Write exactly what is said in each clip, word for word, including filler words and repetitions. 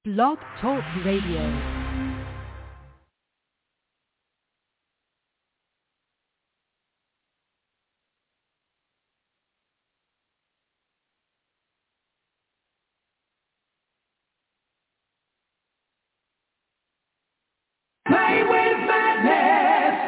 Blog Talk Radio. Play with madness.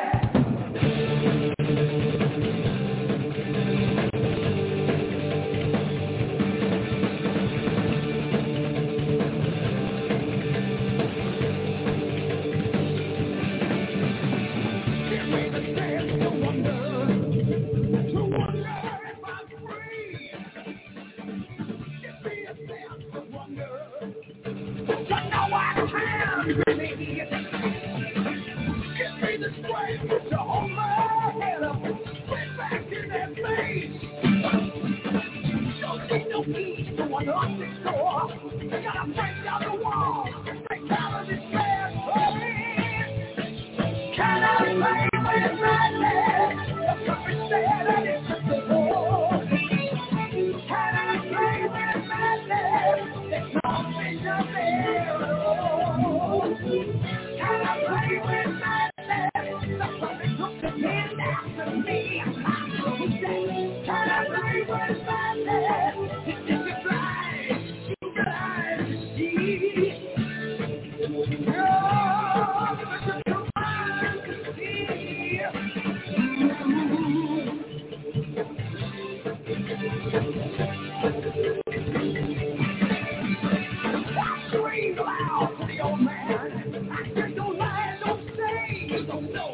Give me the chance to wonder, to wonder if I'm free. Give me a chance to wonder, to know I can. Maybe it's give me the strength to hold my head up, right back in that place. Don't need no keys to unlock this door. I gotta break down the wall, break down this glass place. Can I play with madness? The puppet said that it's the door. Can I play with madness? There's no vision there at all. Can I play with madness? The puppet took the hand after me. Can I play with madness? This is a blind, blind to see. Oh, this is a blind to see. I screamed loud to the old man. I said, don't lie, don't say you don't know.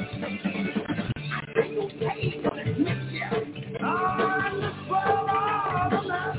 I said, don't pay for this mixture. I'm the swell of the night.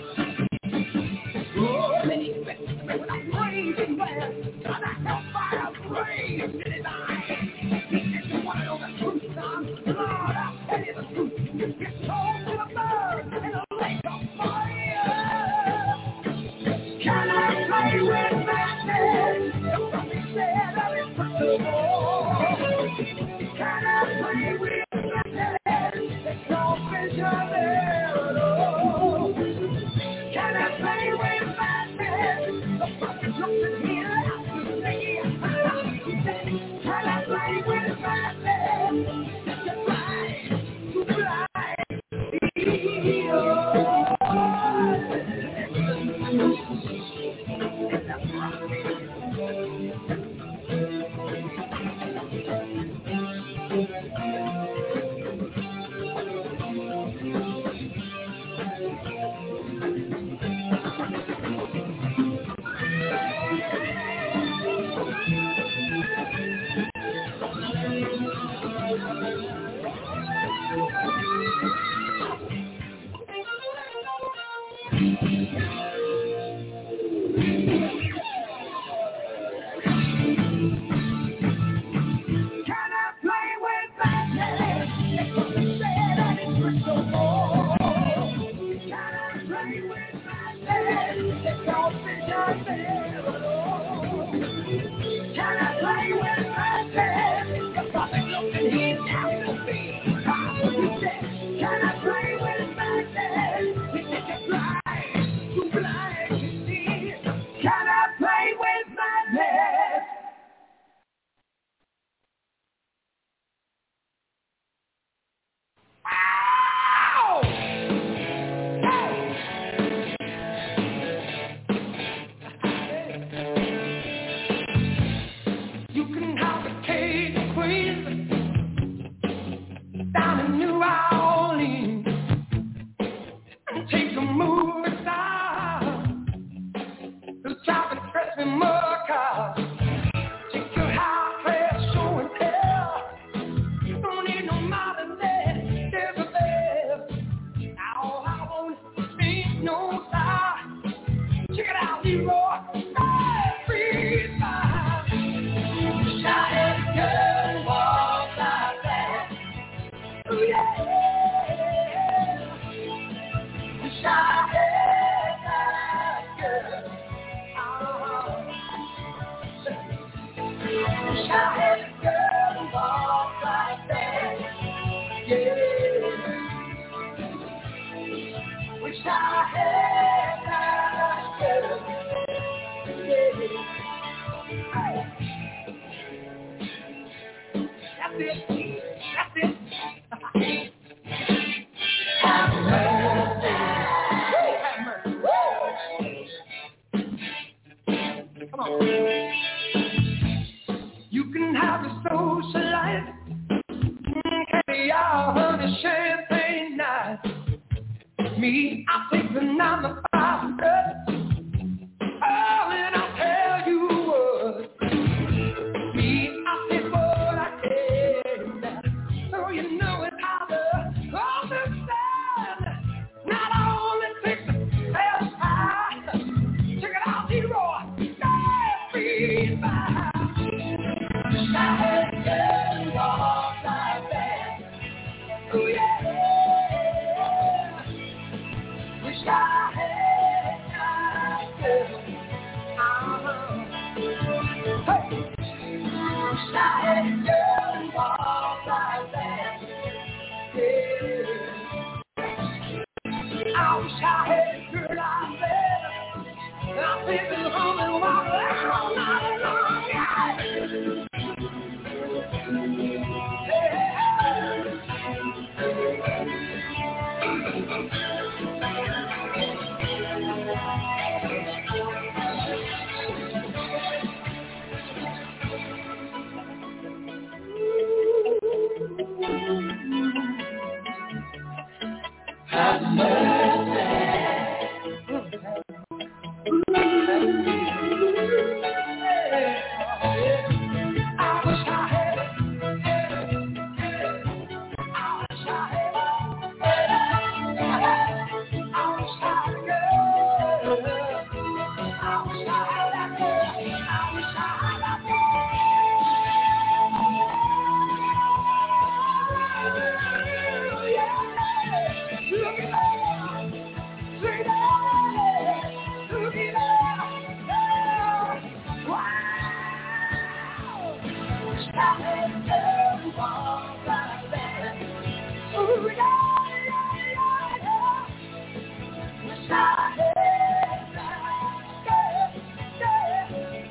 Oh, then he fixed me with a praising man. And I hellfire praise in his eyes. He said, you want to know the truth, son? Lord, I'll tell you the truth. You're told to the bird in a lake of fire. Can I play with madness? The prophet said that it's possible. Can I play with madness? There's no vision there at all. Can I play with madness? The prophet looked at me and asked me, can I play with madness? It's a blind, too blind. Wish I had that girl. That's it. That's it. Have mercy. Have mercy. Come on. You can have a social life. Carry out honey champagne night. Me, I take the nine to five. Oh, and I'll tell you what. Me, I take what I can. So you know it's how to understand. Not only take the best time. Check it out, Leroy. Every time. I had to walk like that. Oh yeah. Wish I had time to. Uh-huh. Hey. Wish I had to walk like that. Yeah. I wish I had a girl like that. I'm thinking home and walk all night long. Yeah. Have mercy. I wish I had. I wish I had. I wish I had. I wish I had that girl. I wish I had that girl. Yeah. Look at that. Look at that. Look at that. Wow. Wish I had to walk like that. Ooh, yeah, yeah, yeah. Wish I had that. Yeah, yeah,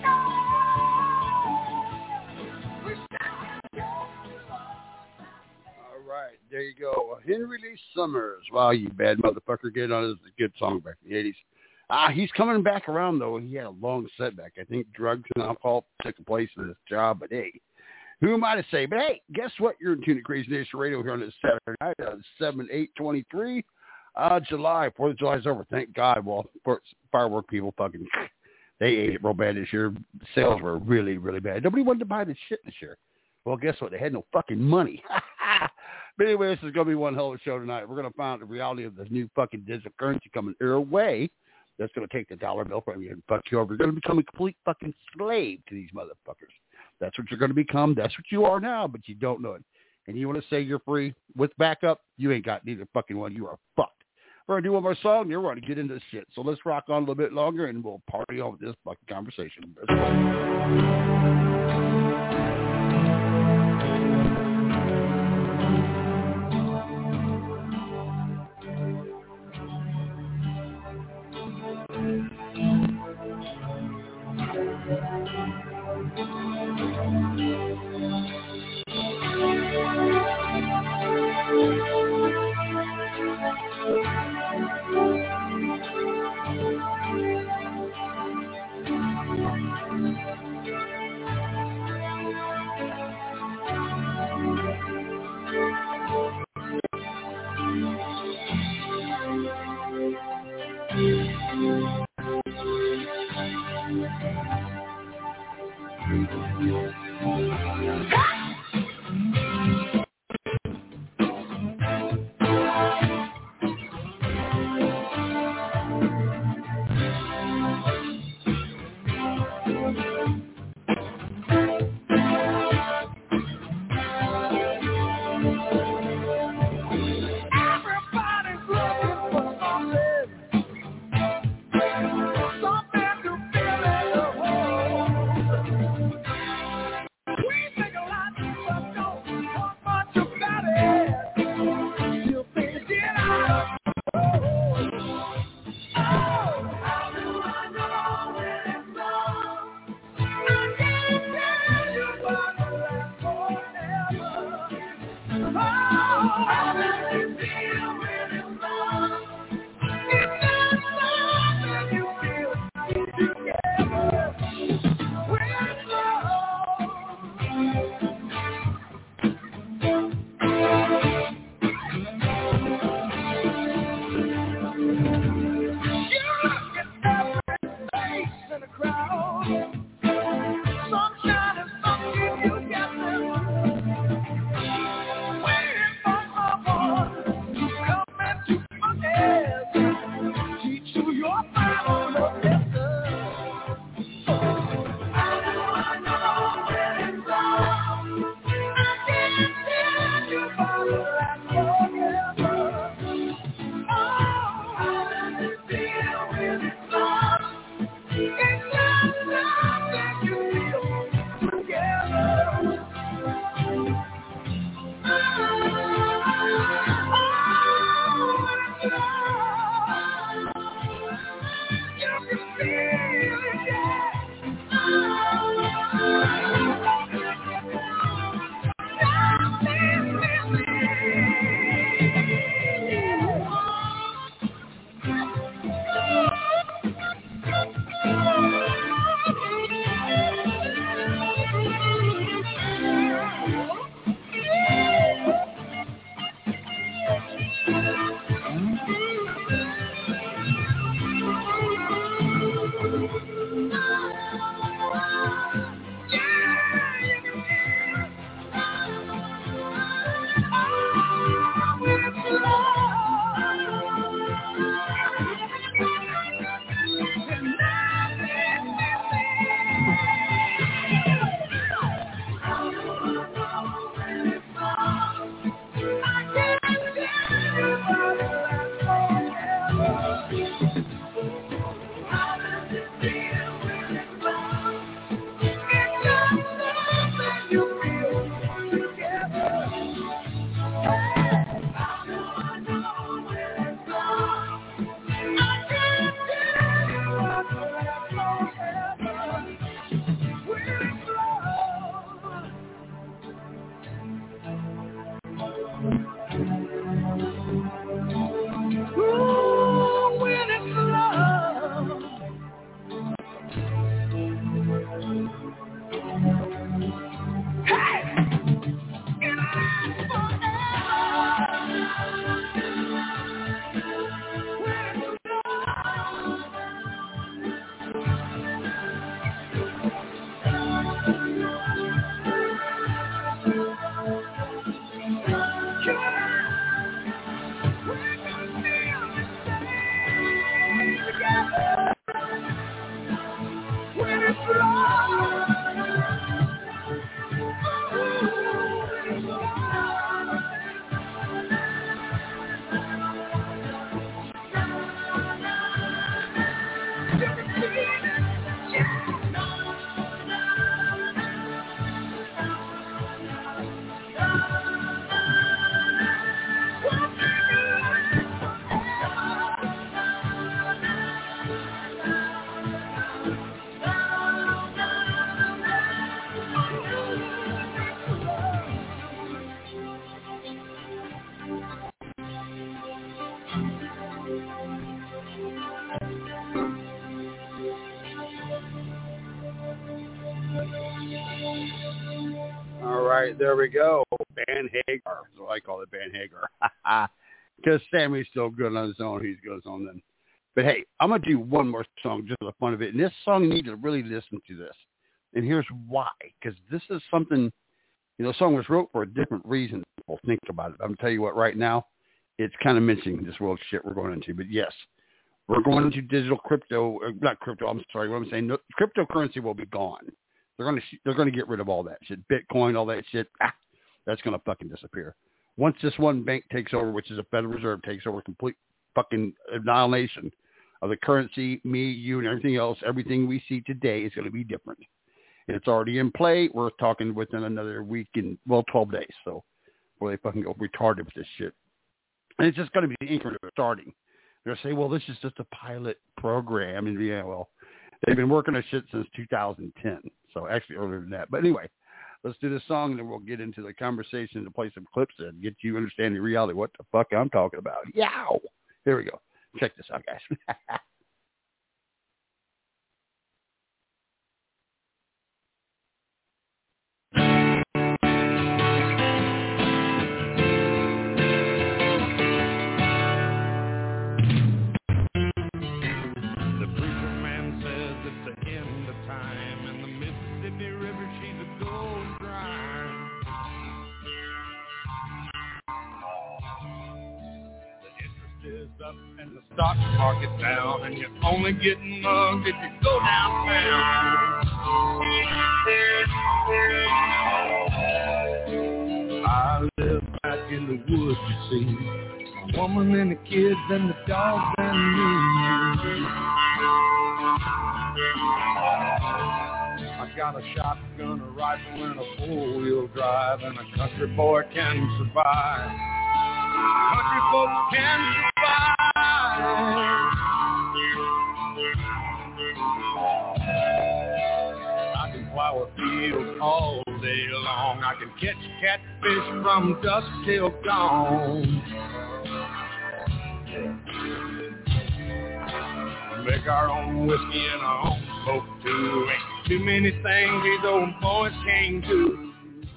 yeah. Wish I had that. All right, there you go. Henry Lee Summers. Wow, you bad motherfucker. Get on. It's a good song back in the eighties. Ah, he's coming back around, though. He had a long setback. I think drugs and alcohol took place in his job. But, hey, who am I to say? But, hey, guess what? You're in tune to Crazy Nation Radio here on this Saturday night, uh, seven eight twenty-three, uh, July. fourth of July is over. Thank God. Well, firework people fucking, they ate it real bad this year. Sales were really, really bad. Nobody wanted to buy this shit this year. Well, guess what? They had no fucking money. But anyway, this is going to be one hell of a show tonight. We're going to find out the reality of this new fucking digital currency coming your way. That's going to take the dollar bill from you and fuck you over. You're going to become a complete fucking slave to these motherfuckers. That's what you're going to become. That's what you are now, but you don't know it. And you want to say you're free with backup? You ain't got neither fucking one. You are fucked. We're going to do one more song. You're going to get into this shit. So let's rock on a little bit longer, and we'll party on with this fucking conversation. Let's go. There we go. Van Hagar. So I call it Van Hagar. Because Sammy's still good on his own. He goes on then. But hey, I'm going to do one more song just for the fun of it. And this song, you need to really listen to this. And here's why. Because this is something, you know, the song was wrote for a different reason. People think about it. I'm going to tell you what, right now, it's kind of mentioning this world shit we're going into. But yes, we're going into digital crypto. Not crypto, I'm sorry. What I'm saying, no, cryptocurrency will be gone. They're going to they're going to get rid of all that shit. Bitcoin, all that shit, ah, that's going to fucking disappear. Once this one bank takes over, which is the Federal Reserve, takes over complete fucking annihilation of the currency, me, you, and everything else, everything we see today is going to be different. And it's already in play. We're talking within another week and, well, twelve days. So, boy, they fucking go retarded with this shit. And it's just going to be the increment of starting. They'll say, well, this is just a pilot program. And, yeah, well, they've been working on shit since two thousand ten. So actually earlier than that. But anyway, let's do this song and then we'll get into the conversation and play some clips and get you understanding reality what the fuck I'm talking about. Yow! Here we go. Check this out, guys. The preacher man says it's the end of time. stock market down, and you're only getting mugged if you go downtown. I live back in the woods, you see, my woman and the kids and the dogs and me. I got a shotgun, a rifle, and a four-wheel drive, and a country boy can survive. Country folks can survive. I can plow a field all day long. I can catch catfish from dusk till dawn. Make our own whiskey and our own smoke too. Ain't too many things these old boys can't do.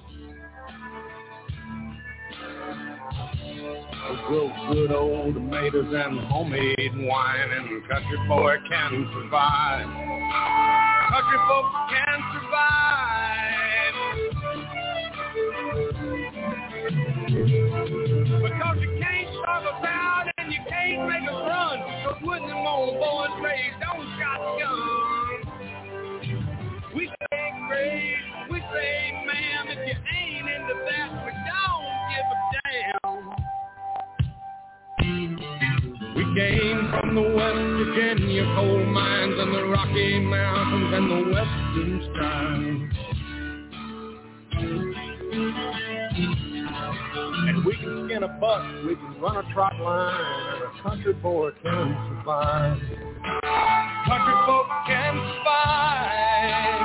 Grow good old tomatoes and homemade wine, and the country boy can survive. Country folks can survive. Because you can't talk about and you can't make a run. Cause when them old boys raised on shotgun, we say great, we say ma'am, if you ain't into that, we don't give a damn. We came from the West Virginia coal mines and the Rocky Mountains and the western skies. And we can skin a buck, we can run a trot line, and a country boy can survive. Country folk can survive.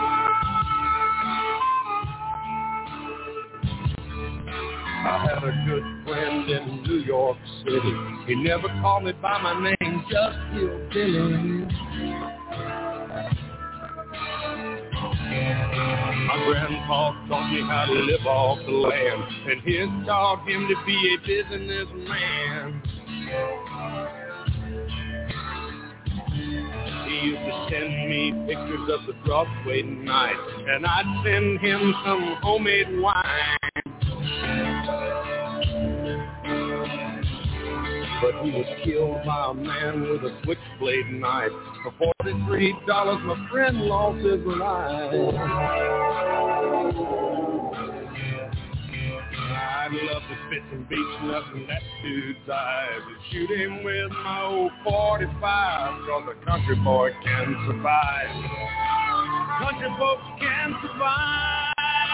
I had a good friend in New York City. He never called me by my name, just Hillbilly. My grandpa taught me how to live off the land, and his taught him to be a businessman. He used to send me pictures of the Broadway night, and I'd send him some homemade wine. But he was killed by a man with a switchblade knife. For forty-three dollars, my friend lost his life. I'd love to spit some beach nuts in that dude's eyes and shoot him with my old forty-five, cause a country boy can survive. Country folks can survive.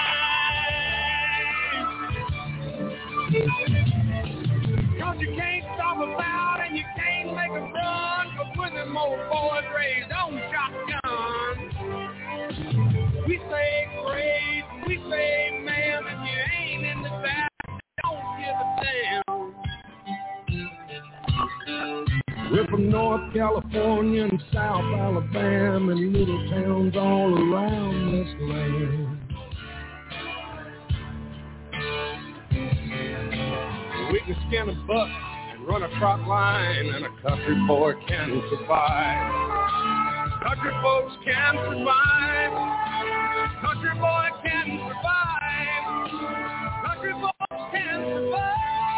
Cause you can't stop about and you can't make a run. Cause when them old boys raised on shotgun, we say great, we say ma'am, if you ain't in the back, don't give a damn. We're from North California and South Alabama and little towns all around this land. We can skin a buck and run a trot line, and a country boy can survive. Country folks can survive. Country boy can survive. Country folks can survive.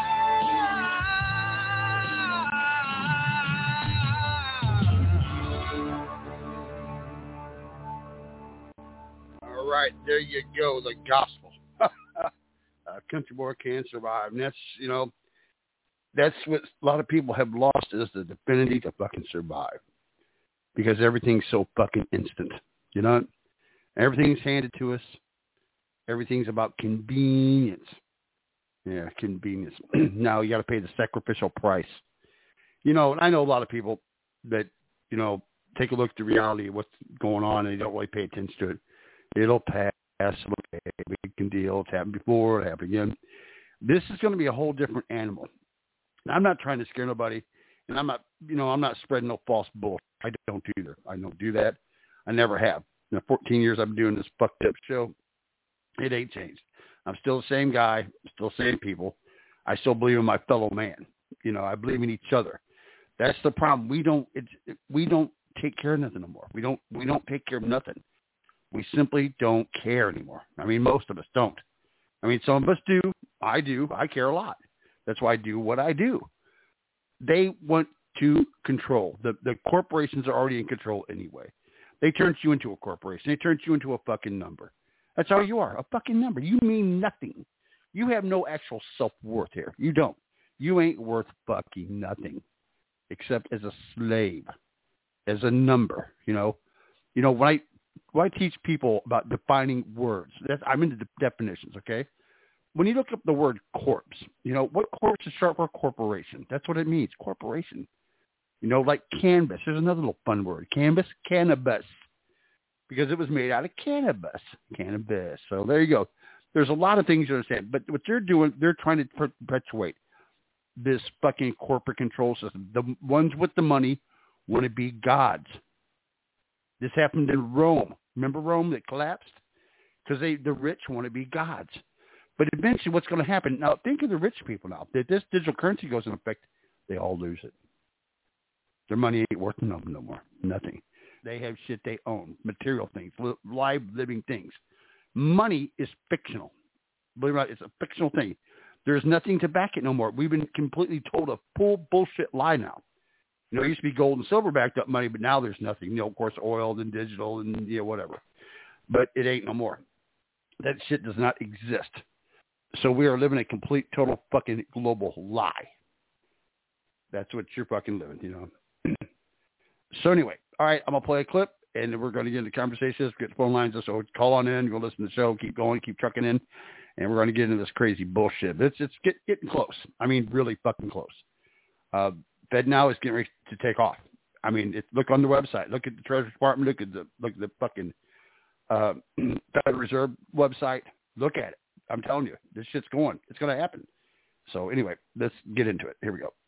All right, there you go, the gospel. Uh, country boy can survive. And that's, you know, that's what a lot of people have lost is the ability to fucking survive. Because everything's so fucking instant. You know? Everything's handed to us. Everything's about convenience. Yeah, convenience. Now you got to pay the sacrificial price. You know, and I know a lot of people that, you know, take a look at the reality of what's going on and they don't really pay attention to it. It'll pass. Okay, we can deal. It's happened before. It happened again. This is going to be a whole different animal. And I'm not trying to scare nobody, and I'm not, you know, I'm not spreading no false bullshit. I don't either. I don't do that. I never have. In the fourteen years I've been doing this fucked up show, it ain't changed. I'm still the same guy, still the same people. I still believe in my fellow man. You know, I believe in each other. That's the problem. We don't. It's, it, we don't take care of nothing anymore. We don't. We don't take care of nothing. We simply don't care anymore. I mean, most of us don't. I mean, some of us do. I do. I care a lot. That's why I do what I do. They want to control. The the corporations are already in control anyway. They turned you into a corporation. They turned you into a fucking number. That's all you are, a fucking number. You mean nothing. You have no actual self-worth here. You don't. You ain't worth fucking nothing except as a slave, as a number, you know. You know, when I, when I teach people about defining words, that's, I'm into the definitions, okay? When you look up the word corpse, you know, what corpse is short for corporation? That's what it means, corporation. You know, like canvas. There's another little fun word. Canvas, cannabis. Because it was made out of cannabis. Cannabis. So there you go. There's a lot of things you understand. But what they're doing, they're trying to perpetuate this fucking corporate control system. The ones with the money want to be gods. This happened in Rome. Remember Rome that collapsed? Because they the rich want to be gods. But eventually what's going to happen? Now, think of the rich people now. If this digital currency goes in effect, they all lose it. Their money ain't worth no, no more. Nothing. They have shit they own, material things, live living things. Money is fictional. Believe it or not, it's a fictional thing. There's nothing to back it no more. We've been completely told a full bullshit lie now. You know, it used to be gold and silver backed up money, but now there's nothing. You know, of course, oil and digital and, you know, whatever. But it ain't no more. That shit does not exist. So we are living a complete, total fucking global lie. That's what you're fucking living, you know. So anyway, all right, I'm going to play a clip, and we're going to get into conversations, get phone lines, so call on in, go listen to the show, keep going, keep trucking in, and we're going to get into this crazy bullshit. It's it's get, getting close. I mean, really fucking close. Uh, FedNow is getting ready to take off. I mean, it, look on the website. Look at the Treasury Department. Look at the look at the fucking uh, Federal Reserve website. Look at it. I'm telling you, this shit's going. It's going to happen. So anyway, let's get into it. Here we go.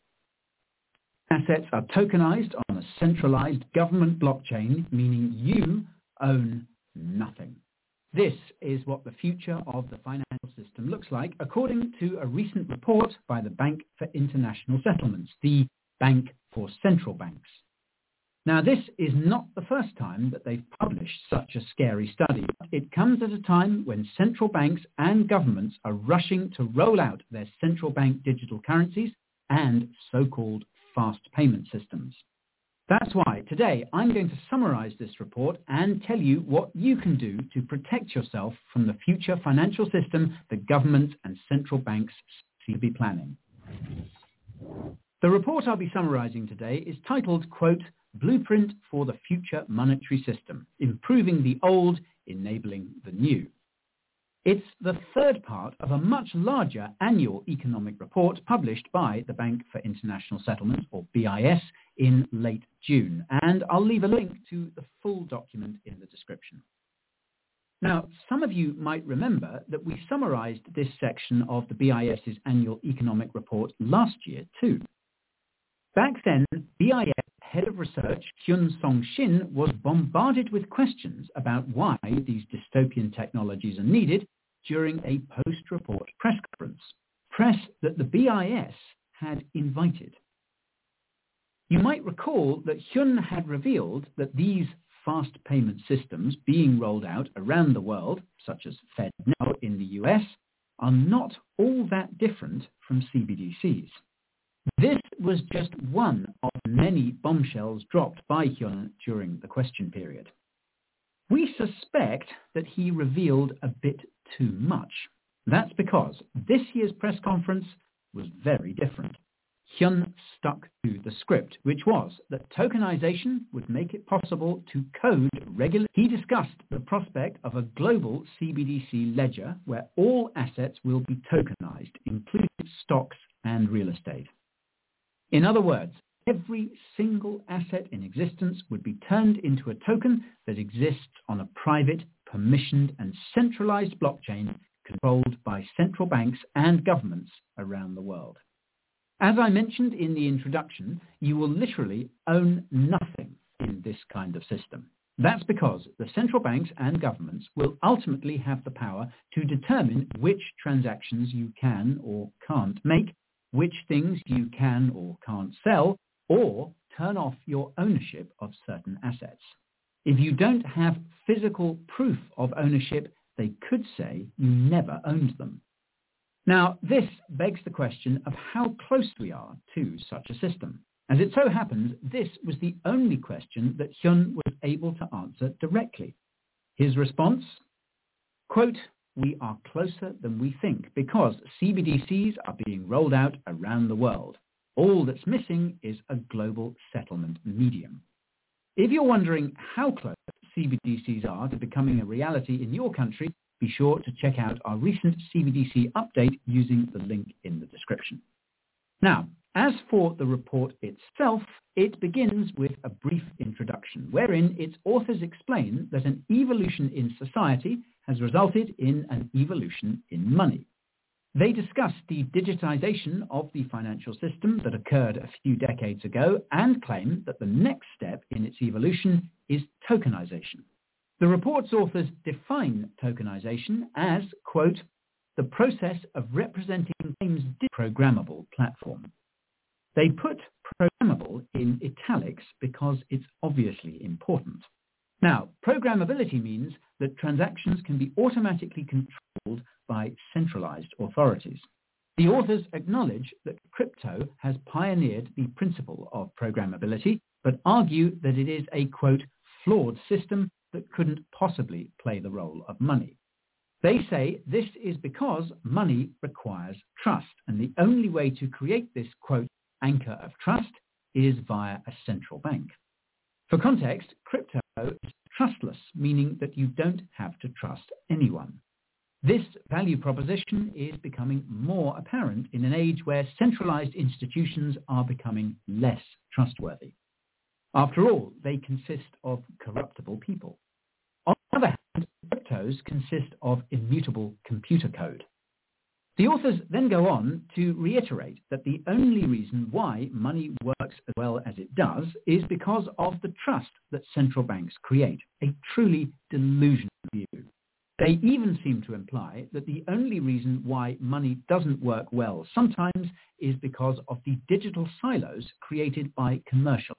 Assets are tokenized on a centralized government blockchain, meaning you own nothing. This is what the future of the financial system looks like, according to a recent report by the Bank for International Settlements, the Bank for Central Banks. Now, this is not the first time that they've published such a scary study. It comes at a time when central banks and governments are rushing to roll out their central bank digital currencies and so-called fast payment systems. That's why today I'm going to summarize this report and tell you what you can do to protect yourself from the future financial system the governments and central banks seem to be planning. The report I'll be summarizing today is titled, quote, Blueprint for the Future Monetary System, Improving the Old, Enabling the New. It's the third part of a much larger annual economic report published by the Bank for International Settlements, or B I S, in late June, and I'll leave a link to the full document in the description. Now, some of you might remember that we summarized this section of the BIS's annual economic report last year too. Back then, B I S head of research Hyun Song Shin was bombarded with questions about why these dystopian technologies are needed during a post-report press conference, press that the B I S had invited. You might recall that Hyun had revealed that these fast payment systems being rolled out around the world, such as FedNow in the U S, are not all that different from C B D Cs. This was just one of many bombshells dropped by Hyun during the question period. We suspect that he revealed a bit too much. That's because this year's press conference was very different. Hyun stuck to the script, which was that tokenization would make it possible to code regular. He discussed the prospect of a global C B D C ledger where all assets will be tokenized, including stocks and real estate. In other words, every single asset in existence would be turned into a token that exists on a private, permissioned and centralized blockchain controlled by central banks and governments around the world. As I mentioned in the introduction, you will literally own nothing in this kind of system. That's because the central banks and governments will ultimately have the power to determine which transactions you can or can't make, which things you can or can't sell, or turn off your ownership of certain assets. If you don't have physical proof of ownership, they could say you never owned them. Now, this begs the question of how close we are to such a system. As it so happens, this was the only question that Hyun was able to answer directly. His response, quote, "We are closer than we think because C B D Cs are being rolled out around the world. All that's missing is a global settlement medium." If you're wondering how close C B D Cs are to becoming a reality in your country, be sure to check out our recent C B D C update using the link in the description. Now, as for the report itself, it begins with a brief introduction, wherein its authors explain that an evolution in society has resulted in an evolution in money. They discuss the digitization of the financial system that occurred a few decades ago and claim that the next step in its evolution is tokenization. The report's authors define tokenization as, quote, "the process of representing claims in a programmable platform." They put programmable in italics because it's obviously important. Now, programmability means that transactions can be automatically controlled by centralized authorities. The authors acknowledge that crypto has pioneered the principle of programmability, but argue that it is a, quote, "flawed system that couldn't possibly play the role of money." They say this is because money requires trust, and the only way to create this, quote, "anchor of trust" is via a central bank. For context, crypto is trustless, meaning that you don't have to trust anyone. This value proposition is becoming more apparent in an age where centralized institutions are becoming less trustworthy. After all, they consist of corruptible people. On the other hand, cryptos consist of immutable computer code. The authors then go on to reiterate that the only reason why money works as well as it does is because of the trust that central banks create, a truly delusional view. They even seem to imply that the only reason why money doesn't work well sometimes is because of the digital silos created by commercial.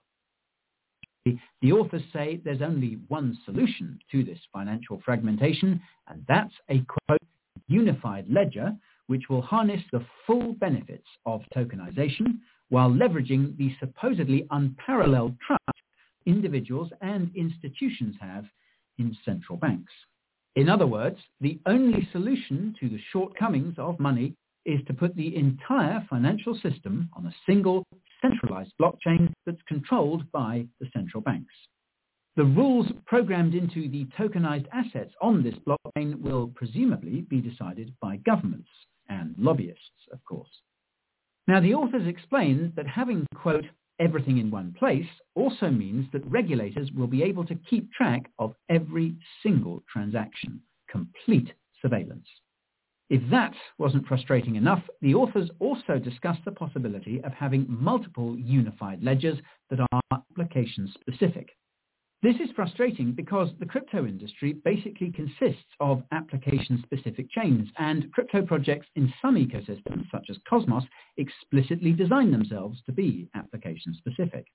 The authors say there's only one solution to this financial fragmentation, and that's a, quote, "unified ledger," which will harness the full benefits of tokenization while leveraging the supposedly unparalleled trust individuals and institutions have in central banks. In other words, the only solution to the shortcomings of money is to put the entire financial system on a single centralized blockchain that's controlled by the central banks. The rules programmed into the tokenized assets on this blockchain will presumably be decided by governments and lobbyists, of course. Now, the authors explain that having, quote, "everything in one place" also means that regulators will be able to keep track of every single transaction, complete surveillance. If that wasn't frustrating enough, the authors also discuss the possibility of having multiple unified ledgers that are application-specific. This is frustrating because the crypto industry basically consists of application-specific chains, and crypto projects in some ecosystems, such as Cosmos, explicitly design themselves to be application-specific.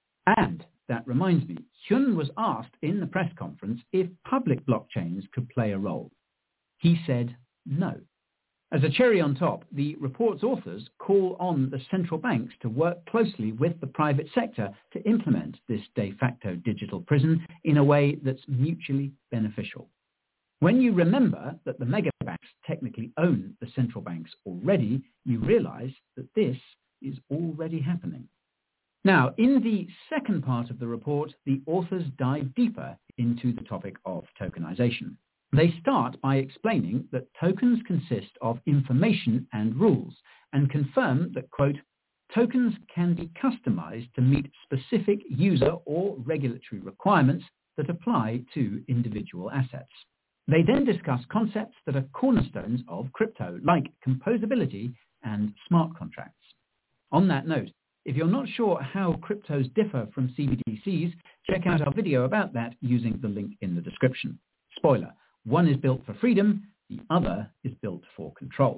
And that reminds me, Hyun was asked in the press conference if public blockchains could play a role. He said no. As a cherry on top, the report's authors call on the central banks to work closely with the private sector to implement this de facto digital prison in a way that's mutually beneficial. When you remember that the mega banks technically own the central banks already, you realize that this is already happening. Now, in the second part of the report, the authors dive deeper into the topic of tokenization. They start by explaining that tokens consist of information and rules, and confirm that, quote, "tokens can be customized to meet specific user or regulatory requirements that apply to individual assets." They then discuss concepts that are cornerstones of crypto, like composability and smart contracts. On that note, if you're not sure how cryptos differ from C B D Cs, check out our video about that using the link in the description. Spoiler. One is built for freedom, the other is built for control.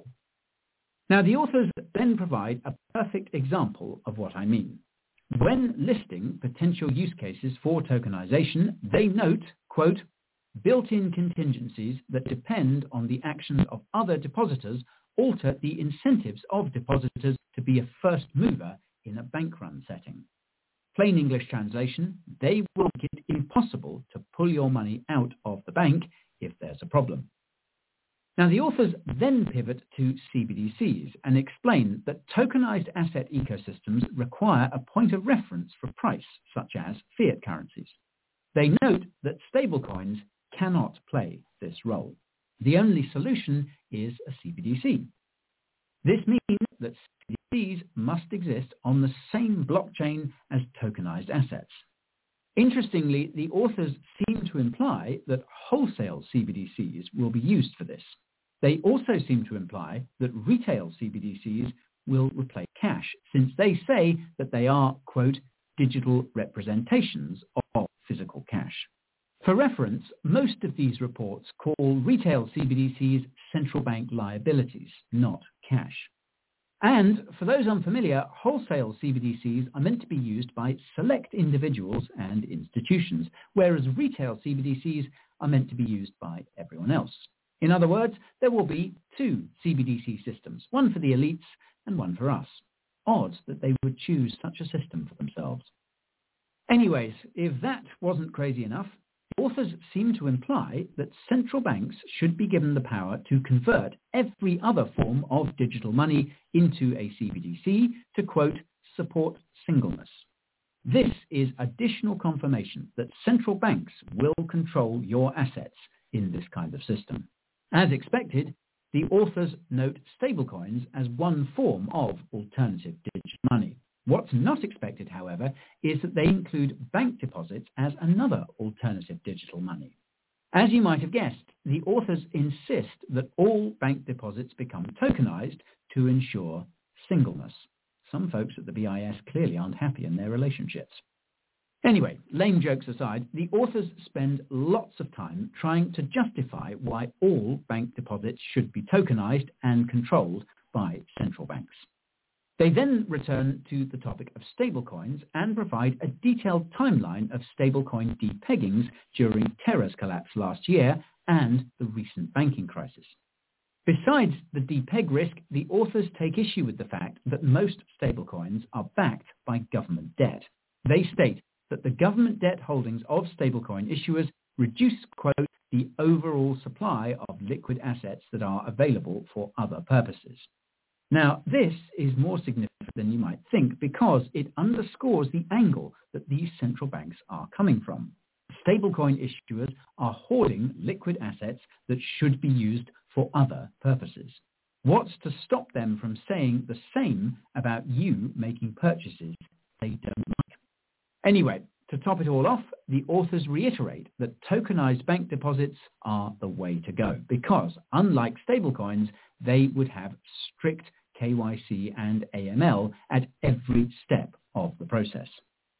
Now, the authors then provide a perfect example of what I mean. When listing potential use cases for tokenization, they note, quote, "built-in contingencies that depend on the actions of other depositors alter the incentives of depositors to be a first mover in a bank run setting. Plain English translation, they will make it impossible to pull your money out of the bank if there's a problem. Now, the authors then pivot to C B D Cs and explain that tokenized asset ecosystems require a point of reference for price, such as fiat currencies. They note that stablecoins cannot play this role. The only solution is a C B D C. This means that C B D Cs must exist on the same blockchain as tokenized assets. Interestingly, the authors seem to imply that wholesale C B D Cs will be used for this. They also seem to imply that retail C B D Cs will replace cash, since they say that they are, quote, digital representations of physical cash. For reference, most of these reports call retail C B D Cs central bank liabilities, not cash. And for those unfamiliar, wholesale C B D Cs are meant to be used by select individuals and institutions, whereas retail C B D Cs are meant to be used by everyone else. In other words, there will be two C B D C systems, one for the elites and one for us. Odd that they would choose such a system for themselves. Anyways, if that wasn't crazy enough, the authors seem to imply that central banks should be given the power to convert every other form of digital money into a C B D C to, quote, support singleness. This is additional confirmation that central banks will control your assets in this kind of system. As expected, the authors note stablecoins as one form of alternative digital money. What's not expected, however, is that they include bank deposits as another alternative digital money. As you might have guessed, the authors insist that all bank deposits become tokenized to ensure singleness. Some folks at the B I S clearly aren't happy in their relationships. Anyway, lame jokes aside, the authors spend lots of time trying to justify why all bank deposits should be tokenized and controlled by central banks. They then return to the topic of stablecoins and provide a detailed timeline of stablecoin depeggings during Terra's collapse last year and the recent banking crisis. Besides the depeg risk, the authors take issue with the fact that most stablecoins are backed by government debt. They state that the government debt holdings of stablecoin issuers reduce, quote, the overall supply of liquid assets that are available for other purposes. Now, this is more significant than you might think because it underscores the angle that these central banks are coming from. Stablecoin issuers are hoarding liquid assets that should be used for other purposes. What's to stop them from saying the same about you making purchases they don't like? Anyway, to top it all off, the authors reiterate that tokenized bank deposits are the way to go because, unlike stablecoins, they would have strict K Y C and A M L at every step of the process.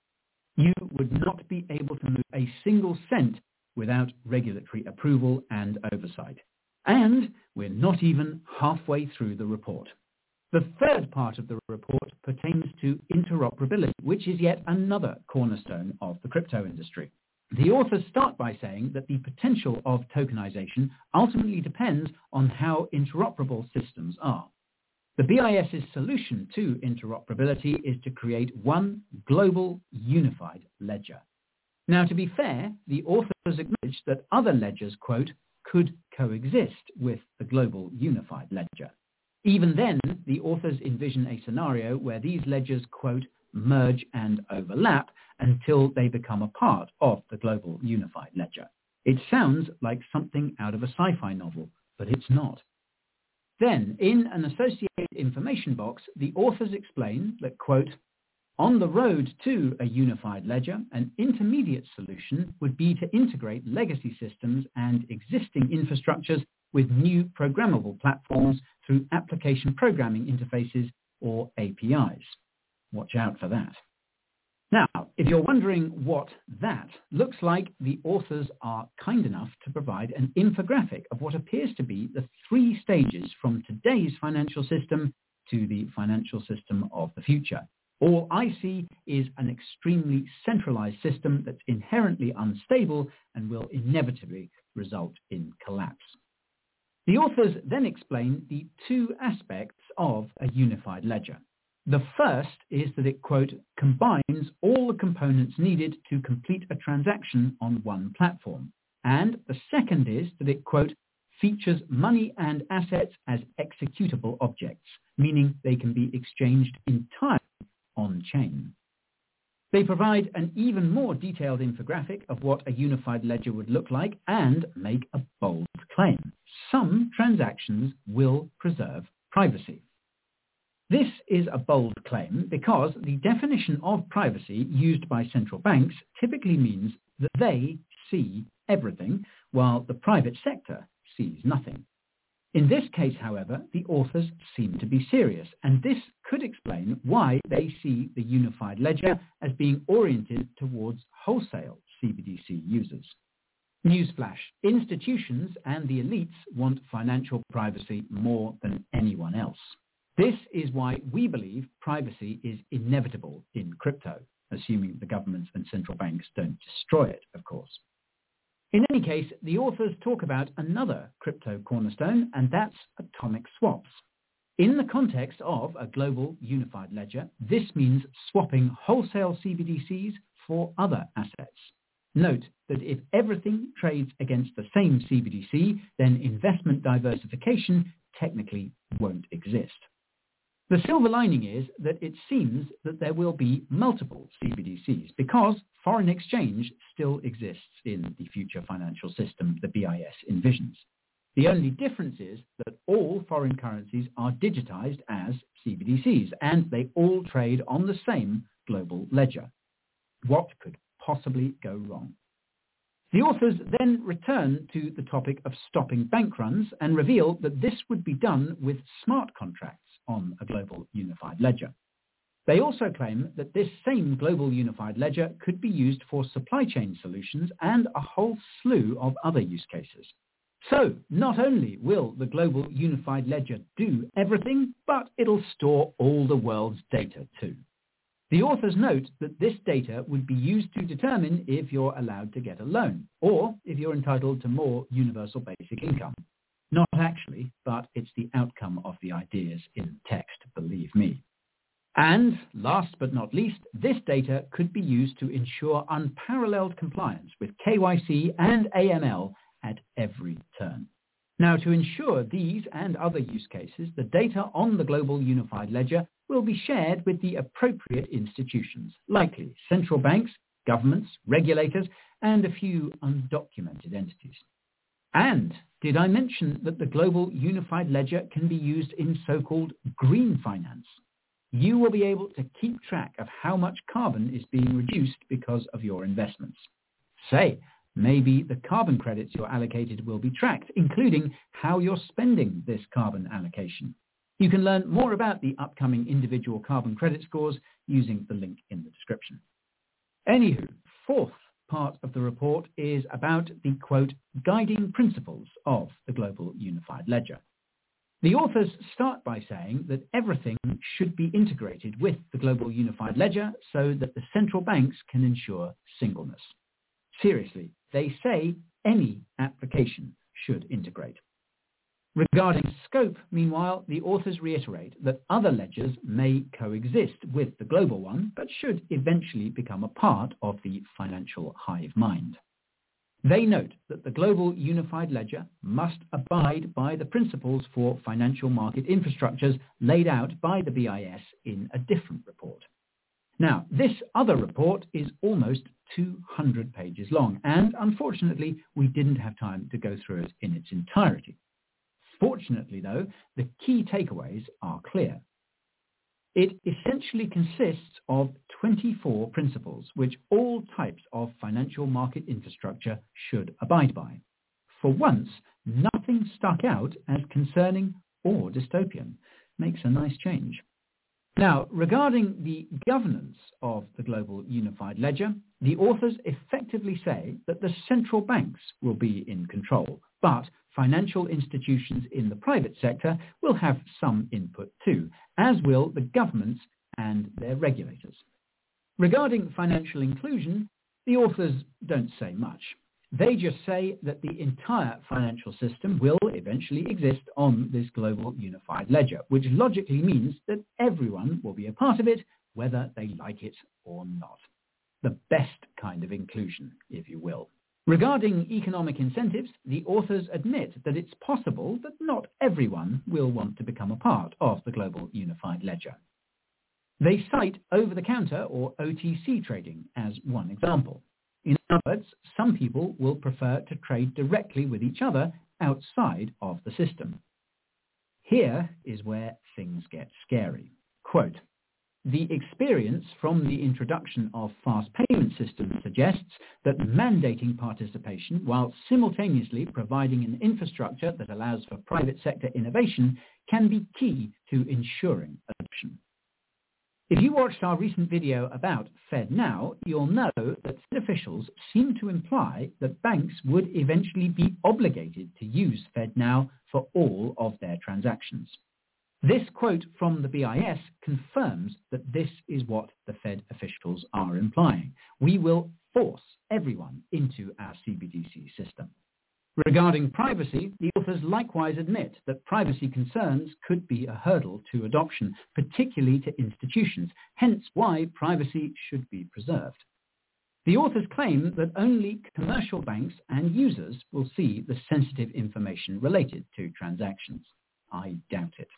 You would not be able to move a single cent without regulatory approval and oversight. And we're not even halfway through the report. The third part of the report pertains to interoperability, which is yet another cornerstone of the crypto industry. The authors start by saying that the potential of tokenization ultimately depends on how interoperable systems are. The B I S's solution to interoperability is to create one global unified ledger. Now, to be fair, the authors acknowledge that other ledgers, quote, could coexist with the global unified ledger. Even then, the authors envision a scenario where these ledgers, quote, merge and overlap until they become a part of the global unified ledger. It sounds like something out of a sci-fi novel, but it's not. Then, in an associated information box, the authors explain that, quote, on the road to a unified ledger, an intermediate solution would be to integrate legacy systems and existing infrastructures with new programmable platforms through application programming interfaces or A P Is. Watch out for that. Now, if you're wondering what that looks like, the authors are kind enough to provide an infographic of what appears to be the three stages from today's financial system to the financial system of the future. All I see is an extremely centralized system that's inherently unstable and will inevitably result in collapse. The authors then explain the two aspects of a unified ledger. The first is that it, quote, combines all the components needed to complete a transaction on one platform. And the second is that it, quote, features money and assets as executable objects, meaning they can be exchanged entirely on-chain. They provide an even more detailed infographic of what a unified ledger would look like and make a bold claim. Some transactions will preserve privacy. This is a bold claim because the definition of privacy used by central banks typically means that they see everything while the private sector sees nothing. In this case, however, the authors seem to be serious, and this could explain why they see the unified ledger as being oriented towards wholesale C B D C users. Newsflash, institutions and the elites want financial privacy more than anyone else. This is why we believe privacy is inevitable in crypto, assuming the governments and central banks don't destroy it, of course. In any case, the authors talk about another crypto cornerstone, and that's atomic swaps. In the context of a global unified ledger, this means swapping wholesale C B D Cs for other assets. Note that if everything trades against the same C B D C, then investment diversification technically won't exist. The silver lining is that it seems that there will be multiple C B D Cs because foreign exchange still exists in the future financial system the B I S envisions. The only difference is that all foreign currencies are digitized as C B D Cs and they all trade on the same global ledger. What could possibly go wrong? The authors then return to the topic of stopping bank runs and reveal that this would be done with smart contracts on a global unified ledger. They also claim that this same global unified ledger could be used for supply chain solutions and a whole slew of other use cases. So not only will the global unified ledger do everything, but it'll store all the world's data too. The authors note that this data would be used to determine if you're allowed to get a loan or if you're entitled to more universal basic income. Not actually, but it's the outcome of the ideas in text, believe me. And last but not least, this data could be used to ensure unparalleled compliance with K Y C and A M L at every turn. Now, to ensure these and other use cases, the data on the global unified ledger will be shared with the appropriate institutions, likely central banks, governments, regulators, and a few undocumented entities. And did I mention that the global unified ledger can be used in so-called green finance? You will be able to keep track of how much carbon is being reduced because of your investments. Say, maybe the carbon credits you're allocated will be tracked, including how you're spending this carbon allocation. You can learn more about the upcoming individual carbon credit scores using the link in the description. Anywho, fourth part of the report is about the, quote, guiding principles of the global unified ledger. The authors start by saying that everything should be integrated with the global unified ledger so that the central banks can ensure singleness. Seriously, they say any application should integrate. Regarding scope, meanwhile, the authors reiterate that other ledgers may coexist with the global one, but should eventually become a part of the financial hive mind. They note that the global unified ledger must abide by the principles for financial market infrastructures laid out by the B I S in a different report. Now, this other report is almost two hundred pages long, and unfortunately, we didn't have time to go through it in its entirety. Fortunately, though, the key takeaways are clear. It essentially consists of twenty-four principles which all types of financial market infrastructure should abide by. For once, nothing stuck out as concerning or dystopian. Makes a nice change. Now, regarding the governance of the global unified ledger, the authors effectively say that the central banks will be in control, but financial institutions in the private sector will have some input too, as will the governments and their regulators. Regarding financial inclusion, the authors don't say much. They just say that the entire financial system will eventually exist on this global unified ledger, which logically means that everyone will be a part of it, whether they like it or not. The best kind of inclusion, if you will. Regarding economic incentives, the authors admit that it's possible that not everyone will want to become a part of the global unified ledger. They cite over-the-counter or O T C trading as one example. In other words, some people will prefer to trade directly with each other outside of the system. Here is where things get scary. Quote, "The experience from the introduction of fast payment systems suggests that mandating participation while simultaneously providing an infrastructure that allows for private sector innovation can be key to ensuring adoption." If you watched our recent video about FedNow, you'll know that Fed officials seem to imply that banks would eventually be obligated to use FedNow for all of their transactions. This quote from the B I S confirms that this is what the Fed officials are implying. We will force everyone into our C B D C system. Regarding privacy, the authors likewise admit that privacy concerns could be a hurdle to adoption, particularly to institutions, hence why privacy should be preserved. The authors claim that only commercial banks and users will see the sensitive information related to transactions. I doubt it.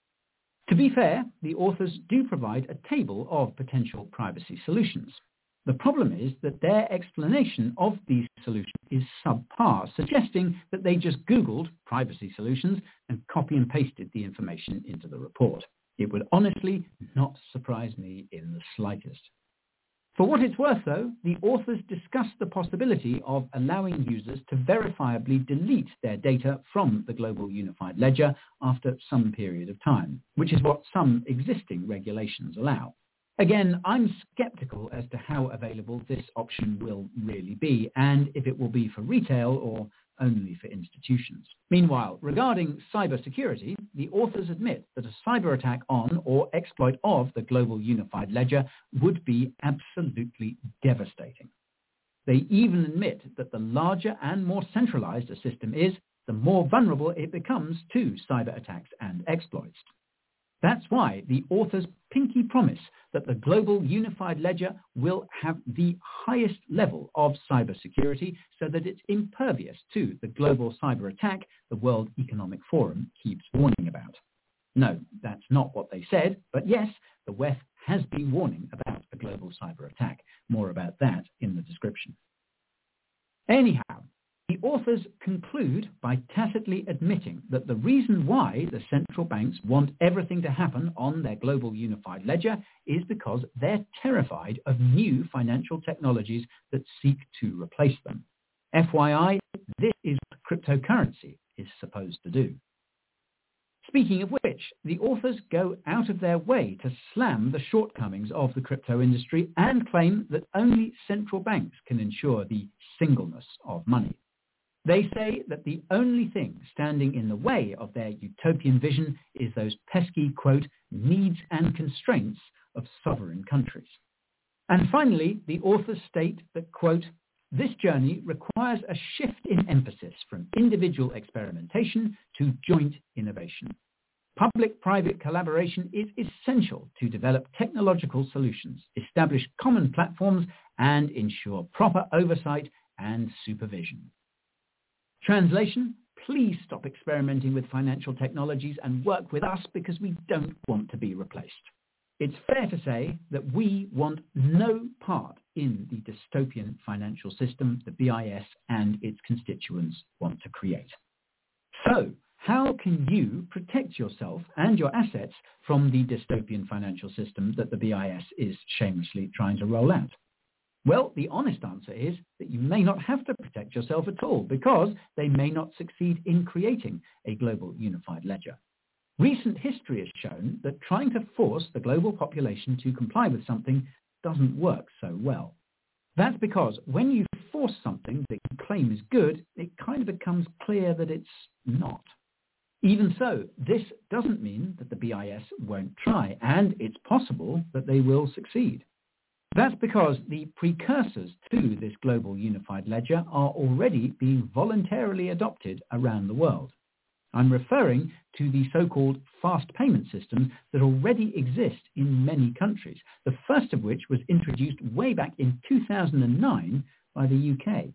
To be fair, the authors do provide a table of potential privacy solutions. The problem is that their explanation of these solutions is subpar, suggesting that they just Googled privacy solutions and copy and pasted the information into the report. It would honestly not surprise me in the slightest. For what it's worth, though, the authors discuss the possibility of allowing users to verifiably delete their data from the global unified ledger after some period of time, which is what some existing regulations allow. Again, I'm skeptical as to how available this option will really be, and if it will be for retail or only for institutions. Meanwhile, regarding cybersecurity, the authors admit that a cyber attack on or exploit of the global unified ledger would be absolutely devastating. They even admit that the larger and more centralized a system is, the more vulnerable it becomes to cyber attacks and exploits. That's why the authors pinky promise that the global unified ledger will have the highest level of cybersecurity so that it's impervious to the global cyber attack the World Economic Forum keeps warning about. No, that's not what they said, but yes, the W E F has been warning about a global cyber attack. More about that in the description. Anyhow, the authors conclude by tacitly admitting that the reason why the central banks want everything to happen on their global unified ledger is because they're terrified of new financial technologies that seek to replace them. F Y I, this is what cryptocurrency is supposed to do. Speaking of which, the authors go out of their way to slam the shortcomings of the crypto industry and claim that only central banks can ensure the singleness of money. They say that the only thing standing in the way of their utopian vision is those pesky, quote, needs and constraints of sovereign countries. And finally, the authors state that, quote, this journey requires a shift in emphasis from individual experimentation to joint innovation. Public-private collaboration is essential to develop technological solutions, establish common platforms, and ensure proper oversight and supervision. Translation, please stop experimenting with financial technologies and work with us because we don't want to be replaced. It's fair to say that we want no part in the dystopian financial system the B I S and its constituents want to create. So, how can you protect yourself and your assets from the dystopian financial system that the B I S is shamelessly trying to roll out? Well, the honest answer is that you may not have to protect yourself at all because they may not succeed in creating a global unified ledger. Recent history has shown that trying to force the global population to comply with something doesn't work so well. That's because when you force something that you claim is good, it kind of becomes clear that it's not. Even so, this doesn't mean that the B I S won't try, and it's possible that they will succeed. That's because the precursors to this global unified ledger are already being voluntarily adopted around the world. I'm referring to the so-called fast payment systems that already exist in many countries, the first of which was introduced way back in two thousand nine by the U K.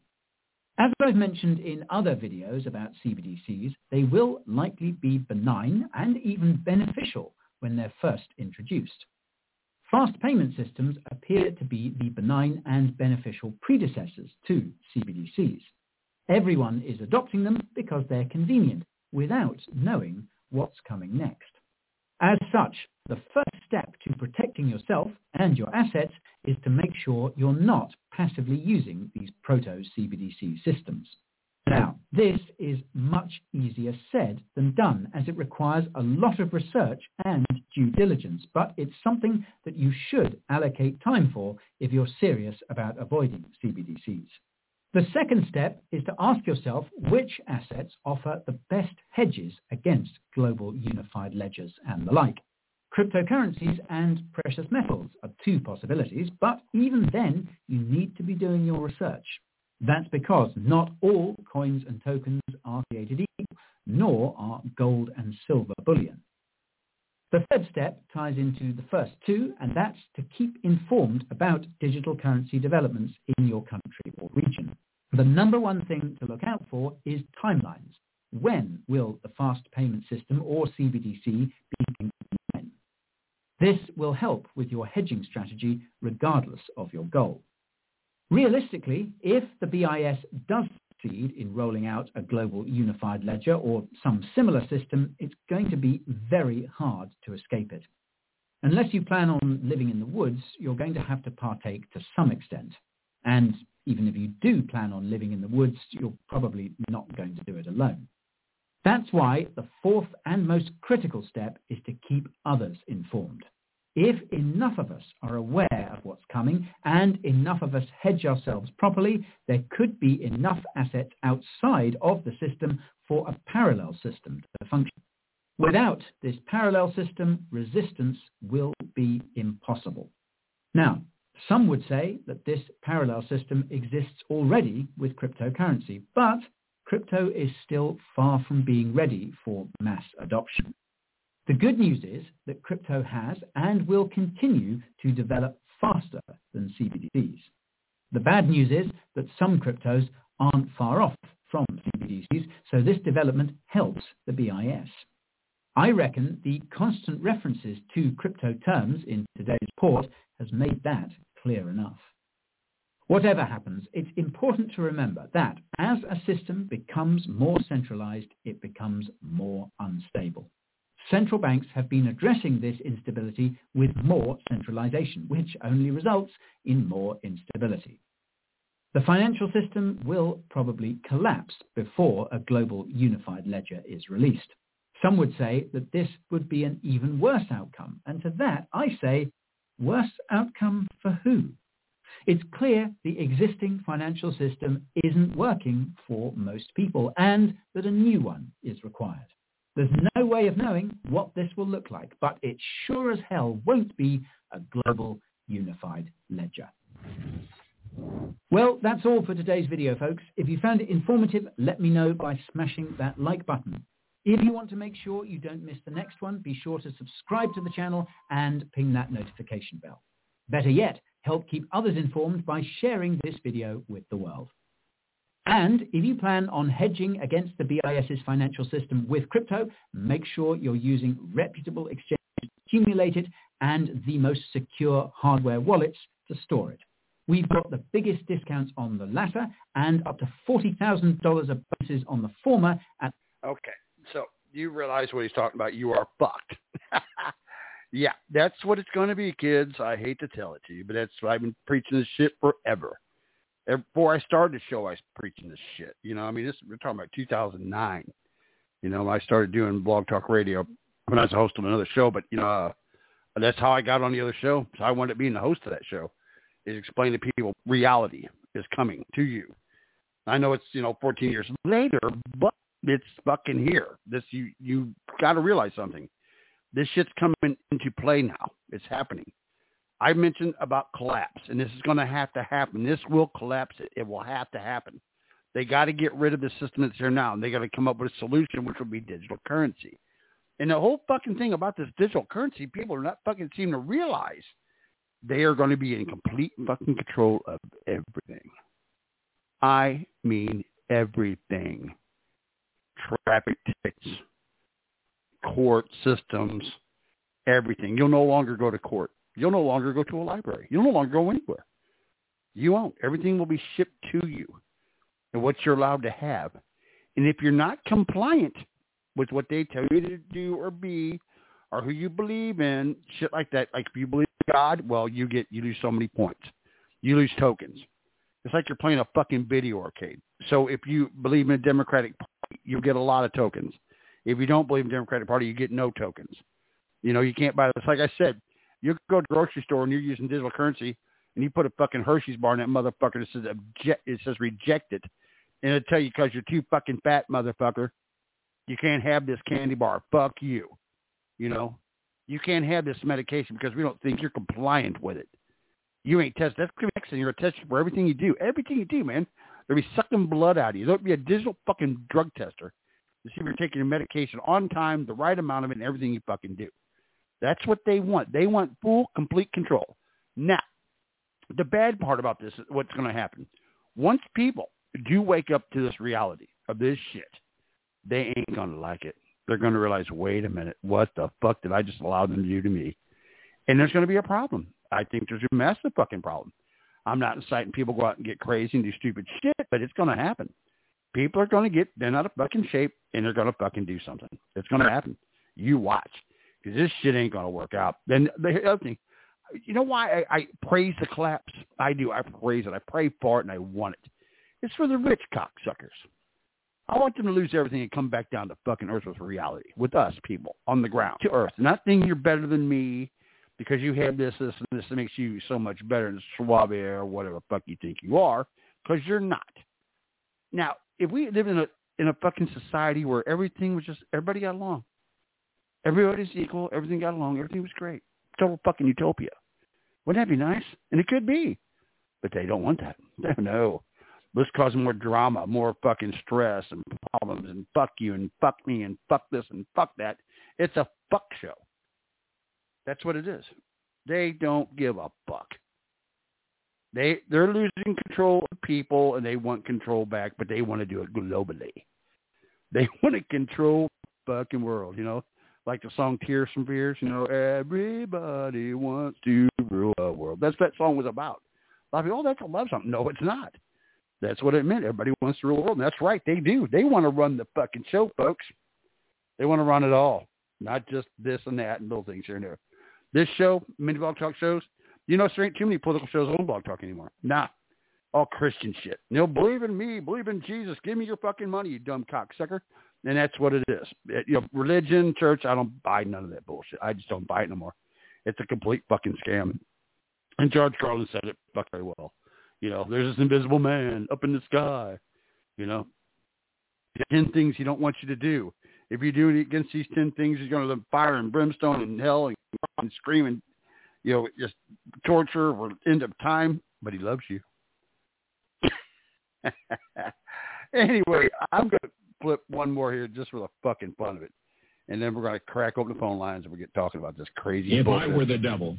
As I've mentioned in other videos about C B D Cs, they will likely be benign and even beneficial when they're first introduced. Fast payment systems appear to be the benign and beneficial predecessors to C B D Cs. Everyone is adopting them because they're convenient, without knowing what's coming next. As such, the first step to protecting yourself and your assets is to make sure you're not passively using these proto-C B D C systems. Now, this is much easier said than done, as it requires a lot of research and due diligence, but it's something that you should allocate time for if you're serious about avoiding C B D Cs. The second step is to ask yourself which assets offer the best hedges against global unified ledgers and the like. Cryptocurrencies and precious metals are two possibilities, but even then you need to be doing your research. That's because not all coins and tokens are created equal, nor are gold and silver bullion. The third step ties into the first two, and that's to keep informed about digital currency developments in your country or region. The number one thing to look out for is timelines. When will the fast payment system or C B D C be implemented? This will help with your hedging strategy regardless of your goal. Realistically, if the B I S does succeed in rolling out a global unified ledger or some similar system, it's going to be very hard to escape it. Unless you plan on living in the woods, you're going to have to partake to some extent. And even if you do plan on living in the woods, you're probably not going to do it alone. That's why the fourth and most critical step is to keep others informed. If enough of us are aware of what's coming and enough of us hedge ourselves properly, there could be enough assets outside of the system for a parallel system to function. Without this parallel system, resistance will be impossible. Now, some would say that this parallel system exists already with cryptocurrency, but crypto is still far from being ready for mass adoption. The good news is that crypto has and will continue to develop faster than C B D Cs. The bad news is that some cryptos aren't far off from C B D Cs, so this development helps the B I S. I reckon the constant references to crypto terms in today's report has made that clear enough. Whatever happens, it's important to remember that as a system becomes more centralized, it becomes more unstable. Central banks have been addressing this instability with more centralization, which only results in more instability. The financial system will probably collapse before a global unified ledger is released. Some would say that this would be an even worse outcome, and to that I say, worse outcome for who? It's clear the existing financial system isn't working for most people and that a new one is required. There's no way of knowing what this will look like, but it sure as hell won't be a global unified ledger. Well, that's all for today's video, folks. If you found it informative, let me know by smashing that like button. If you want to make sure you don't miss the next one, be sure to subscribe to the channel and ping that notification bell. Better yet, help keep others informed by sharing this video with the world. And if you plan on hedging against the B I S's financial system with crypto, make sure you're using reputable exchanges, accumulated, and the most secure hardware wallets to store it. We've got the biggest discounts on the latter and up to forty thousand dollars of bonuses on the former. At Okay, so you realize what he's talking about. You are fucked. Yeah, that's what it's going to be, kids. I hate to tell it to you, but that's why I've been preaching this shit forever. Before I started the show, I was preaching this shit. You know, I mean, this we're talking about two thousand nine. You know, I started doing Blog Talk Radio when I was a host of another show, but, you know, uh, that's how I got on the other show. So I wanted to be the host of that show, is explain to people reality is coming to you. I know it's, you know, fourteen years later, but it's fucking here. This, you, you got to realize something. This shit's coming into play now. It's happening. I mentioned about collapse, and this is going to have to happen. This will collapse. It, it will have to happen. They got to get rid of the system that's here now, and they got to come up with a solution, which will be digital currency. And the whole fucking thing about this digital currency, people are not fucking seem to realize they are going to be in complete fucking control of everything. I mean everything. Traffic tickets, court systems, everything. You'll no longer go to court. You'll no longer go to a library. You'll no longer go anywhere. You won't. Everything will be shipped to you and what you're allowed to have. And if you're not compliant with what they tell you to do or be or who you believe in, shit like that, like if you believe in God, well, you get you lose so many points. You lose tokens. It's like you're playing a fucking video arcade. So if you believe in a Democratic Party, you get a lot of tokens. If you don't believe in the Democratic Party, you get no tokens. You know, you can't buy this. Like I said, you go to the grocery store and you're using digital currency and you put a fucking Hershey's bar in that motherfucker that says object, it says reject it. And it'll tell you because you're too fucking fat, motherfucker, you can't have this candy bar. Fuck you. You know, you can't have this medication because we don't think you're compliant with it. You ain't tested. That's connection. You're tested for everything you do. Everything you do, man. They'll be sucking blood out of you. There'll be a digital fucking drug tester to see if you're taking your medication on time, the right amount of it, and everything you fucking do. That's what they want. They want full, complete control. Now, the bad part about this is what's going to happen. Once people do wake up to this reality of this shit, they ain't going to like it. They're going to realize, wait a minute, what the fuck did I just allow them to do to me? And there's going to be a problem. I think there's a massive fucking problem. I'm not inciting people to go out and get crazy and do stupid shit, but it's going to happen. People are going to get bent out of fucking shape, and they're going to fucking do something. It's going to happen. You watch. Because this shit ain't going to work out. Then the other thing, you know why I, I praise the collapse? I do. I praise it. I pray for it, and I want it. It's for the rich cocksuckers. I want them to lose everything and come back down to fucking earth with reality, with us people on the ground, to earth. Not thinking you're better than me because you have this, this, and this that makes you so much better than Schwab or whatever the fuck you think you are, because you're not. Now, if we live in a in a fucking society where everything was just, everybody got along. Everybody's equal. Everything got along. Everything was great. Total fucking utopia. Wouldn't that be nice? And it could be. But they don't want that. No. Let's cause more drama, more fucking stress and problems and fuck you and fuck me and fuck this and fuck that. It's a fuck show. That's what it is. They don't give a fuck. They, they're losing control of people and they want control back, but they want to do it globally. They want to control the fucking world, you know? Like the song Tears from Fears, you know, everybody wants to rule the world. That's what that song was about. A lot of people, oh, that's a love song. No, it's not. That's what it meant. Everybody wants to rule the world. And that's right. They do. They want to run the fucking show, folks. They want to run it all, not just this and that and little things here and there. This show, many Blog Talk shows, you know, there ain't too many political shows on Blog Talk anymore. Nah. All Christian shit. You know, believe in me, believe in Jesus. Give me your fucking money, you dumb cocksucker. And that's what it is. It, you know, religion, church, I don't buy none of that bullshit. I just don't buy it no more. It's a complete fucking scam. And George Carlin said it fuck very well. You know, there's this invisible man up in the sky. You know, ten things he don't want you to do. If you do it against these ten things, he's going to fire and brimstone and hell and, and scream and, you know, just torture or end of time. But he loves you. Anyway, I'm going to flip one more here just for the fucking fun of it. And then we're going to crack open the phone lines and we get talking about this crazy If bullshit. I were the devil,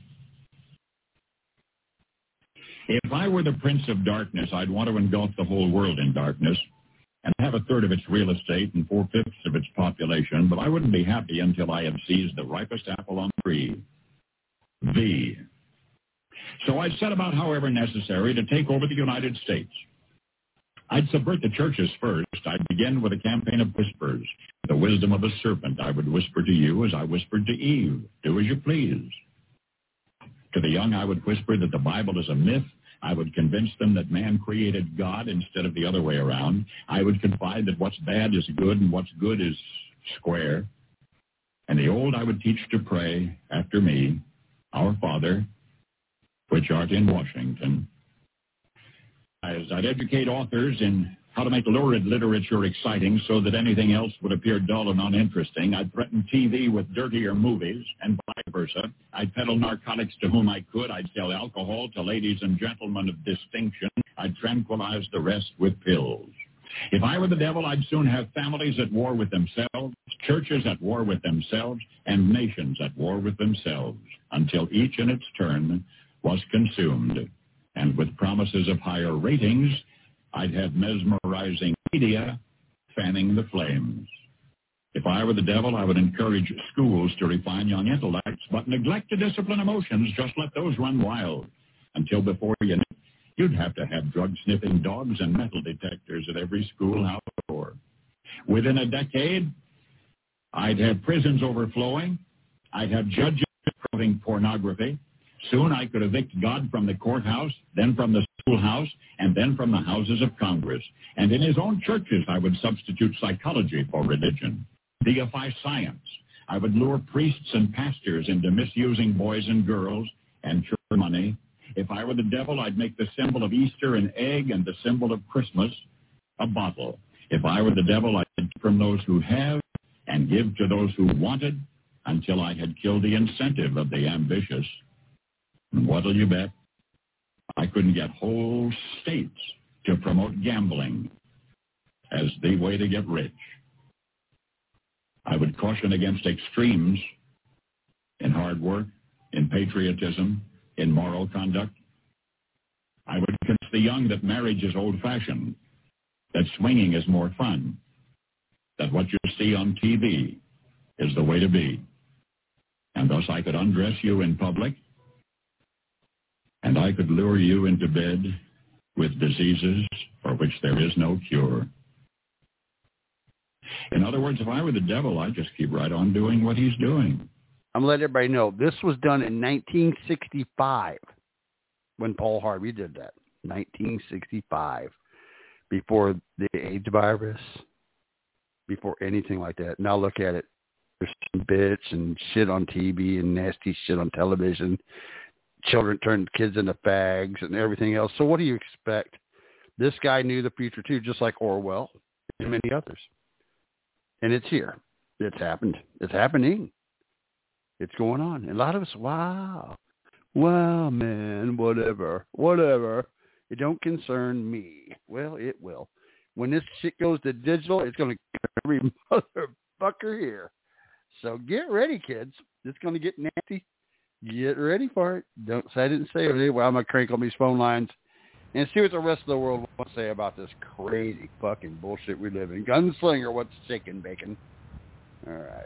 if I were the prince of darkness, I'd want to engulf the whole world in darkness and have a third of its real estate and four-fifths of its population, but I wouldn't be happy until I had seized the ripest apple on the tree, thee. So I'd set about, however necessary, to take over the United States. I'd subvert the churches first. I'd begin with a campaign of whispers. The wisdom of a serpent I would whisper to you as I whispered to Eve. Do as you please. To the young I would whisper that the Bible is a myth. I would convince them that man created God instead of the other way around. I would confide that what's bad is good and what's good is square. And the old I would teach to pray after me, Our Father, which art in Washington. As I'd educate authors in how to make lurid literature exciting so that anything else would appear dull and uninteresting. I'd threaten T V with dirtier movies and vice versa. I'd peddle narcotics to whom I could. I'd sell alcohol to ladies and gentlemen of distinction. I'd tranquilize the rest with pills. If I were the devil, I'd soon have families at war with themselves, churches at war with themselves, and nations at war with themselves, until each in its turn was consumed. And with promises of higher ratings, I'd have mesmerizing media fanning the flames. If I were the devil, I would encourage schools to refine young intellects, but neglect to discipline emotions. Just let those run wild. Until before you know it, you'd have to have drug-sniffing dogs and metal detectors at every schoolhouse door. Within a decade, I'd have prisons overflowing. I'd have judges promoting pornography. Soon I could evict God from the courthouse, then from the schoolhouse, and then from the houses of Congress. And in his own churches, I would substitute psychology for religion, deify science. I would lure priests and pastors into misusing boys and girls and church money. If I were the devil, I'd make the symbol of Easter an egg and the symbol of Christmas a bottle. If I were the devil, I'd take from those who have and give to those who wanted until I had killed the incentive of the ambitious. And what'll you bet? I couldn't get whole states to promote gambling as the way to get rich. I would caution against extremes in hard work, in patriotism, in moral conduct. I would convince the young that marriage is old-fashioned, that swinging is more fun, that what you see on T V is the way to be. And thus I could undress you in public, and I could lure you into bed with diseases for which there is no cure. In other words, if I were the devil, I'd just keep right on doing what he's doing. I'm letting everybody know this was done in nineteen sixty-five when Paul Harvey did that. nineteen sixty-five, before the AIDS virus, before anything like that. Now look at it. There's some bitch and shit on T V and nasty shit on television. Children turn kids into fags and everything else. So what do you expect? This guy knew the future too, just like Orwell and many others. And it's here. It's happened. It's happening. It's going on. And a lot of us, wow. Wow, man, whatever. Whatever. It don't concern me. Well, it will. When this shit goes to digital, it's going to every motherfucker here. So get ready, kids. It's going to get nasty. Get ready for it. Don't say I didn't say it. Anyway, I'm going to crank on these phone lines and see what the rest of the world wants to say about this crazy fucking bullshit we live in. Gunslinger, what's chicken bacon? All right.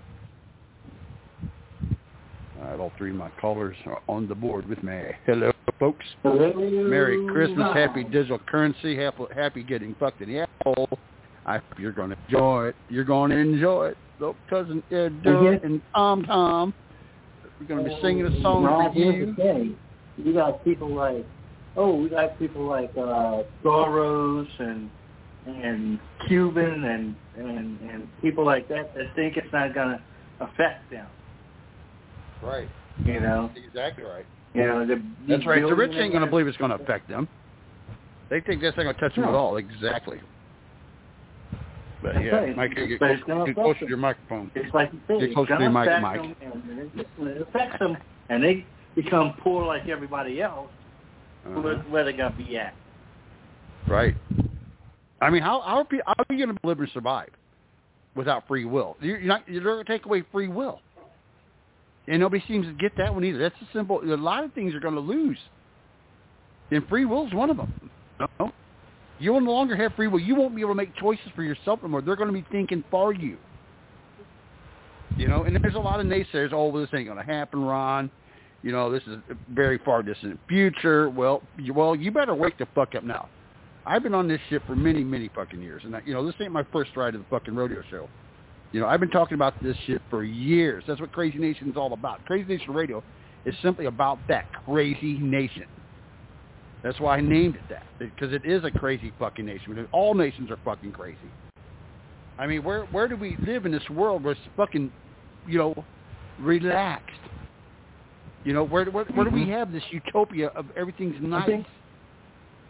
All right, all three of my callers are on the board with me. Hello, folks. Hello. Merry Christmas. Happy digital currency. Happy, happy getting fucked in the asshole. I hope you're going to enjoy it. You're going to enjoy it. Little cousin Ed Durrett and Tom Tom. We're going to be singing a song well, for you. The thing. You got people like, oh, we got people like uh, Soros and and Cuban and, and, and people like that that think it's not going to affect them. Right. You know? Exactly right. You know, the, that's right. The rich ain't going to believe it's going to affect them. They think this ain't going to touch them no. at all. Exactly. But that's yeah, right. Mike, get, but get, get closer to your microphone. It's like you say, get closer to your mic, Mike. Them and it affects them, and they become poor like everybody else. Uh-huh. Where, where they going to be at? Right. I mean, how how are, people, how are you going to live and survive without free will? You're not. You're going to take away free will, and nobody seems to get that one either. That's a simple. A lot of things are going to lose, and free will is one of them. No? You will no longer have free will. You won't be able to make choices for yourself anymore. They're going to be thinking for you. You know, and there's a lot of naysayers. Oh, well, this ain't going to happen, Ron. You know, this is very far distant future. Well, you, well, you better wake the fuck up now. I've been on this shit for many, many fucking years. And, I, you know, this ain't my first ride to the fucking rodeo show. You know, I've been talking about this shit for years. That's what Crazy Nation is all about. Crazy Nation Radio is simply about that crazy nation. That's why I named it that, because it is a crazy fucking nation. All nations are fucking crazy. I mean, where where do we live in this world where it's fucking, you know, relaxed? You know, where where, where do we have this utopia of everything's nice? I think,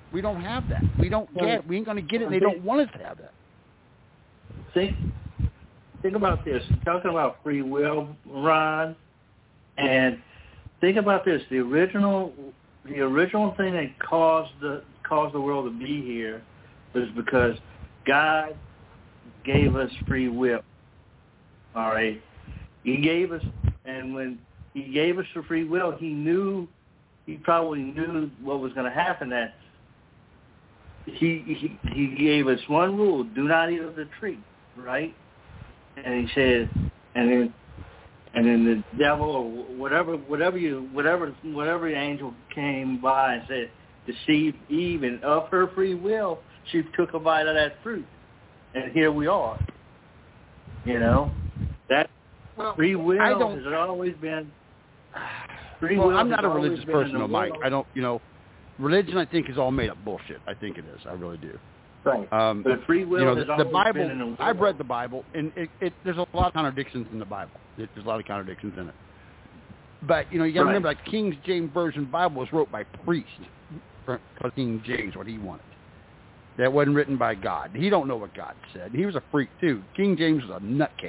We don't have that. We don't get it. We ain't going to get it. They don't want us to have that. Think, think about this. Talking about free will, Ron, and think about this. The original, the original thing that caused the caused the world to be here was because God gave us free will. All right, He gave us, and when He gave us the free will, He knew, He probably knew what was going to happen. That he, he He gave us one rule: do not eat of the tree, right? And He said, and then and then the devil or whatever, whatever you, whatever, whatever the angel came by and said, deceived Eve, and of her free will, she took a bite of that fruit, and here we are. You know, that well, free will I don't, has always been. Free well, will I'm not a religious been person, in though, the Mike. world. I don't, you know, religion I think is all made up bullshit. I think it is. I really do. Right. Um, but free will you know, has the, always the Bible. been in the world. I've read the Bible, and it, it, there's a lot of contradictions in the Bible. There's a lot of contradictions in it. But you know, you got to right. remember, like King James Version Bible was wrote by priests for King James, what he wanted. That wasn't written by God. He don't know what God said. He was a freak too. King James was a nutcase.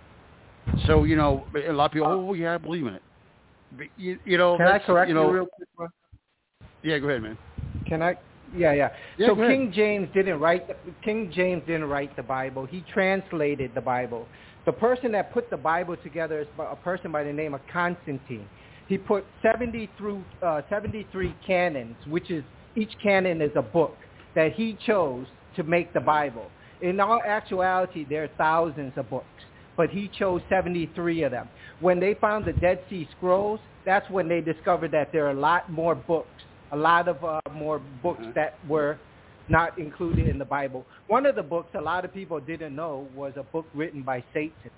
So you know, a lot of people, oh yeah, I believe in it. But, you, you know, can I correct you, you know, real quick, bro? Yeah, go ahead, man. Can I? Yeah, yeah. yeah so King James didn't write. The, King James didn't write the Bible. He translated the Bible. The person that put the Bible together is a person by the name of Constantine. He put seventy through uh, seventy-three canons, which is each canon is a book that he chose to make the Bible. In all actuality, there are thousands of books, but he chose seventy-three of them. When they found the Dead Sea Scrolls, that's when they discovered that there are a lot more books, a lot of uh, more books that were not included in the Bible. One of the books a lot of people didn't know was a book written by Satan.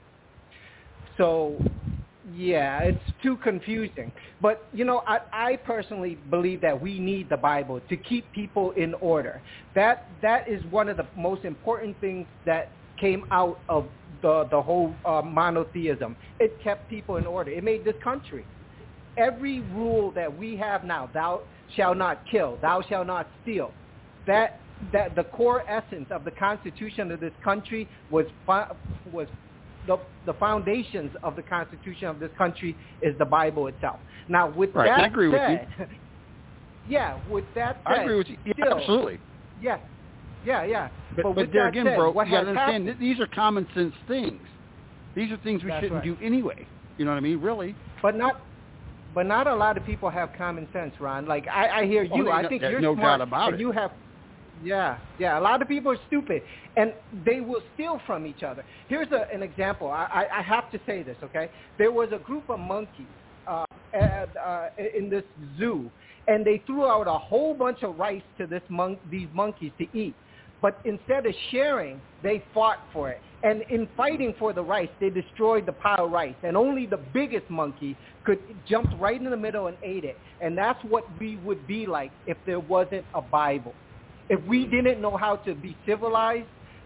So, yeah, it's too confusing. But, you know, I, I personally believe that we need the Bible to keep people in order. That That is one of the most important things that came out of the, the whole uh, monotheism. It kept people in order. It made this country. Every rule that we have now, thou shalt not kill, thou shalt not steal, that that the core essence of the Constitution of this country was was the the foundations of the Constitution of this country is the Bible itself. Now, with right. that I agree said, with you. yeah, with that said, I agree with you. Yeah, still, absolutely. Yeah, yeah, yeah. But, but, but with there that again, said, bro, what you got to has understand, happened, these are common sense things. These are things we That's shouldn't right. do anyway. You know what I mean? Really. But not. But not a lot of people have common sense, Ron. Like, I, I hear you. Oh, I no, think there's you're no smart. doubt about and it. You have, yeah, yeah. A lot of people are stupid, and they will steal from each other. Here's a, an example. I, I, I have to say this, okay? There was a group of monkeys uh, at, uh, in this zoo, and they threw out a whole bunch of rice to this mon- these monkeys to eat. But instead of sharing, they fought for it. And in fighting for the rice, they destroyed the pile of rice. And only the biggest monkey could jump right in the middle and ate it. And that's what we would be like if there wasn't a Bible. If we didn't know how to be civilized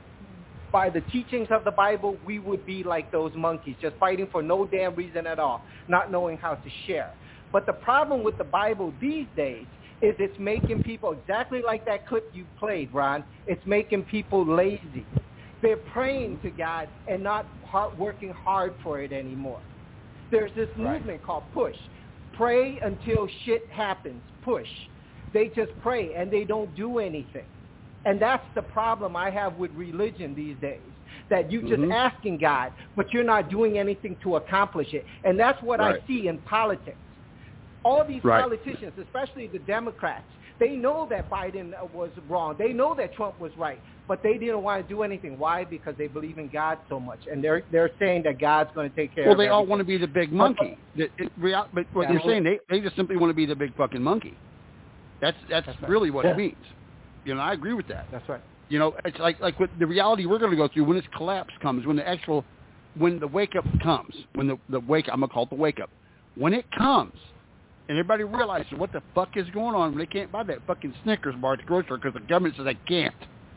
by the teachings of the Bible, we would be like those monkeys, just fighting for no damn reason at all, not knowing how to share. But the problem with the Bible these days is it's making people, exactly like that clip you played, Ron, it's making people lazy. They're praying to God and not hard, working hard for it anymore. There's this movement right. called PUSH. Pray until shit happens. PUSH. They just pray and they don't do anything. And that's the problem I have with religion these days, that you're just mm-hmm. asking God, but you're not doing anything to accomplish it. And that's what right. I see in politics. All these right. politicians, especially the Democrats, they know that Biden was wrong. They know that Trump was right, but they didn't want to do anything. Why? Because they believe in God so much, and they're they're saying that God's going to take care well, of Well, they everything. all want to be the big monkey. It, it, real, but what yeah, you're well, saying, they, they just simply want to be the big fucking monkey. That's that's, that's right. really what yeah. it means. You know, I agree with that. That's right. You know, it's like like with the reality we're going to go through when this collapse comes, when the actual, when the wake up comes, when the the wake I'm gonna call it the wake up, when it comes. And everybody realizes what the fuck is going on when they can't buy that fucking Snickers bar at the grocery store because the government says they can't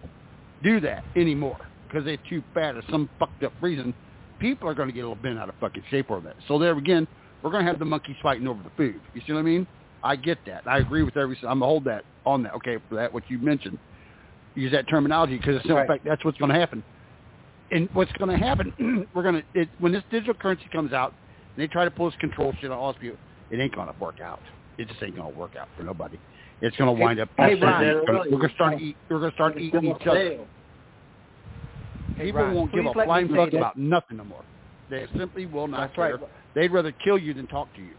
do that anymore because they're too fat or some fucked up reason. People are going to get a little bent out of fucking shape over that. So there again, we're going to have the monkeys fighting over the food. You see what I mean? I get that. I agree with every. I'm gonna hold that on that. Okay, for that what you mentioned. Use that terminology because it's in Right. fact that's what's going to happen. And what's going to happen? We're going to it, when this digital currency comes out and they try to pull this control shit on all of you, it ain't going to work out. It just ain't going to work out for nobody. It's going to wind up. Hey, we're Ron. going to start eat. We're going to start eating each other. Hey, People Ron, won't give please a let me flying say fuck this. about nothing no more. They simply will not That's care. right. They'd rather kill you than talk to you.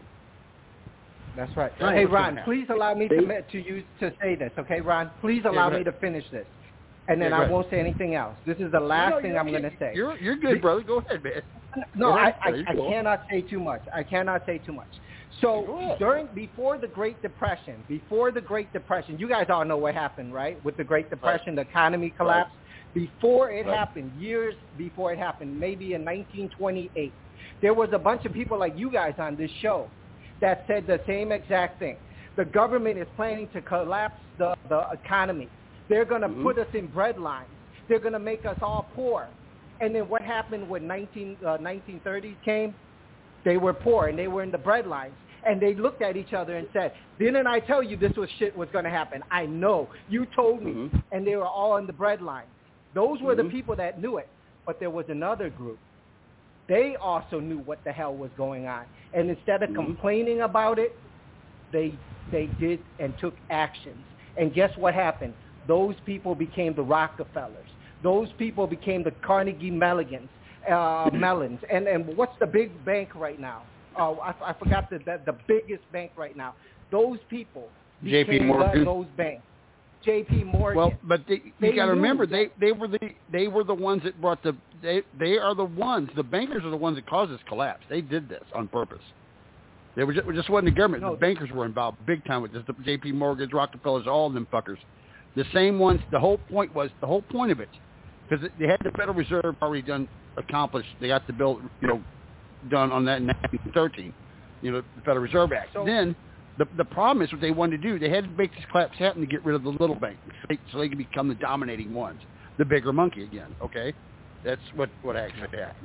That's right. That's Hey, what's Ron, gonna happen. please allow me to to use to say this, okay, Ron? Please Yeah, allow go me to ahead. finish this, and then Yeah, go I ahead. won't say anything else. This is the last No, thing you're I'm okay. going to say. You're you're good, brother. Go ahead, man. No, Go I, ahead. I, There you I go. cannot say too much. I cannot say too much. Go So ahead. during before the Great Depression, before the Great Depression, you guys all know what happened, right? With the Great Depression, the economy collapsed. Before it Right. happened, years before it happened, maybe in nineteen twenty-eight, there was a bunch of people like you guys on this show that said the same exact thing. The government is planning to collapse the, the economy. They're going to Mhm. put us in bread lines. They're going to make us all poor. And then what happened when nineteen, uh, nineteen thirties came? They were poor and they were in the bread lines. And they looked at each other and said, didn't I tell you this was shit was going to happen? I know. You told me. Mhm. And they were all in the bread lines. Those were the Mhm. people that knew it. But there was another group. They also knew what the hell was going on. And instead of Mhm. complaining about it, they they did and took actions. And guess what happened? Those people became the Rockefellers. Those people became the Carnegie Mellons. Uh, Mellons. And and what's the big bank right now? Oh, I, I forgot the, the the biggest bank right now. Those people J P became Morgan. the, those banks. J P Morgan. Well, but they, you They got to knew remember that- they they were the they were the ones that brought the they they are the ones the bankers are the ones that caused this collapse. They did this on purpose. They were just, it just wasn't the government. No. The bankers were involved big time with this. The J P Morgans, Rockefellers, all of them fuckers. The same ones. The whole point was the whole point of it because they had the Federal Reserve already done accomplished. They got the bill you know done on that in nineteen thirteen. You know the Federal Reserve Act. So- then. The, the problem is what they wanted to do. They had to make this collapse happen to get rid of the little banks so they, so they could become the dominating ones, the bigger monkey again. Okay, that's what what actually happened.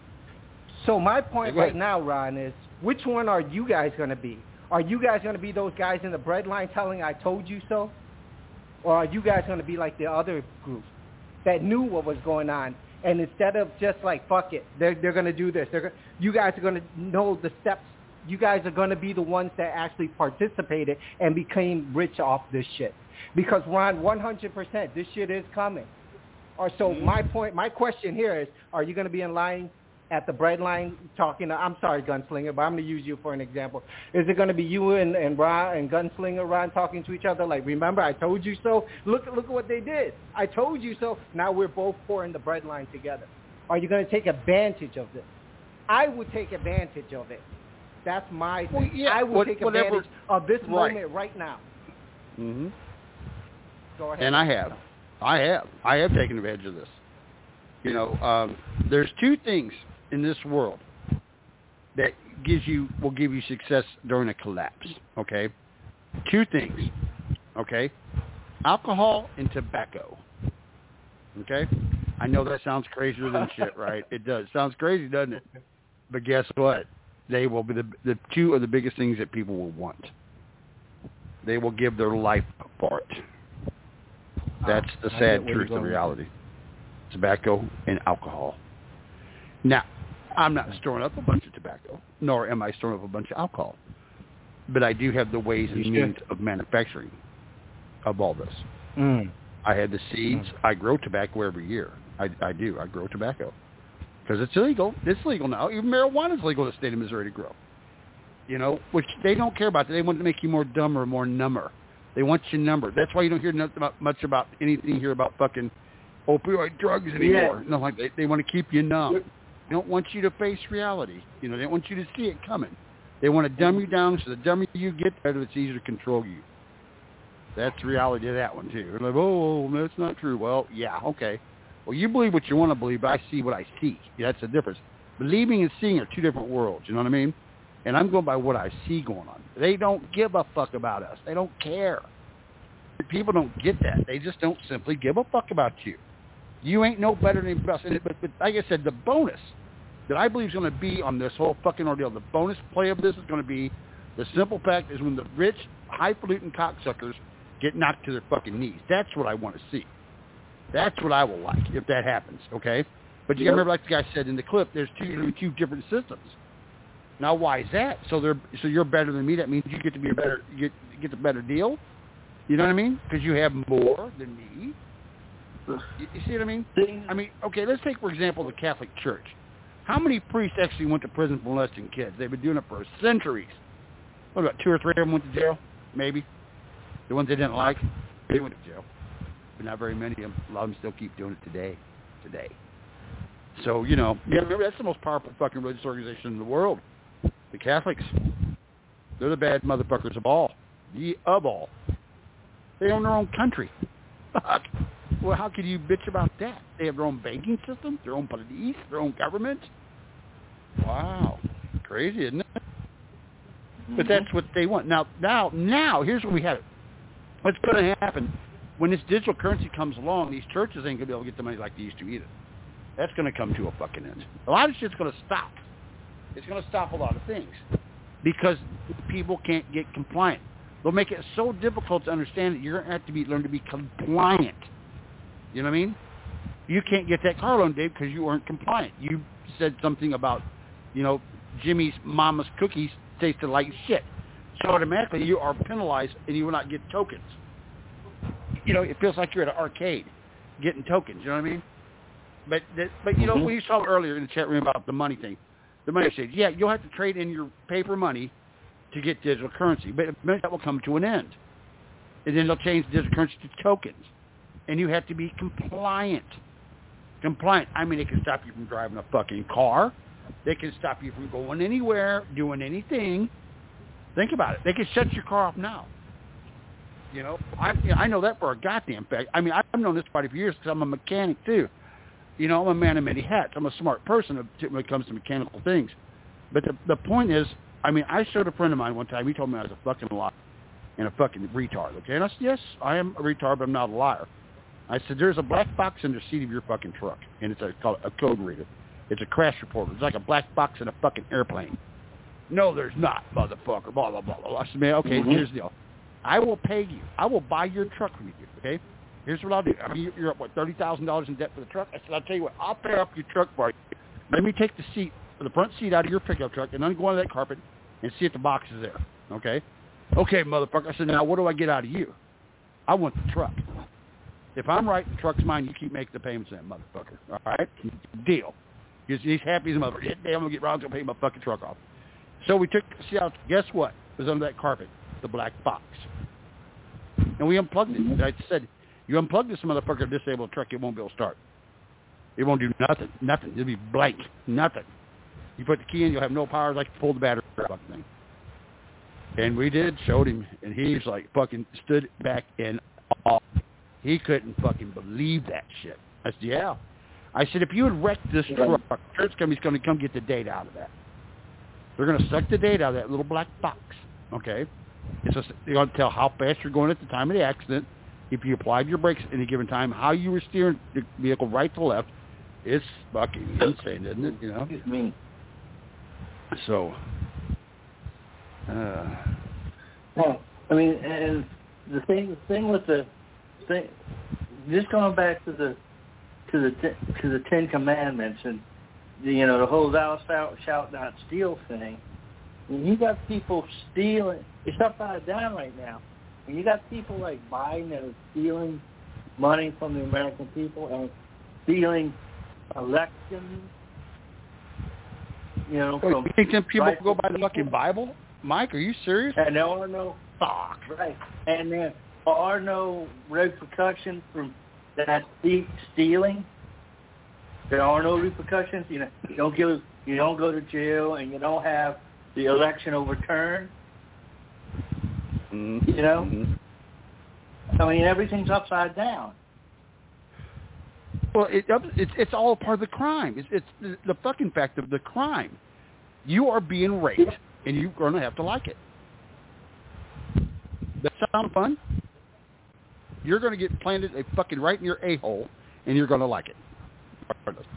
So my point Go ahead. right now, Ron, is which one are you guys going to be? Are you guys going to be those guys in the bread line telling I told you so? Or are you guys going to be like the other group that knew what was going on and instead of just like, fuck it, they're, they're going to do this. They're, go- you guys are going to know the steps. You guys are going to be the ones that actually participated and became rich off this shit. Because, Ron, one hundred percent, this shit is coming. Or so Mm-hmm. my point, my question here is, are you going to be in line at the bread line talking to, I'm sorry, Gunslinger, but I'm going to use you for an example. Is it going to be you and, and Ron and Gunslinger Ron talking to each other like, remember, I told you so? Look, look at what they did. I told you so. Now we're both pouring the bread line together. Are you going to take advantage of this? I would take advantage of it. That's my thing. Well, yeah, I would what- take whatever- advantage of this right. moment right now. Mm-hmm. Go ahead. And I have, I have, I have taken advantage of this. You know, um, there's two things in this world that gives you will give you success during a collapse. Okay, two things. Okay, alcohol and tobacco. Okay, I know that sounds crazier than shit, right? It does. Sounds crazy, doesn't it? But guess what? They will be the the two of the biggest things that people will want. They will give their life for it. That's the I sad get where you're truth of going with reality. Tobacco and alcohol. Now, I'm not storing up a bunch of tobacco, nor am I storing up a bunch of alcohol. But I do have the ways and You means should. of manufacturing of all this. Mm. I had the seeds. I grow tobacco every year. I, I do. I grow tobacco. Because it's illegal. It's legal now. Even marijuana is legal in the state of Missouri to grow. You know, which they don't care about. They want to make you more dumber, more number. They want you numbered. That's why you don't hear nothing about, much about anything here about fucking opioid drugs anymore. Yeah. No, like they, they want to keep you numb. They don't want you to face reality. You know, they don't want you to see it coming. They want to dumb you down, so the dumber you get, the better it's easier to control you. That's the reality of that one, too. They're like, oh, that's not true. Well, yeah, okay. Well, you believe what you want to believe, but I see what I see. Yeah, that's the difference. Believing and seeing are two different worlds, you know what I mean? And I'm going by what I see going on. They don't give a fuck about us. They don't care. People don't get that. They just don't simply give a fuck about you. You ain't no better than anybody else. And it- But, but like I said, the bonus that I believe is going to be on this whole fucking ordeal, the bonus play of this is going to be The simple fact is when the rich, highfalutin cocksuckers get knocked to their fucking knees. That's what I want to see. That's what I will like if that happens, okay? But you got to remember, like the guy said in the clip, there's two, two different systems. Now, why is that? So they're so you're better than me. That means you get to be a better, you get get the better deal. You know what I mean? Because you have more than me. You, you see what I mean? I mean, okay, let's take, for example, the Catholic Church. How many priests actually went to prison for molesting kids? They've been doing it for centuries. What about two or three of them went to jail? Maybe. The ones they didn't like, they went to jail. But not very many of them. A lot of them still keep doing it today. Today. So, you know, yeah, remember, that's the most powerful fucking religious organization in the world. The Catholics. They're the bad motherfuckers of all. The of all. They own their own country. Fuck. Well, how can you bitch about that? They have their own banking system, their own police, their own government. Wow. Crazy, isn't it? Mm-hmm. But that's what they want. Now, now, now, here's what we have. What's going to happen when this digital currency comes along, these churches ain't going to be able to get the money like they used to either. That's going to come to a fucking end. A lot of shit's going to stop. It's going to stop a lot of things because people can't get compliant. They'll make it so difficult to understand that you're going to have to be learn to be compliant. You know what I mean? You can't get that car loan, Dave, because you weren't compliant. You said something about, you know, Jimmy's mama's cookies tasted like shit. So automatically you are penalized and you will not get tokens. You know, it feels like you're at an arcade getting tokens. You know what I mean? But, but you know, mm-hmm. we saw earlier in the chat room about the money thing. The money exchange. Yeah, you'll have to trade in your paper money to get digital currency. But eventually that will come to an end. And then they'll change digital currency to tokens. And you have to be compliant. Compliant. I mean, it can stop you from driving a fucking car. They can stop you from going anywhere, doing anything. Think about it. They can shut your car off now. You know, I I know that for a goddamn fact. I mean, I've known this party for years because I'm a mechanic too. You know, I'm a man of many hats. I'm a smart person when it comes to mechanical things. But the the point is, I mean, I showed a friend of mine one time. He told me I was a fucking liar and a fucking retard. Okay, and I said, yes, I am a retard, but I'm not a liar. I said, there's a black box in the seat of your fucking truck, and it's a, called a code reader. It's a crash reporter. It's like a black box in a fucking airplane. No, there's not, motherfucker, blah, blah, blah, blah. I said, man, okay, mm-hmm. here's the deal. I will pay you. I will buy your truck from you, okay? Here's what I'll do. I mean, you're up, what, thirty thousand dollars in debt for the truck? I said, I'll tell you what, I'll pay up your truck for you. Let me take the seat, the front seat out of your pickup truck, and then go under that carpet and see if the box is there, okay? Okay, motherfucker. I said, now what do I get out of you? I want the truck. If I'm right, the truck's mine. You keep making the payments, then, motherfucker. All right? Deal. He's, he's happy as a motherfucker. Damn, I'm going to get Ron's going to pay my fucking truck off. So we took the seat out. Guess what? It was under that carpet, the black box. And we unplugged it. I said, you unplug this motherfucker, disabled truck, it won't be able to start. It won't do nothing. Nothing. It'll be blank. Nothing. You put the key in, you'll have no power. Like pull the battery out of the thing. And we did, showed him, and he's like fucking stood back in awe. He couldn't fucking believe that shit. I said, yeah. I said, if you had wrecked this truck, the insurance company's going to come get the data out of that. They're going to suck the data out of that little black box, okay? It's just, they're going to tell how fast you're going at the time of the accident, if you applied your brakes at any given time, how you were steering the vehicle right to left. It's fucking insane, isn't it? You know? Excuse me. So, uh... Well, I mean, and the thing, the thing with the thing, just going back to the to the to the Ten Commandments and the, you know, the whole "thou shalt, shalt not steal" thing. When you got people stealing, it's upside down right now. When you got people like Biden that are stealing money from the American people and stealing elections, you know, Wait, from you think them people right go by the people? fucking Bible? Mike, are you serious? And there are no fuck. Right, and there are no repercussions from that stealing. There are no repercussions. You know, you don't go, you don't go to jail, and you don't have the election overturned. Mm-hmm. You know, mm-hmm. I mean, everything's upside down. Well, it, it's it's all part of the crime. It's it's the, the fucking fact of the crime. You are being raped, and you're going to have to like it. That sound fun? You're going to get planted a fucking right in your a-hole, and you're going to like it.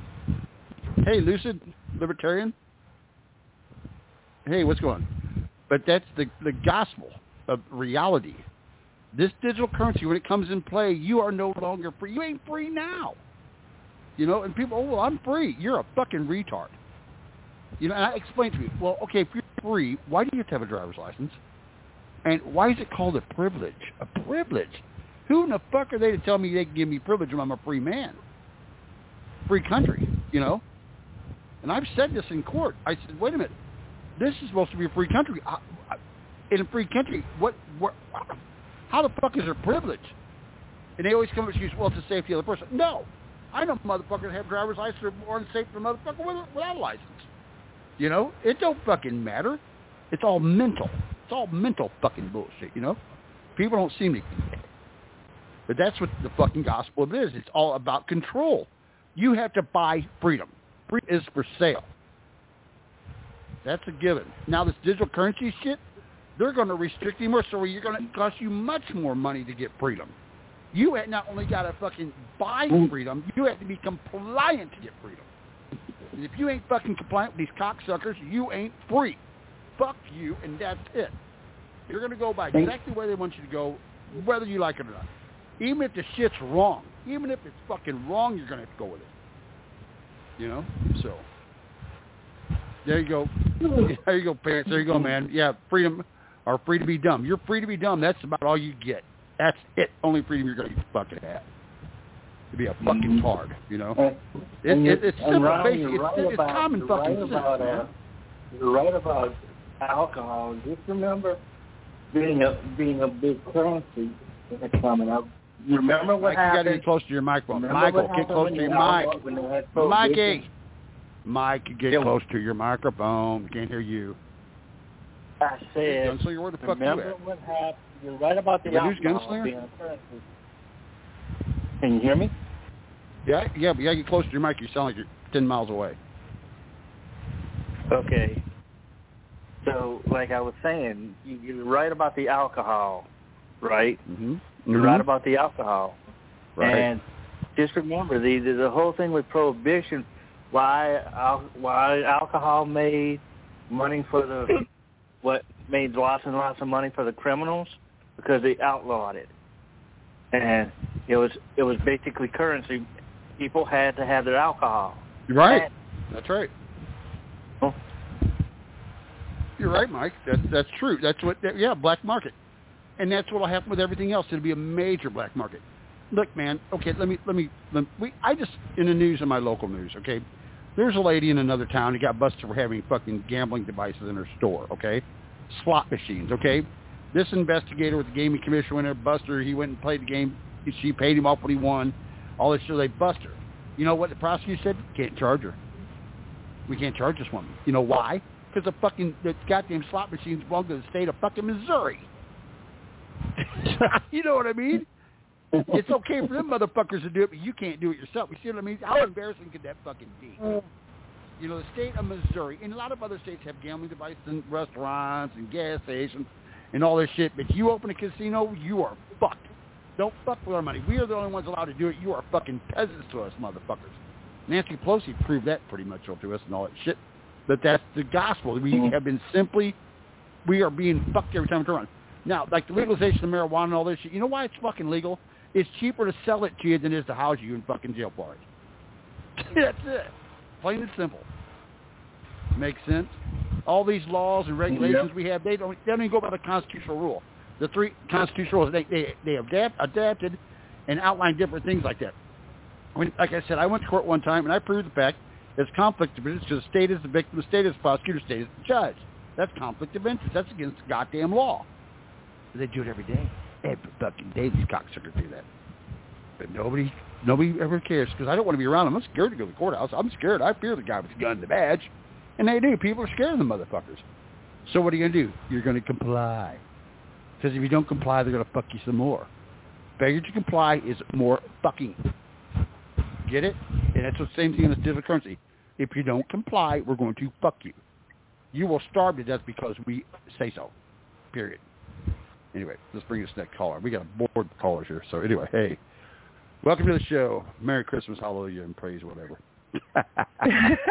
Hey, Lucid Libertarian. Hey, what's going on? But that's the, the gospel of reality. This digital currency, when it comes in play, you are no longer free. You ain't free now. You know, and people, oh, well, I'm free. You're a fucking retard. You know, and I explained to me, well, okay, if you're free, why do you have to have a driver's license? And why is it called a privilege? A privilege? Who in the fuck are they to tell me they can give me privilege when I'm a free man? Free country, you know? And I've said this in court. I said, wait a minute. This is supposed to be a free country. I, I, in a free country, what, what, how the fuck is there privilege? And they always come with excuse, well, it's the safety of the person. No. I know motherfuckers have driver's license are more unsafe than a motherfucker without a license. You know? It don't fucking matter. It's all mental. It's all mental fucking bullshit, you know? People don't seem to. But that's what the fucking gospel is. It's all about control. You have to buy freedom. Freedom is for sale. That's a given. Now this digital currency shit, they're going to restrict you more, so you're going to cost you much more money to get freedom. You have not only got to fucking buy freedom, you have to be compliant to get freedom. And if you ain't fucking compliant with these cocksuckers, you ain't free. Fuck you, and that's it. You're going to go by exactly where they want you to go, whether you like it or not. Even if the shit's wrong. Even if it's fucking wrong, you're going to have to go with it. You know? So, there you go. There you go, parents. There you go, man. Yeah, freedom, or free to be dumb. You're free to be dumb. That's about all you get. That's it. Only freedom you're going to fucking have. To be a fucking tard, you know? It, it, it's simple, Ron, basically. right It's, it's about, common fucking right sense. About, uh, you're right about alcohol. Just remember being a being a big currency coming up. You remember what Mike, happened? you got to get close to your microphone. Remember Michael, what get close to happened your when mic. they had Mikey. Mike, get Yeah. close to your microphone. Can't hear you. I said, So you're where the fuck you remember at? what happened? You're right about the Did I lose alcohol Gunslinger? being a currency. Can you hear me? Yeah, yeah, but yeah, get close to your mic. You sound like you're ten miles away. Okay. So, like I was saying, you- you're right about the alcohol, right? Mm-hmm. You're mm-hmm. right about the alcohol. Right. And just remember, the, the the whole thing with prohibition, why al- why alcohol made money for the, what made lots and lots of money for the criminals? Because they outlawed it. And it was it was basically currency. People had to have their alcohol. Right. And, That's right. oh, You're right, Mike. That's that's true. That's what. Yeah, black market, and that's what'll happen with everything else. It'll be a major black market. Look, man. Okay, let me let me. Let, we I just in the news in my local news. Okay, there's a lady in another town who got busted for having fucking gambling devices in her store. Okay, slot machines. Okay, this investigator with the gaming commission went there, busted her. He went and played the game. She paid him off what he won. All this shit, they bust her. You know what the prosecutor said? Can't charge her. We can't charge this woman. You know why? Because the fucking the goddamn slot machines belong to the state of fucking Missouri. You know what I mean? It's okay for them motherfuckers to do it, but you can't do it yourself. You see what I mean? How embarrassing could that fucking be? You know, the state of Missouri, and a lot of other states have gambling devices in restaurants and gas stations and all this shit, but you open a casino, you are fucked. Don't fuck with our money. We are the only ones allowed to do it. You are fucking peasants to us, motherfuckers. Nancy Pelosi proved that pretty much to us and all that shit. But that's the gospel. We have been simply, we are being fucked every time we turn around. Now, like the legalization of marijuana and all this shit, you know why it's fucking legal? It's cheaper to sell it to you than it is to house you in fucking jail for it. That's it. Plain and simple. Makes sense? All these laws and regulations Yep. we have, they don't, they don't even go by the constitutional rule. The three constitutional rules, they, they, they adapt, adapted and outlined different things like that. When, like I said, I went to court one time, and I proved the fact it's conflict of interest because the state is the victim, the state is the prosecutor, the state is the judge. That's conflict of interest. That's against the goddamn law. They do it every day. Every fucking day these cocksuckers do that. But nobody nobody ever cares because I don't want to be around them. I'm scared to go to the courthouse. I'm scared. I fear the guy with the gun and the badge. And they do. People are scared of the motherfuckers. So what are you going to do? You're going to comply. Because if you don't comply, they're going to fuck you some more. Failure to comply is more fucking. Get it? And that's the same thing in the digital currency. If you don't comply, we're going to fuck you. You will starve to death because we say so. Period. Anyway, let's bring this next caller. We got a board of callers here. So anyway, hey, welcome to the show. Merry Christmas, hallelujah, and praise whatever.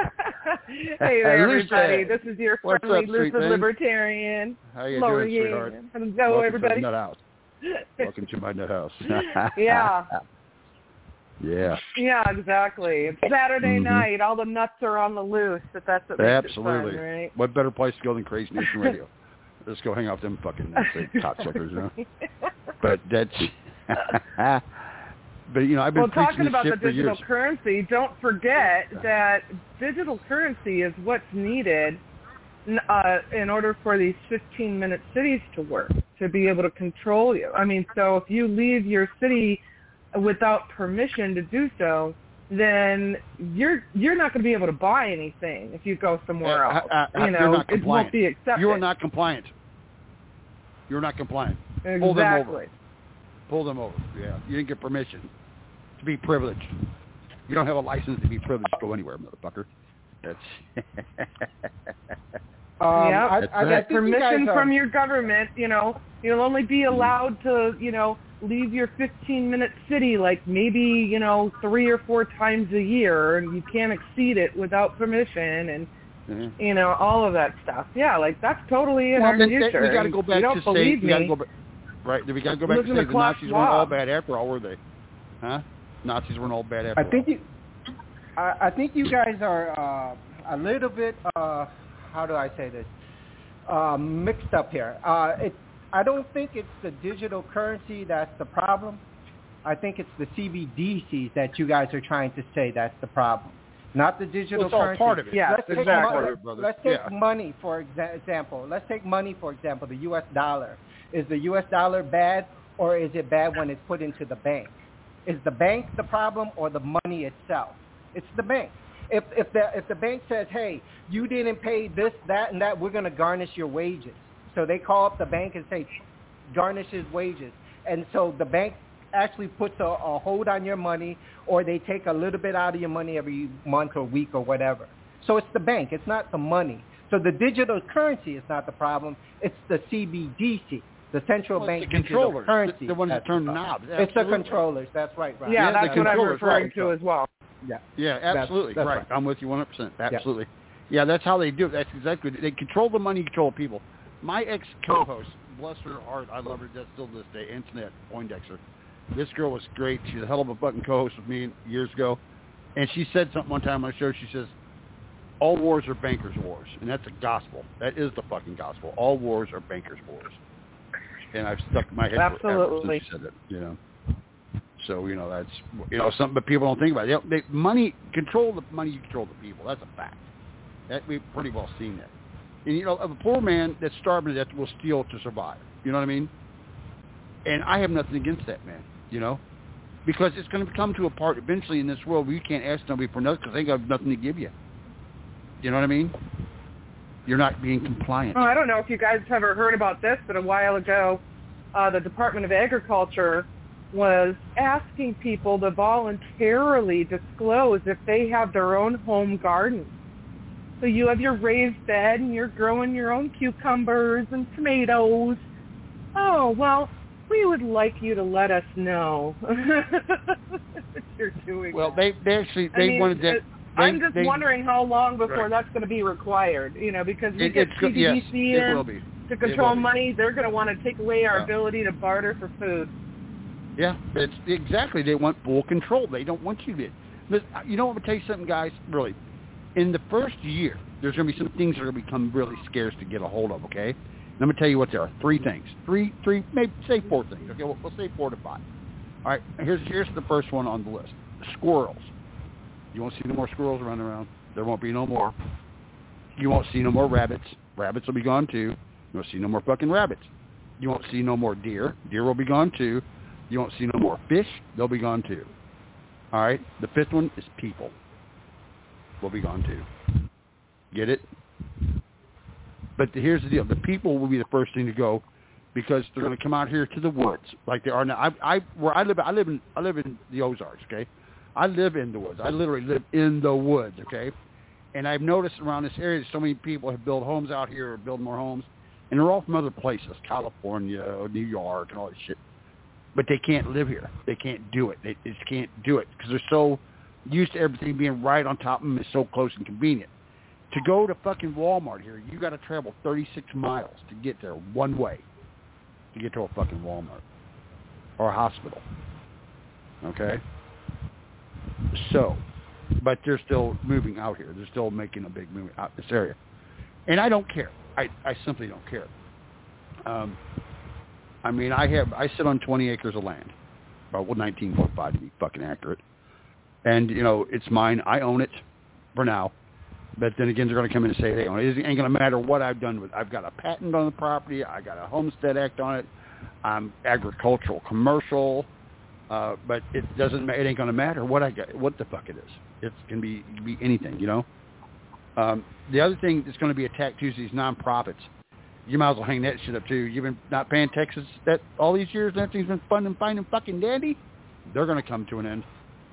Hey there, Lucy. everybody. This is your What's friendly up, sweet lucid thing? libertarian. How you Lori doing, sweetheart? Ann. Hello, Welcome everybody. to the nut house. Welcome to my nut house. Yeah. Yeah. Yeah, exactly. It's Saturday Mhm. night. All the nuts are on the loose. If that's what makes Absolutely. it fun, right? What better place to go than Crazy Nation Radio? Let's go hang out with them fucking cocksuckers, you know? But that's... But, you know, I've been well, preaching talking this about shit the for digital years. currency, don't forget that digital currency is what's needed uh, in order for these fifteen-minute cities to work, to be able to control you. I mean, so if you leave your city without permission to do so, then you're you're not going to be able to buy anything if you go somewhere Uh, else. uh, uh, you know, you're not it won't compliant. be accepted. You are not compliant. You're not compliant. Exactly. Pull them over. Pull them over. Yeah. You didn't get permission to be privileged. You don't have a license to be privileged to go anywhere, motherfucker. That's... Um, yeah, I, That's I, right. I think you permission guys are- from your government. You know, you'll only be allowed to, you know, leave your fifteen-minute city like maybe, you know, three or four times a year, and you can't exceed it without permission, and Mm-hmm. you know, all of that stuff. Yeah, like that's totally in Well, our then, future. then we got to go back you don't to say believe we got to me. go back. Right? We got to go back Listen to to say the Klaus Nazis weren't all Schwab. bad after all, were they? Huh? Nazis weren't all bad after I think all. you, I, I think you guys are uh, a little bit. Uh, how do I say this? Uh, mixed up here. Uh, it, I don't think it's the digital currency that's the problem. I think it's the C B D Cs that you guys are trying to say that's the problem, not the digital Well, it's all currency. part of it. Yeah, let's take, exactly. mo- Part of it, brother. let's take Yeah. money for exa- example. Let's take money for example. The U S dollar. Is the U S dollar bad, or is it bad when it's put into the bank? Is the bank the problem or the money itself? It's the bank. If if the if the bank says, hey, you didn't pay this, that, and that, we're going to garnish your wages. So they call up the bank and say, garnish his wages. And so the bank actually puts a, a hold on your money, or they take a little bit out of your money every month or week or whatever. So it's the bank. It's not the money. So the digital currency is not the problem. It's the C B D C, the central Well, bank it's the digital controllers, currency. the, the ones that That's turn the the problem. knobs. It's the Absolutely. controllers. That's right, Ron. Yeah, Yeah, that's the what I'm controllers, referring right. to as well. Yeah. Yeah, absolutely. that's right. right. I'm with you one hundred percent. Absolutely. Yeah. yeah, that's how they do it. That's exactly They control the money, control people. My ex-co-host, bless her heart, I love her to death still to this day, Antoinette Poindexter. This girl was great. She's a hell of a fucking co-host with me years ago. And she said something one time on the show. She says, all wars are bankers' wars. And that's the gospel. That is the fucking gospel. All wars are bankers' wars. And I've stuck in my head forever Absolutely. since she said that, you know. So, you know, that's, you know, something but people don't think about it. They, they, money, control the money, you control the people. That's a fact. That we've pretty well seen that. And, you know, a poor man that's starving to death will steal to survive. You know what I mean? And I have nothing against that, man, you know? Because it's going to come to a part eventually in this world where you can't ask somebody for nothing because they got nothing to give you. You know what I mean? You're not being compliant. Oh, I don't know if you guys have ever heard about this, but a while ago, uh, the Department of Agriculture was asking people to voluntarily disclose if they have their own home garden. So you have your raised bed and you're growing your own cucumbers and tomatoes. Oh, well, we would like you to let us know that you're doing Well, that. they, they actually, I they mean, wanted that. it- They, I'm just they, wondering how long before Right. that's going to be required, you know, because we It, get it's, C B D yes, C it in will be. to It control will be. money. They're going to want to take away our Yeah. ability to barter for food. Yeah, it's exactly. They want full control. They don't want you to. Listen, you know what? I'm gonna tell you something, guys. Really, in the first year, there's gonna be some things that are gonna become really scarce to get a hold of. Okay, and I'm gonna tell you what there are. Three things. Three, three, maybe say four things. Okay, we'll, we'll say four to five. All right. Here's here's the first one on the list. Squirrels. You won't see no more squirrels running around. There won't be no more. You won't see no more rabbits. Rabbits will be gone too. You won't see no more fucking rabbits. You won't see no more deer. Deer will be gone too. You won't see no more fish. They'll be gone too. All right? The fifth one is people. Will be gone too. Get it? But the, here's the deal. The people will be the first thing to go because they're going to come out here to the woods like they are now. I, I, where I live, I live in, I live in the Ozarks, okay? I live in the woods. I literally live in the woods, okay? And I've noticed around this area so many people have built homes out here or build more homes, and they're all from other places, California, New York, and all this shit. But they can't live here. They can't do it. They, they just can't do it because they're so used to everything being right on top of them. It's so close and convenient. To go to fucking Walmart here, you got to travel thirty-six miles to get there one way, to get to a fucking Walmart or a hospital. Okay? So, but they're still moving out here. They're still making a big move out this area. And I don't care. I, I simply don't care. Um, I mean, I have I sit on twenty acres of land, well, nineteen point five to be fucking accurate. And, you know, it's mine. I own it for now. But then again, they're going to come in and say, hey, it ain't going to matter what I've done with it. I've got a patent on the property. I got a Homestead Act on it. I'm agricultural, commercial. Uh, but it doesn't. It ain't going to matter what I got, what the fuck it is. It can be it can be anything, you know. Um, the other thing that's going to be attacked too is these nonprofits. You might as well hang that shit up too. You've been not paying taxes that all these years, and everything's been fun and fine and fucking dandy. They're going to come to an end.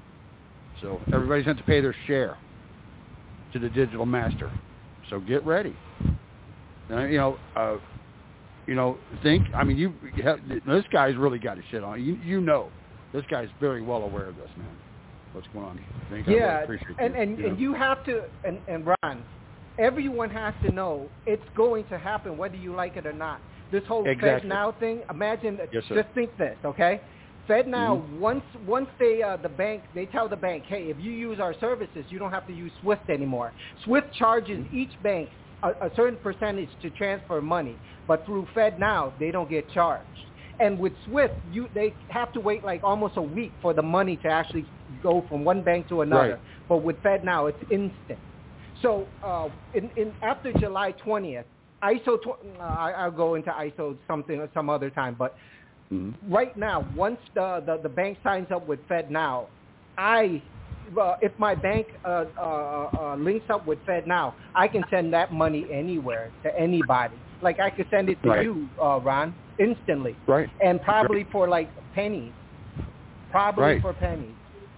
So everybody's going to pay their share to the digital master. So get ready. Uh, you know, uh, you know, think. I mean, you have, this guy's really got his shit on. You you know, this guy's very well aware of this, man. What's going on? I think I yeah, really appreciate and you, and, you know. and you have to, and, and Ron, everyone has to know it's going to happen whether you like it or not. This whole Exactly. FedNow thing. Imagine, Yes, sir. just think this, okay? FedNow, Mm-hmm. once once they uh, the bank they tell the bank, hey, if you use our services, you don't have to use SWIFT anymore. SWIFT charges each bank a, a certain percentage to transfer money, but through FedNow they don't get charged. And with SWIFT, you they have to wait like almost a week for the money to actually go from one bank to another. Right. But with FedNow, it's instant. So uh, in, in after July twentieth, I S O. Tw- uh, I, I'll go into I S O something some other time, but. Mm-hmm. Right now, once the, the, the bank signs up with FedNow, I, uh, if my bank uh, uh, uh, links up with FedNow, I can send that money anywhere to anybody. Like I could send it to Right. you, uh, Ron, instantly. Right. And probably for like pennies. Probably Right. for pennies.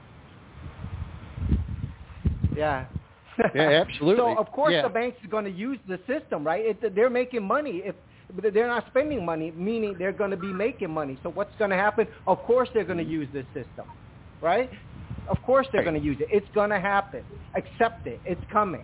Yeah. Yeah, absolutely. So, of course, yeah. the bank's going to use the system, right? It, they're making money. If But they're not spending money, meaning they're going to be making money. So what's going to happen? Of course they're going to use this system, right? Of course they're Right. going to use it. It's going to happen. Accept it. It's coming.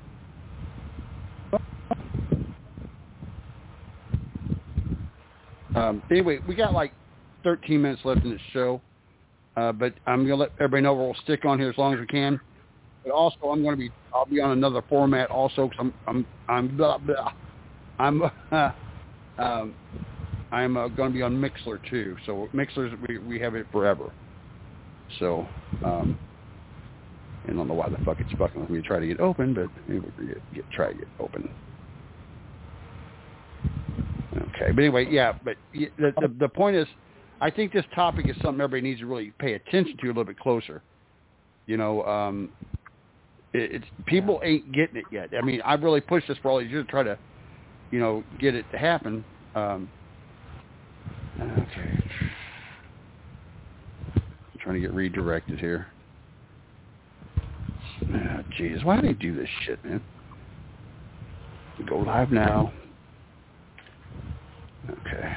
Um, anyway, we got like thirteen minutes left in the show, uh, but I'm going to let everybody know we'll stick on here as long as we can. But also, I'm going to be I'll be on another format also because I'm I'm I'm blah, blah. I'm. Uh, Um, I'm uh, going to be on Mixler too. So Mixlers, we we have it forever. So, um, I don't know why the fuck it's fucking with me to try to get open, but maybe we'll get, get try to get open. Okay, but anyway, yeah. But the, the the point is, I think this topic is something everybody needs to really pay attention to a little bit closer. You know, um, it, it's people ain't getting it yet. I mean, I've really pushed this for all these years to try to. You know, get it to happen. Um, okay. I'm trying to get redirected here. Oh, Jesus, why do they do this shit, man? Go live now. Okay.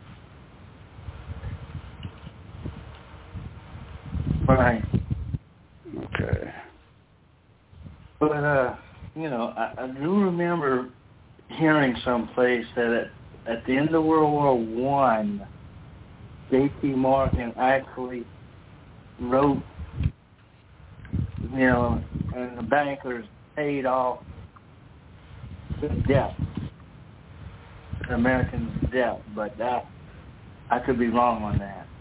Right. Okay. But, uh, you know, I, I do remember hearing someplace that at, at the end of World War One, J P Morgan actually wrote, you know, and the bankers paid off the debt, the American debt, but that, I could be wrong on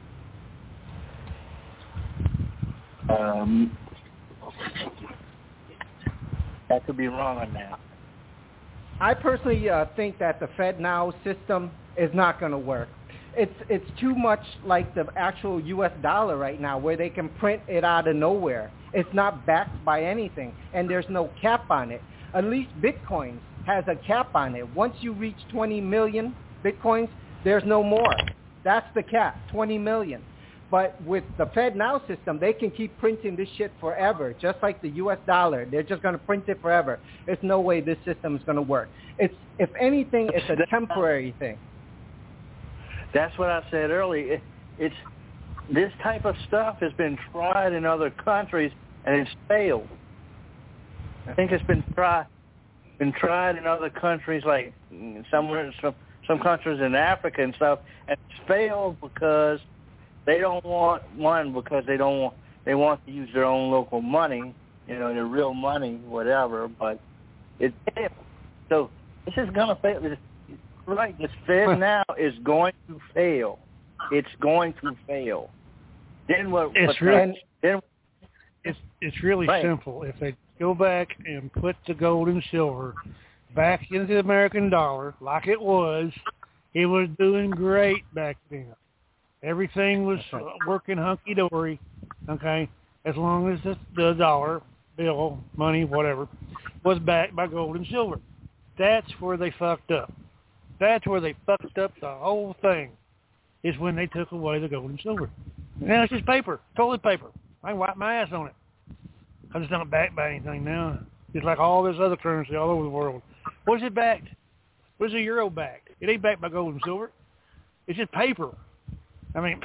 that. Um, I could be wrong on that. I personally uh, think that the FedNow system is not going to work. It's it's too much like the actual U S dollar right now, where they can print it out of nowhere. It's not backed by anything, and there's no cap on it. At least Bitcoin has a cap on it. Once you reach twenty million Bitcoins, there's no more. That's the cap, twenty million. But with the FedNow system, they can keep printing this shit forever, just like the U S dollar. They're just going to print it forever. There's no way this system is going to work. It's, if anything, it's a temporary thing. That's what I said earlier. It, it's this type of stuff has been tried in other countries and it's failed. I think it's been tried been tried in other countries, like somewhere, some some countries in Africa and stuff, and it's failed because they don't want one because they don't want they want to use their own local money, you know, their real money, whatever. But it failed. So this is gonna fail. This, right, this Fed now is going to fail. It's going to fail. Then what? It's what really, then, it's it's really right. simple. If they go back and put the gold and silver back into the American dollar like it was, it was doing great back then. Everything was uh, working hunky-dory, okay, as long as the, the dollar, bill, money, whatever, was backed by gold and silver. That's where they fucked up. That's where they fucked up the whole thing, is when they took away the gold and silver. Now it's just paper, toilet paper. I can wipe my ass on it. Because it's not backed by anything now. It's like all this other currency all over the world. What is it backed? What is the euro backed? It ain't backed by gold and silver. It's just paper. I mean,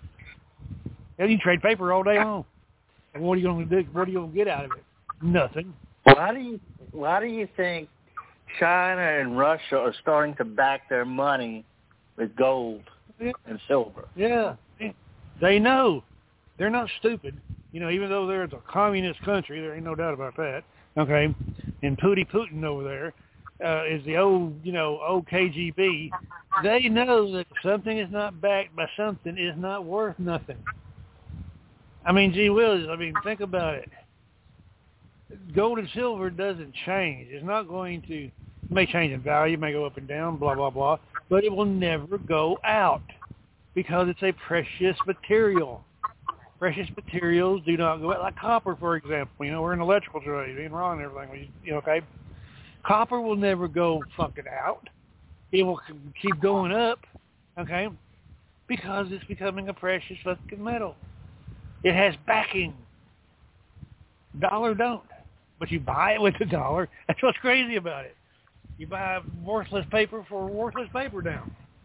you can trade paper all day long. And what are you going to do? What are you going to get out of it? Nothing. Why do you Why do you think China and Russia are starting to back their money with gold yeah. and silver? Yeah, they know. They're not stupid. You know, even though they're a communist country, there ain't no doubt about that. Okay, and Pootie Putin over there uh, is the old, you know, old K G B. They know that if something is not backed by something, is not worth nothing. I mean, gee whiz, I mean, think about it. Gold and silver doesn't change. It's not going to, it may change in value, may go up and down, blah, blah, blah, but it will never go out because it's a precious material. Precious materials do not go out, like copper, for example. You know, we're in electrical trade, being wrong and everything. You know, okay? Copper will never go fucking out. It will keep going up, okay? Because it's becoming a precious fucking metal. It has backing. Dollar don't. But you buy it with the dollar. That's what's crazy about it. You buy worthless paper for worthless paper now.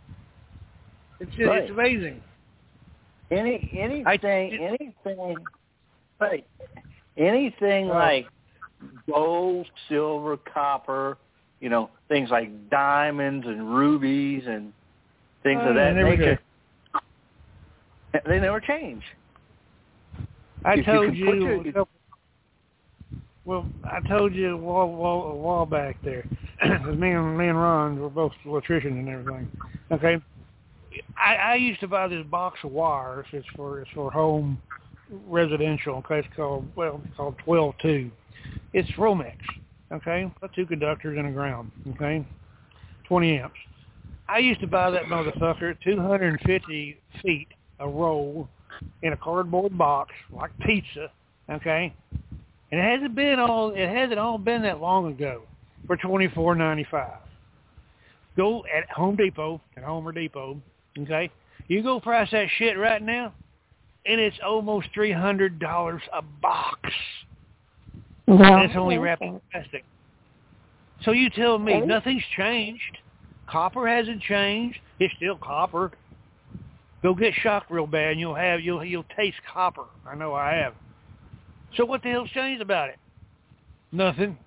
It's just, right. It's amazing. Any anything I, anything right. Anything uh, like gold, silver, copper, you know, things like diamonds and rubies and things uh, of that nature. Did. They never change. I if told you, you, your, well, I told you a while, while, a while back there, because me and, me and Ron were both electricians and everything, okay? I, I used to buy this box of wires. It's for it's for home residential. Okay, it's called well, it's called twelve two. It's Romex. Okay, got two conductors in the ground. Okay, twenty amps. I used to buy that motherfucker two hundred fifty feet a roll in a cardboard box like pizza. Okay, and it hasn't been all it hasn't all been that long ago for twenty-four ninety-five. Go at Home Depot at Homer Depot. Okay, you go price that shit right now, and it's almost three hundred dollars a box. Well, and it's only wrapped in plastic. So you tell me okay. Nothing's changed. Copper hasn't changed. It's still copper. Go get shocked real bad, and you'll have you'll you'll taste copper. I know I have. So what the hell's changed about it? Nothing.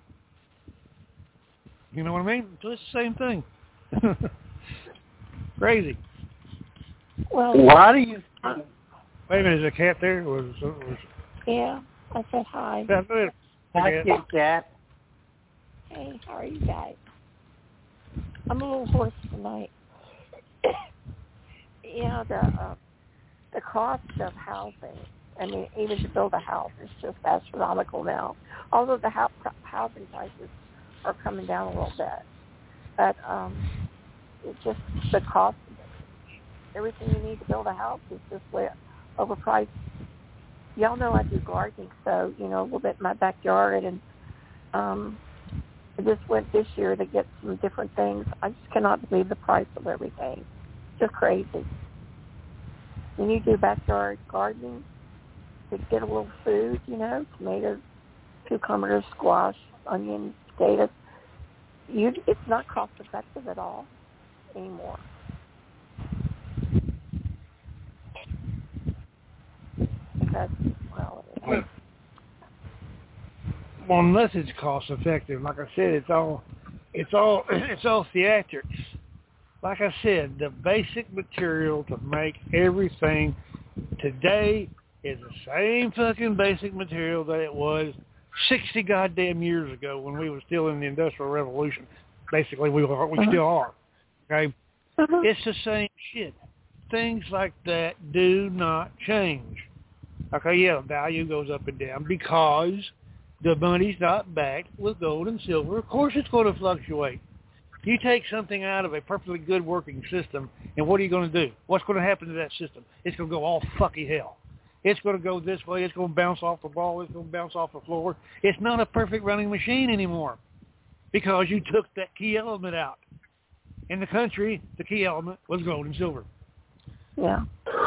You know what I mean? So it's the same thing. Crazy. Well, why do you? Wait a minute, is a cat there? Was, was, yeah, I said hi. Hi, Kit Kat. Hey, how are you guys? I'm a little hoarse tonight. Yeah, the uh, the cost of housing. I mean, even to build a house is just astronomical now. Although the house, housing prices are coming down a little bit, but um, it's just the cost. Everything you need to build a house is just way overpriced. Y'all know I do gardening, so, you know, a little bit in my backyard, and um, I just went this year to get some different things. I just cannot believe the price of everything. Just crazy. When you do backyard gardening, to get a little food, you know, tomatoes, cucumbers, squash, onions, potatoes, you, it's not cost effective at all anymore. That's, well, well, unless it's cost effective, like I said, it's all It's all it's all theatrics. Like I said, the basic material to make everything today is the same fucking basic material that it was sixty goddamn years ago when we were still in the Industrial Revolution. Basically, we were, we still are. Okay, it's the same shit. Things like that do not change. Okay, yeah, value goes up and down because the money's not backed with gold and silver. Of course, it's going to fluctuate. You take something out of a perfectly good working system, and what are you going to do? What's going to happen to that system? It's going to go all fucky hell. It's going to go this way. It's going to bounce off the ball. It's going to bounce off the floor. It's not a perfect running machine anymore because you took that key element out. In the country, the key element was gold and silver. Yeah.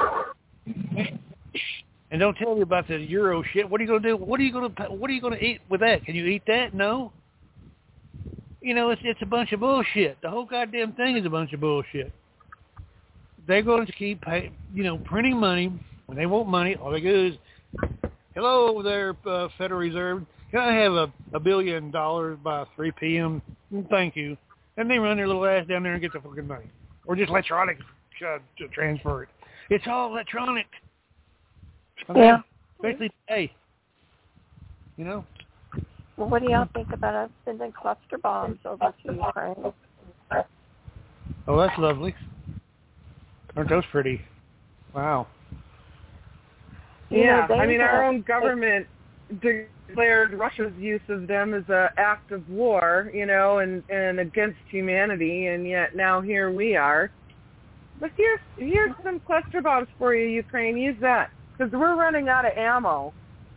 And don't tell me about the euro shit. What are you going to do? What are you going to What are you going to eat with that? Can you eat that? No. You know, it's it's a bunch of bullshit. The whole goddamn thing is a bunch of bullshit. They're going to keep pay, you know, printing money. When they want money, all they do is, hello there, uh, Federal Reserve. Can I have a, a billion dollars by three p.m.? Thank you. And they run their little ass down there and get the fucking money. Or just electronic uh, to transfer it. It's all electronic. Okay? Yeah. Especially today. You know? Well, what do y'all think about us sending cluster bombs over to Ukraine? Oh, that's lovely. Aren't those pretty? Wow. Yeah, you know, I mean, have, our own government declared Russia's use of them as an act of war, you know, and, and against humanity, and yet now here we are. But here's, here's some cluster bombs for you, Ukraine. Use that, because we're running out of ammo.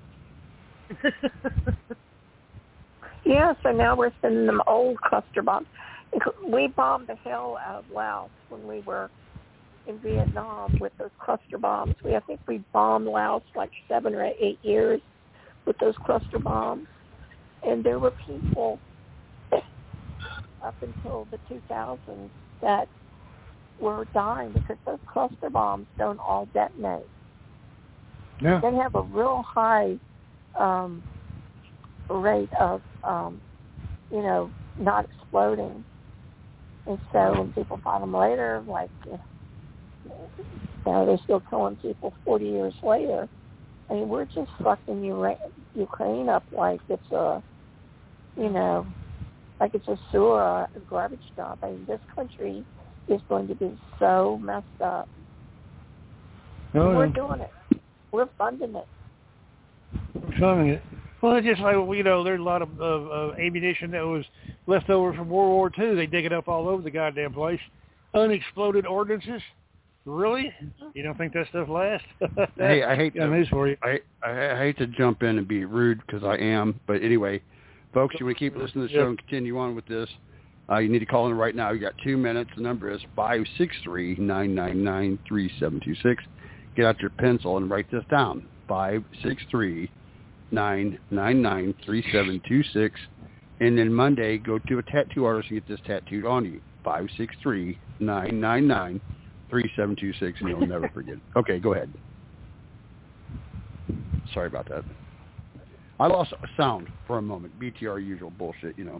Yeah, so now we're sending them old cluster bombs. We bombed the hell out of Laos when we were in Vietnam with those cluster bombs. We I think we bombed Laos like seven or eight years with those cluster bombs. And there were people up until the two thousands that were dying because those cluster bombs don't all detonate. Yeah. They have a real high um, rate of, um, you know, not exploding. And so when people find them later, like, you know, they're still killing people forty years later. I mean, we're just fucking Ura- Ukraine up like it's a, you know, like it's a sewer, a garbage dump. I mean, this country is going to be so messed up. Oh, we're yeah. doing it. We're funding it. We're funding it. Well, it's just like, you know, there's a lot of, of, of ammunition that was left over from World War Two. They dig it up all over the goddamn place. Unexploded ordnances. Really? You don't think that stuff lasts? Hey, I hate Got to, news for you. I, I, I hate to jump in and be rude because I am, but anyway, folks, you want to keep listening to the show and continue on with this, uh, you need to call in right now. You got two minutes. The number is five six three, nine nine nine, three seven two six. Get out your pencil and write this down. five six three, nine nine nine, three seven two six. And then Monday, go to a tattoo artist and get this tattooed on you. five six three, nine nine nine, three seven two six, and you'll never forget it. Okay, go ahead. Sorry about that. I lost sound for a moment. B T R usual bullshit, you know.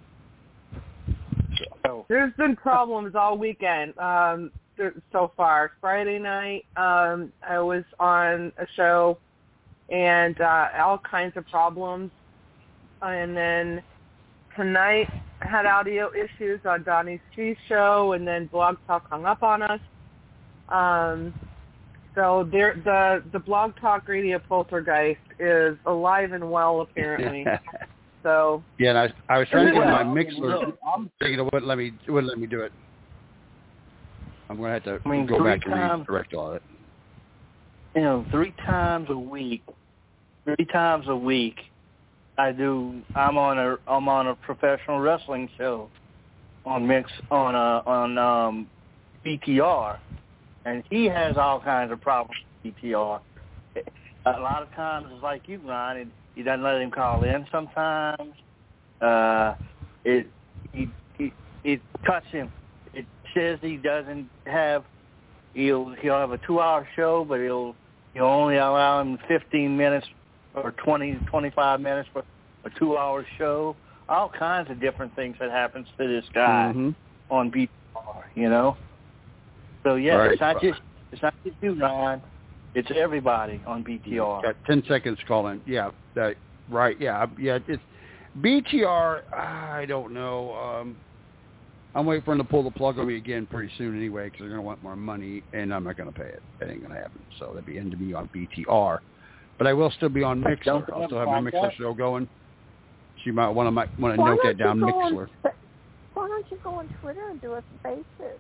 So. There's been problems all weekend um, so far. Friday night, um, I was on a show, and uh, all kinds of problems. And then tonight, I had audio issues on Donnie G's show, and then Blog Talk hung up on us. Um, so there, the the Blog Talk Radio poltergeist is alive and well, apparently. So yeah, and I, I was trying to get my mixer. You know, wouldn't let me wouldn't let me do it. I'm going to have to I mean, go back and times, redirect all of it. You know, three times a week, three times a week, I do. I'm on a I'm on a professional wrestling show on mix on a on um, B T R, and he has all kinds of problems with B T R. A lot of times it's like you, Ron. It, he doesn't let him call in. Sometimes uh, it he, he it cuts him. It says he doesn't have. He'll he'll have a two-hour show, but he'll he'll only allow him fifteen minutes or twenty, twenty-five minutes for a two-hour show. all kinds of different things that happens to this guy Mm-hmm. on B T R, you know? So, yeah, Right. it's not just it's not just you, Ron. It's everybody on B T R. Got ten seconds to call in. Yeah, that, right. Yeah, yeah. It's B T R. I don't know. Um, I'm waiting for them to pull the plug on me again pretty soon anyway, because they're going to want more money, and I'm not going to pay it. That ain't going to happen. So that'd be end to me on B T R. But I will still be on Mixler. I'll still have my Mixler show going. She might want to want to Why note don't that down, you go Mixler. on- Why don't you go on Twitter and do a Spaces?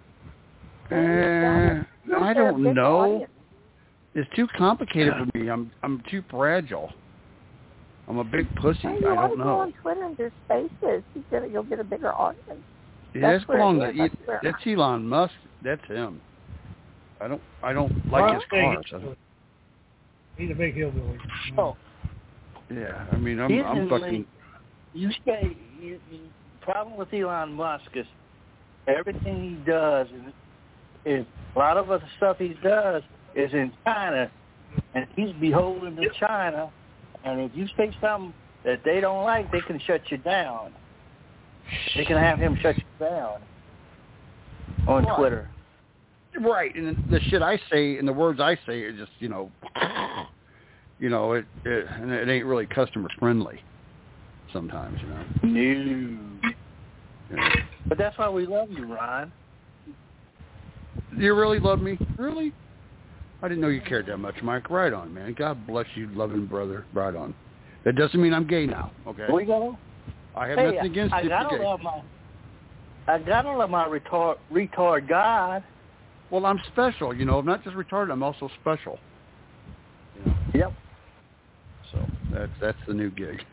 Uh, You'll I get a don't big know. audience. It's too complicated for me. I'm I'm too fragile. I'm a big pussy. Hey, I you ought don't to go know. on Twitter and do Spaces. You get, you'll get a bigger audience. Yeah, That's that's where belong it to is, I swear. that's Elon Musk. That's him. I don't I don't like his Well, cars. I don't- He's a big hillbilly. Oh, Yeah, I mean I'm He's I'm in fucking. you say you, you, problem with Elon Musk is everything he does is, is a lot of the stuff he does is in China, and he's beholden to China. And if you say something that they don't like, they can shut you down. They can have him shut you down on Right. Twitter. Right, and the shit I say and the words I say are just you know, you know it, it and it ain't really customer friendly. Sometimes you know. No. Yeah. But that's why we love you, Ron. You really love me? Really? I didn't know you cared that much, Mike. Right on, man. God bless you, loving brother. Right on. That doesn't mean I'm gay now, okay? We go. I have Hey, nothing against I it if gotta you're gay. love my. I gotta love my retard, retard God. Well, I'm special, you know. I'm not just retarded. I'm also special. You know? Yep. So that's that's the new gig.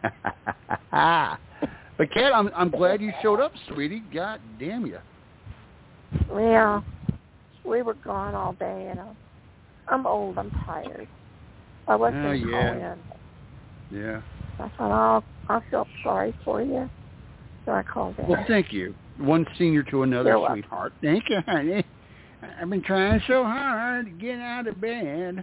But Kat, I'm I'm glad you showed up, sweetie. God damn you. Yeah. We were gone all day, and I'm, I'm old. I'm tired. I wasn't Oh, going to yeah. call in. Yeah. I thought, oh, I feel sorry for you. So I called in. Well, thank you. One senior to another, You're welcome. sweetheart. Thank you, honey. I've been trying so hard to get out of bed.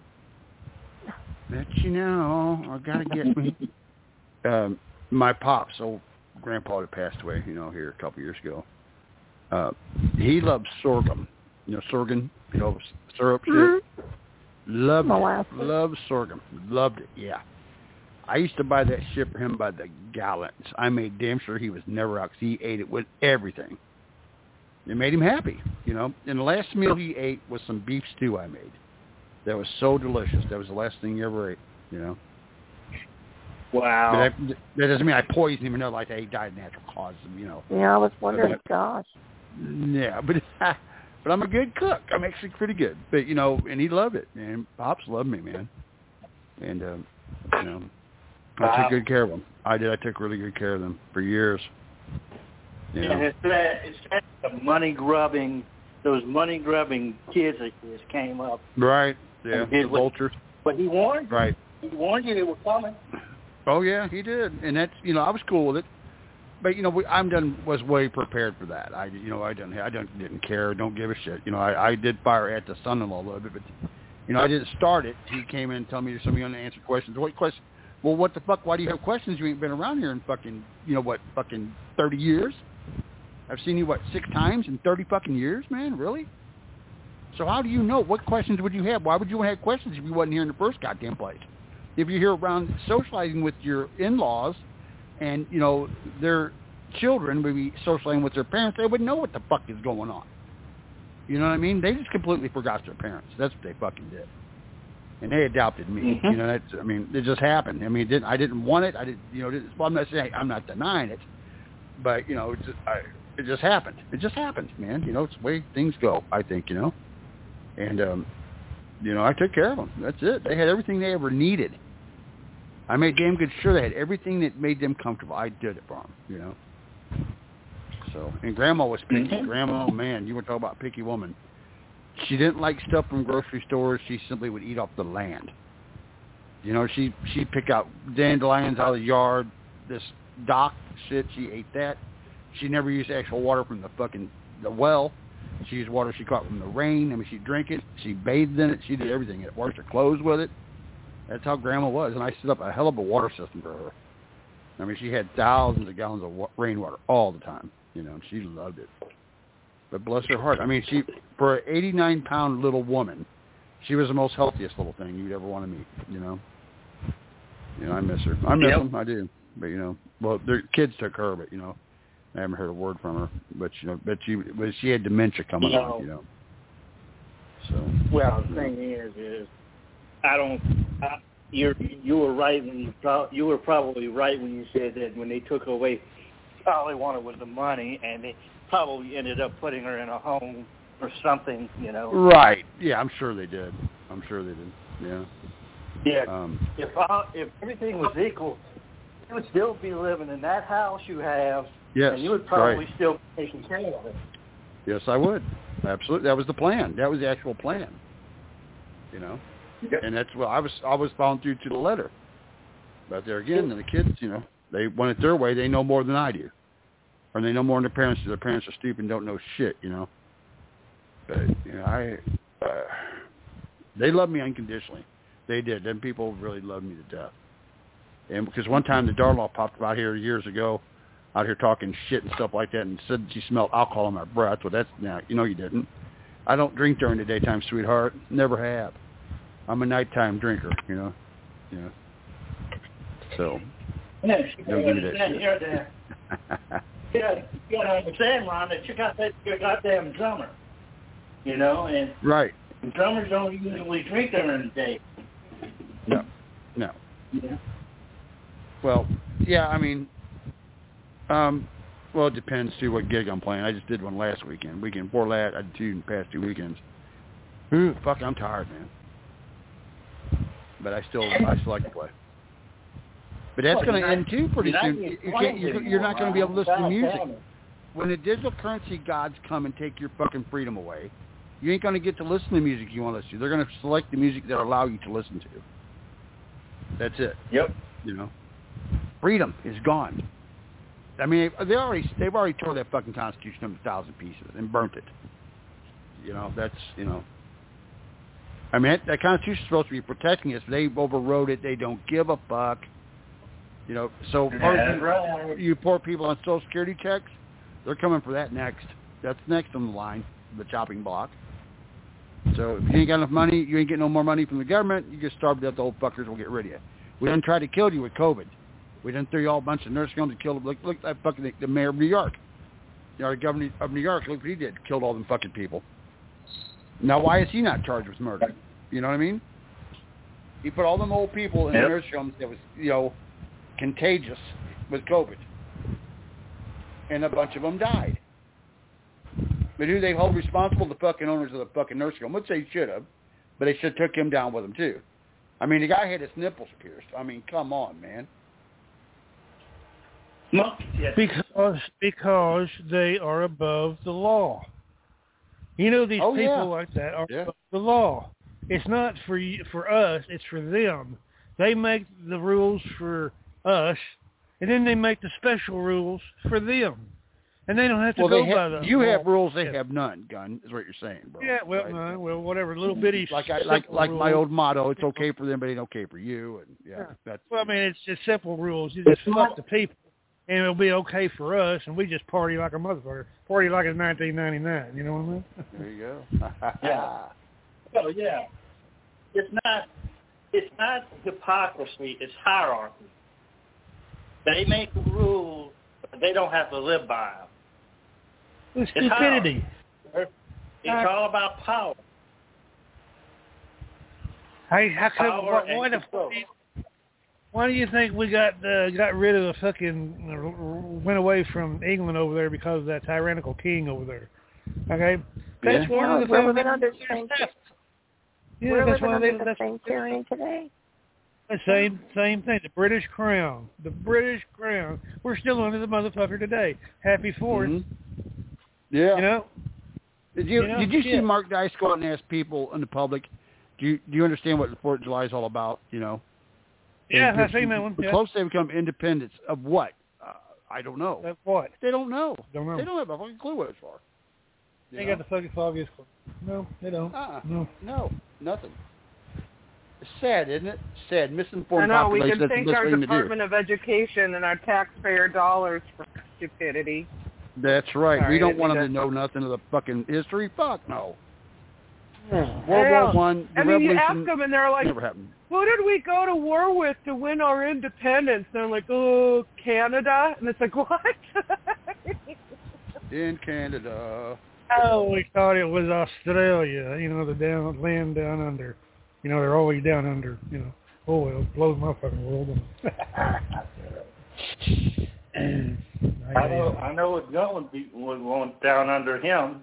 But you know, I gotta get me. Um, my pops, old grandpa that passed away, you know, here a couple years ago. Uh, he loved sorghum. You know, sorghum. You know, syrup shit. Mm-hmm. Loved Molasses. it. Loved sorghum. Loved it. Yeah. I used to buy that shit for him by the gallons. I made damn sure he was never out 'cause he ate it with everything. It made him happy, you know. And the last meal he ate was some beef stew I made. That was so delicious. That was the last thing he ever ate, you know. Wow. But that, that doesn't mean I poisoned him or nothing like that. He died of natural causes, you know. Yeah, I was wondering, But- gosh. Yeah, but but I'm a good cook. I'm actually pretty good. But, you know, and he loved it, man. Pops loved me, man. And, um, you know, I Wow. took good care of them. I did. I took really good care of them for years. You know? And it's that, it's that the money grubbing, those money grubbing kids that just came up. Right. Yeah. And did The what- vultures. But he warned you. Right. He warned you they were coming. Oh yeah, he did, and that's you know I was cool with it, but you know we, I'm done was way prepared for that. I you know I didn't I didn't didn't care, don't give a shit. You know I, I did fire at the son-in-law a little bit, but you know I didn't start it. He came in and told me there's somebody unanswered questions. What question? Well, what the fuck? Why do you have questions? You ain't been around here in fucking you know what fucking thirty years. I've seen you what six times in thirty fucking years, man. Really? So how do you know? What questions would you have? Why would you have questions if you wasn't here in the first goddamn place? If you're here around socializing with your in-laws and, you know, their children would be socializing with their parents, they would know what the fuck is going on. You know what I mean? They just completely forgot their parents. That's what they fucking did. And they adopted me. Mm-hmm. You know, that's, I mean, it just happened. I mean, it didn't, I didn't want it. I didn't, you know, didn't, well, I'm not saying, I'm not denying it, but, you know, it just, I, it just happened. It just happened, man. You know, it's the way things go, I think, you know. And, um, you know, I took care of them. That's it. They had everything they ever needed. I made damn good sure they had everything that made them comfortable. I did it for them, you know. So, and Grandma was picky. Mm-hmm. Grandma, oh man, you want to talk about a picky woman. She didn't like stuff from grocery stores. She simply would eat off the land. You know, she she'd pick out dandelions out of the yard, this dock shit. She ate that. She never used actual water from the fucking the well. She used water she caught from the rain. I mean, she'd drink it. She bathed in it. She did everything. It washed her clothes with it. That's how Grandma was, and I set up a hell of a water system for her. I mean, she had thousands of gallons of wa- rainwater all the time. You know, she loved it. But bless her heart. I mean, she for an eighty-nine pound little woman, she was the most healthiest little thing you'd ever want to meet. You know. You know, I miss her. I miss Yep. them. I do. But you know, well, their kids took her, but you know, I haven't heard a word from her. But you know, but she, but she had dementia coming No. on. You know. So. Well, the thing is, is I don't. I, you you were right when you pro- you were probably right when you said that when they took away, all they wanted was the money, and they probably ended up putting her in a home or something. You know. Right. Yeah, I'm sure they did. I'm sure they did. Yeah. Yeah. Um, if all, if everything was equal, you would still be living in that house you have, yes. and you would probably right. still be taking care of it. Yes, I would. Absolutely. That was the plan. That was the actual plan. You know. Yep. And that's what I was. I was following through to the letter. But there again, the kids, you know, they want it their way. They know more than I do, or they know more than their parents do. Their parents are stupid and don't know shit. You know. But you know, I. Uh, they love me unconditionally. They did. Them people really loved me to death. And because one time the Darlaw popped out here years ago, out here talking shit and stuff like that, and said she smelled alcohol in my breath. Well, that's now you know you didn't. I don't drink during the daytime, sweetheart. Never have. I'm a nighttime drinker. You know. Yeah. So. Yeah, Don't give me that shit. You're the, you gotta, you gotta understand, Ron, that you got that your goddamn drummer. You know, and right. drummers don't usually drink during the day. No. No. Yeah. Well, yeah, I mean, um, well, it depends, too, what gig I'm playing. I just did one last weekend. Weekend before last, I did two in the past two weekends. Ooh, fuck, I'm tired, man. But I still, I still like to play. But that's going to end, too, pretty soon. You can't, you're, you're not going to be able to listen to music. When the digital currency gods come and take your fucking freedom away, you ain't going to get to listen to music you want to listen to. They're going to select the music that allow you to listen to. That's it. Yep. You know, freedom is gone. I mean, they already they've already tore that fucking Constitution into a thousand pieces and burnt it. You know, that's you know. I mean, that, that Constitution is supposed to be protecting us. They overrode it. They don't give a fuck. You know, so That's right. you poor people on Social Security checks, they're coming for that next. That's next on the line, the chopping block. So if you ain't got enough money, you ain't getting no more money from the government, you just starve to death, the old fuckers will get rid of you. We done tried to kill you with COVID. We done threw you all a bunch of nursing homes and killed them. Look, look at that fucking, the mayor of New York. You know, the governor of New York, look what he did, killed all them fucking people. Now why is he not charged with murder? You know what I mean? He put all them old people in yep. the nursing homes that was, you know, contagious with COVID. And a bunch of them died. But who they hold responsible? The fucking owners of the fucking nursing home, which they should have, but they should have took him down with them too. I mean, the guy had his nipples pierced. I mean, come on, man. No. Yes. Because because they are above the law. You know, these oh, people yeah. like that are yeah. above the law. It's not for you, for us. It's for them. They make the rules for us, and then they make the special rules for them. And they don't have to well, go they by have, the You law. have rules, they yeah. have none, Gun, is what you're saying, bro. Yeah, well, right? no, well, whatever, little bitty Like I, like like rules. my old motto, it's okay for them, but it ain't okay for you. And yeah, yeah. that's. Well, I mean, it's just simple rules. You just fuck the people, and it'll be okay for us, and we just party like a motherfucker. Party like it's nineteen ninety-nine, you know what I mean? There you go. yeah. Well, yeah. It's not, it's not hypocrisy, it's hierarchy. They make the rules, but they don't have to live by them. It's stupidity. It's, it's all about power. Hey, how come? Power Why, why, the, control. why do you think we got uh, got rid of the fucking uh, went away from England over there because of that tyrannical king over there? Okay, that's yeah. one of the We're things. living under the same. Yeah, We're that's living why they, under the that's, same tyranny today. The same same thing. The British Crown. The British Crown. We're still under the motherfucker today. Happy Fourth. Mm-hmm. Yeah. You know. Did you, you know? did you see yeah. Mark Dice go out and ask people in the public? Do you do you understand what the Fourth of July is all about? You know. Yeah, and I've seen that one. The yeah. closest they become independence of what? Uh, I don't know. Of what? They don't know. Don't know. They don't have a fucking clue what it's for. They got the fucking foggiest clue. No, they don't. Uh-uh. No. No, nothing. It's sad, isn't it? Sad. I Misinformed know, we population. can That's thank the best our thing to do. Department of Education and our taxpayer dollars for stupidity. That's right. Sorry, we don't I want didn't them to mean know nothing of the fucking history. Fuck no. Yeah. World War One, the I mean, you revolution ask them and they're like, never happened. who did we go to war with to win our independence? And they're like, oh, Canada? And it's like, what? In Canada. Oh, we thought it was Australia, you know, the down land down under. You know, they're always down under, you know. Oh, well, it blows my fucking world. I know, I know it's going to be was going down under him.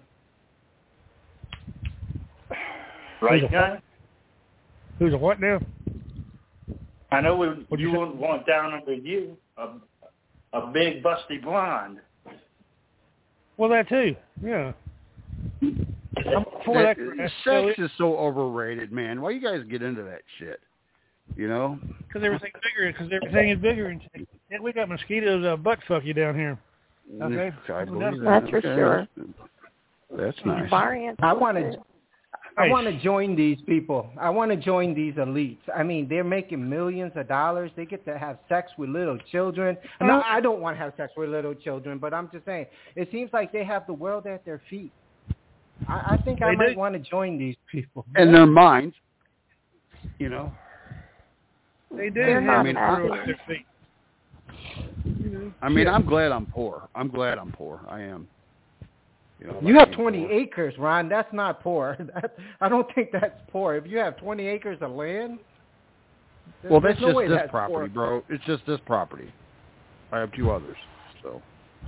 Right, Who's a John? what? Who's a what now? I know we, What'd you you say? wouldn't want down under you, a, a big busty blonde. Well, that too, yeah. I'm for That- that. sex is so overrated, man. Why you guys get into that shit? You know? Because everything's bigger. Because everything is bigger. And yeah, we got mosquitoes uh, butt fuck you down here. Okay. I believe that. That's for Okay. sure. That's nice. I want to. I Hey. want to join these people. I want to join these elites. I mean, they're making millions of dollars. They get to have sex with little children. No, I don't want to have sex with little children, but I'm just saying, it seems like they have the world at their feet. I, I think I They might do. want to join these people. And their minds, you know. They do They're have not it happy. at their feet. You know? I mean, I'm glad I'm poor. I'm glad I'm poor. I am. You, know, You like have being twenty poor. acres, Ron. That's not poor. That, I don't think that's poor. If you have twenty acres of land, there- Well, there's that's no just way this that's property, poor. bro. It's just this property. I have two others, so.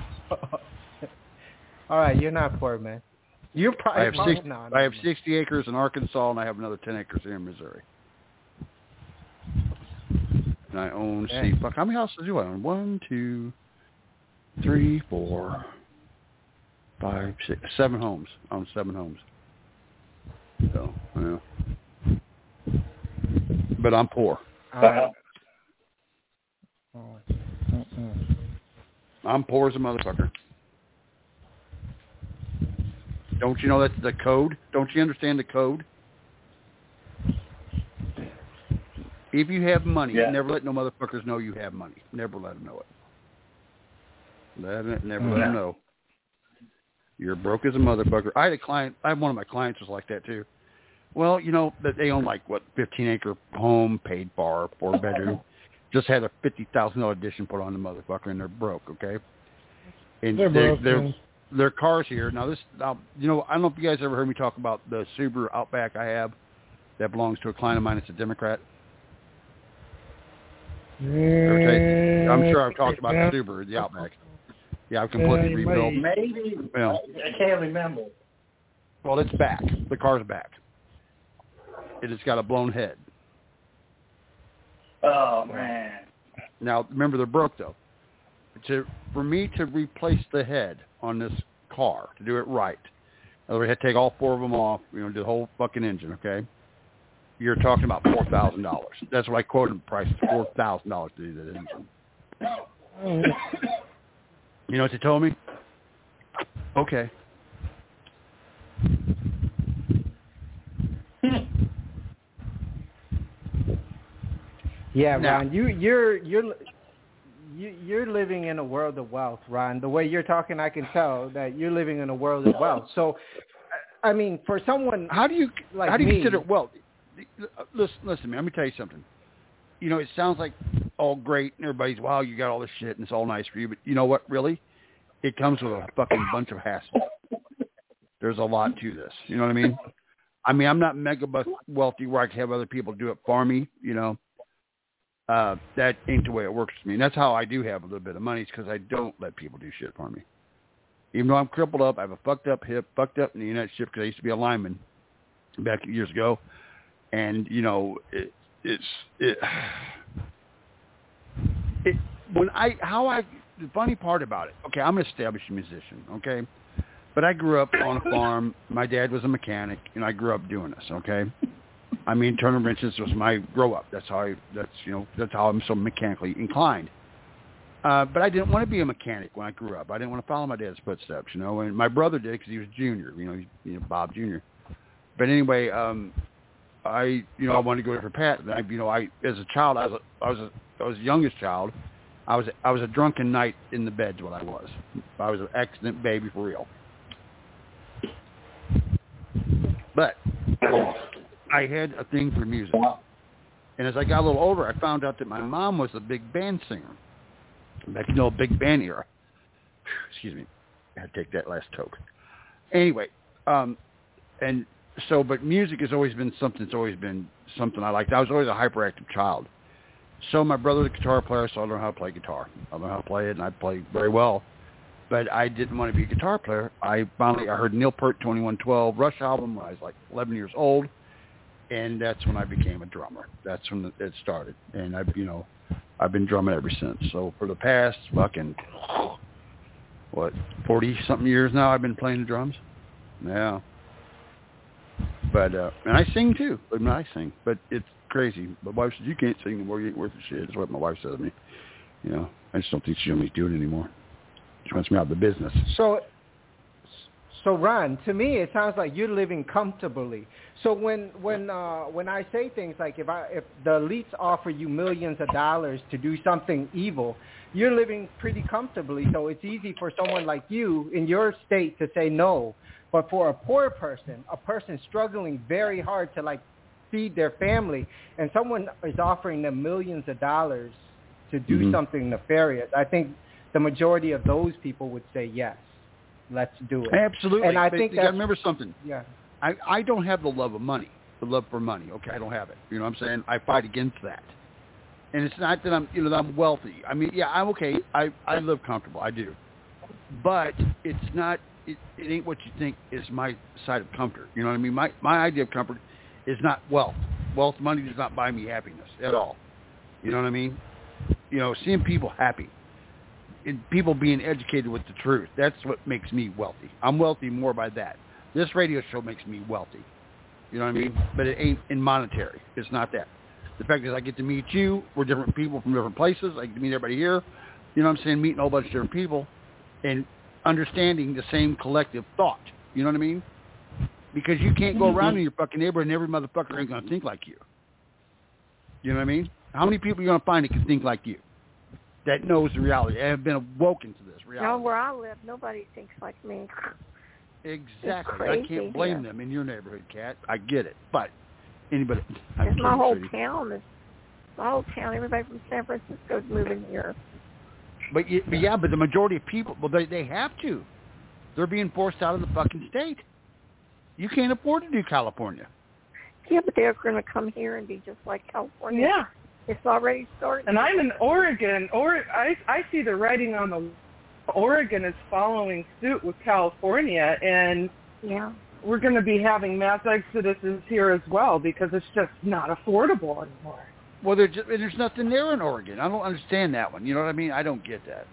All right, you're not poor, man. You're probably I have six. no, no, I have no. sixty acres in Arkansas, and I have another ten acres here in Missouri. And I own. Yeah. See, fuck, how many houses do I own? One, two, three, four, five, six, seven homes. I own seven homes. So, yeah. But I'm poor. Uh, I'm poor as a motherfucker. Don't you know that's the code? Don't you understand the code? If you have money, Yeah. never let no motherfuckers know you have money. Never let them know it. Let it, never let Yeah. them know. You're broke as a motherfucker. I had a client. I had one of my clients was like that too. Well, you know that they own like what fifteen acre home, paid bar, four bedroom. Just had a fifty thousand dollar addition put on the motherfucker, and they're broke. Okay, and They're they're, broke, they're, man. their cars here. Now this, now, you know, I don't know if you guys ever heard me talk about the Subaru Outback I have that belongs to a client of mine. It's a Democrat. Ever take- I'm sure I've talked about Yeah. the Subaru, the Outback. Yeah, I've completely Yeah, you rebuilt. may. Maybe. Well, I can't remember. well, it's back. The car's back. It has got a blown head. Oh, man. Now, remember, they're broke, though. To, for me to replace the head on this car, to do it right, in other words, I had to take all four of them off, you know, do the whole fucking engine, okay? You're talking about four thousand dollars. That's what I quoted the price, four thousand dollars to do that engine. You know what they told me? Okay. Yeah, Now- Ron, you you're you're you, you're living in a world of wealth, Ron. The way you're talking, I can tell that you're living in a world of wealth. So, I mean, for someone How do you like how do you me, consider well? Listen, listen, man. Let me tell you something. You know, it sounds like all great and everybody's wow, you got all this shit and it's all nice for you, but you know what? Really, it comes with a fucking bunch of hassle. There's a lot to this. You know what I mean? I mean, I'm not mega bu- wealthy where I can have other people do it for me. You know, uh, that ain't the way it works for me. And that's how I do have a little bit of money, is because I don't let people do shit for me. Even though I'm crippled up, I have a fucked up hip, fucked up knee, and that shit because I used to be a lineman back years ago. And, you know, it, it's, it, it, when I, how I, the funny part about it, okay, I'm an established musician, okay? But I grew up on a farm. My dad was a mechanic, and I grew up doing this, okay? I mean, turning wrenches was my grow up. That's how I, that's, you know, that's how I'm so mechanically inclined. Uh, but I didn't want to be a mechanic when I grew up. I didn't want to follow my dad's footsteps, you know, and my brother did because he was junior, you know, he, you know, Bob Junior But anyway, um, I, you know, I wanted to go for Pat. And I, you know, I, as a child, I was, a, I was, a, I was the youngest child. I was, I was a drunken knight in the bed. Is what I was. I was an accident baby for real. But I had a thing for music. And as I got a little older, I found out that my mom was a big band singer. Back in the old big band era. Excuse me. I had to take that last toke. Anyway, um, and so, but music has always been something that's always been something I liked. I was always a hyperactive child. So my brother's a guitar player, so I learned how to play guitar. I learned how to play it, and I played very well. But I didn't want to be a guitar player. I finally, I heard Neil Peart twenty-one twelve Rush album when I was like eleven years old, and that's when I became a drummer. That's when it started, and I've, you know, I've been drumming ever since. So for the past fucking, what, forty-something years now, I've been playing the drums. Yeah. But, uh, and I sing too. I mean, I sing, but it's crazy. My wife says, you can't sing anymore. You ain't worth a shit. That's what my wife says to me. You know, I just don't think she wants me to do it anymore. She wants me out of the business. So, so Ron, to me, it sounds like you're living comfortably. So when when uh, when I say things like if I if the elites offer you millions of dollars to do something evil, you're living pretty comfortably. So it's easy for someone like you in your state to say no. But for a poor person, a person struggling very hard to like feed their family, and someone is offering them millions of dollars to do mm-hmm. something nefarious, I think the majority of those people would say yes, let's do it. Absolutely. And I but think you that's, gotta remember something. Yeah. I, I don't have the love of money, the love for money. Okay, I don't have it. You know what I'm saying? I fight against that. And it's not that I'm, you know, that I'm wealthy. I mean, yeah, I'm okay. I, I live comfortable. I do. But it's not, it, it ain't what you think is my side of comfort. You know what I mean? My, my idea of comfort is not wealth. Wealth, money does not buy me happiness at all. You know what I mean? You know, seeing people happy. And people being educated with the truth. That's what makes me wealthy. I'm wealthy more by that. This radio show makes me wealthy. You know what I mean? But it ain't in monetary. It's not that. The fact is I get to meet you. We're different people from different places. I get to meet everybody here. You know what I'm saying? Meeting a whole bunch of different people and understanding the same collective thought. You know what I mean? Because you can't go around in your fucking neighborhood and every motherfucker ain't going to think like you. You know what I mean? How many people are you going to find that can think like you? That knows the reality and have been awoken to this reality. No, where I live, nobody thinks like me. Exactly. I can't blame here. them in your neighborhood, Kat. I get it. But anybody... It's my whole city. town. Is, my whole town, everybody from San Francisco is moving here. But, but yeah, but the majority of people, well, they, they have to. They're being forced out of the fucking state. You can't afford to do California. Yeah, but they're going to come here and be just like California. Yeah. It's already started. And I'm in Oregon. Or I I see the writing on the Oregon is following suit with California, and yeah, we're going to be having mass exoduses here as well because it's just not affordable anymore. Well, there's just, there's nothing there in Oregon. I don't understand that one. You know what I mean? I don't get that.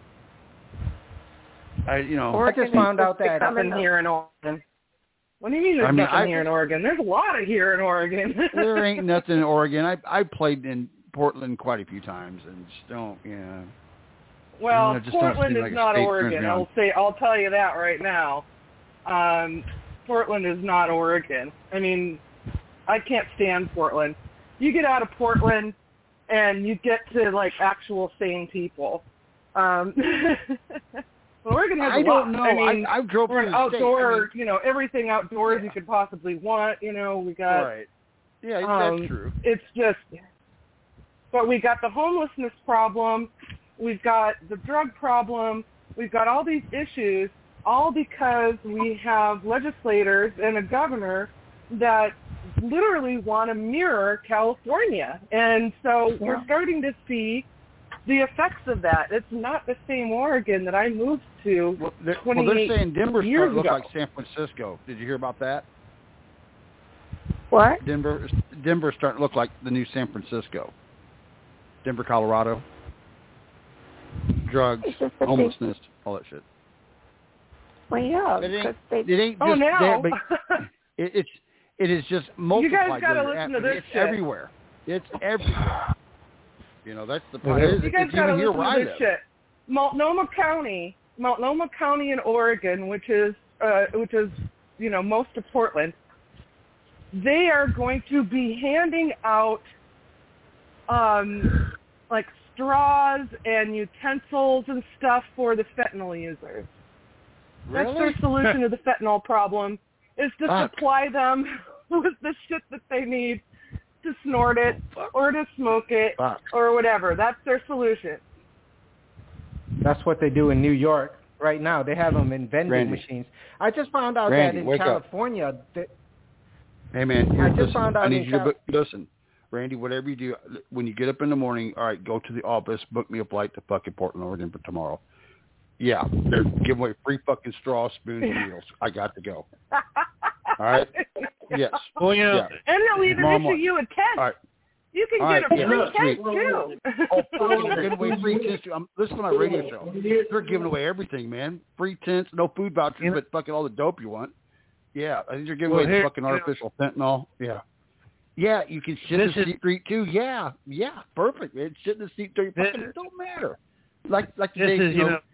I you know Oregon I just found out that nothing here in Oregon. What do you mean there's I mean, nothing I, here in Oregon? There's a lot of here in Oregon. There ain't nothing in Oregon. I I played in Portland quite a few times and just don't, you know. Well, you know, Portland is like not Oregon. I'll say I'll tell you that right now. Um, Portland is not Oregon. I mean, I can't stand Portland. You get out of Portland and you get to like actual sane people. Um Oregon has I a don't lot. know. I mean, I, I drove we're an through the outdoor, state. I mean, you know, everything outdoors yeah. you could possibly want. You know, we got. Right. Yeah, um, that's true. It's just, but we got the homelessness problem. We've got the drug problem. We've got all these issues, all because we have legislators and a governor that literally want to mirror California. And so yeah. we're starting to see the effects of that. It's not the same Oregon that I moved to well, they're, twenty-eight well, they're saying Denver's years starting to look ago. like San Francisco. Did you hear about that? What? Denver, Denver's starting to look like the new San Francisco. Denver, Colorado. Drugs, homelessness, they, all that shit. Well, yeah, it ain't, they, it ain't oh, just now. there, but it, it's it is just multiplied. You guys got to listen to this It's shit. everywhere. It's everywhere. You know, that's the point. You It's, guys it's got to even here listen where to I this live. shit. Multnomah County, Multnomah County in Oregon, which is uh, which is you know most of Portland. they are going to be handing out um, like straws and utensils and stuff for the fentanyl users. That's Really? their solution to the fentanyl problem, is to Fuck. supply them with the shit that they need to snort it or to smoke it Fuck. or whatever. That's their solution. That's what they do in New York right now. They have them in vending Randy. machines. I just found out Randy, that in wake up. California, that, Hey, man, I here, just listen, found out I need in you to Cal- book, listen, Randy, whatever you do, when you get up in the morning, all right, go to the office, book me a flight to fucking Portland, Oregon for tomorrow. Yeah, they're giving away free fucking straws, spoons, and needles. I got to go. All right? Yes. Well, you know, Yeah. And they'll even Tomorrow issue morning. you a tent. All right. You can All get right, a yeah. free Look, tent, sweet. too. Oh, fucking they're giving away free tents. Too. I'm listening to my radio show. They're giving away everything, man. Free tents, no food vouchers, You know- but fucking all the dope you want. Yeah, I think they're giving Well, away here- the fucking you know- artificial fentanyl. Yeah. Yeah, you can shit in This the is- street too. Yeah, yeah, perfect. Man. Shit in the street too. This- Fucking it don't matter. Like like This today, is, you know,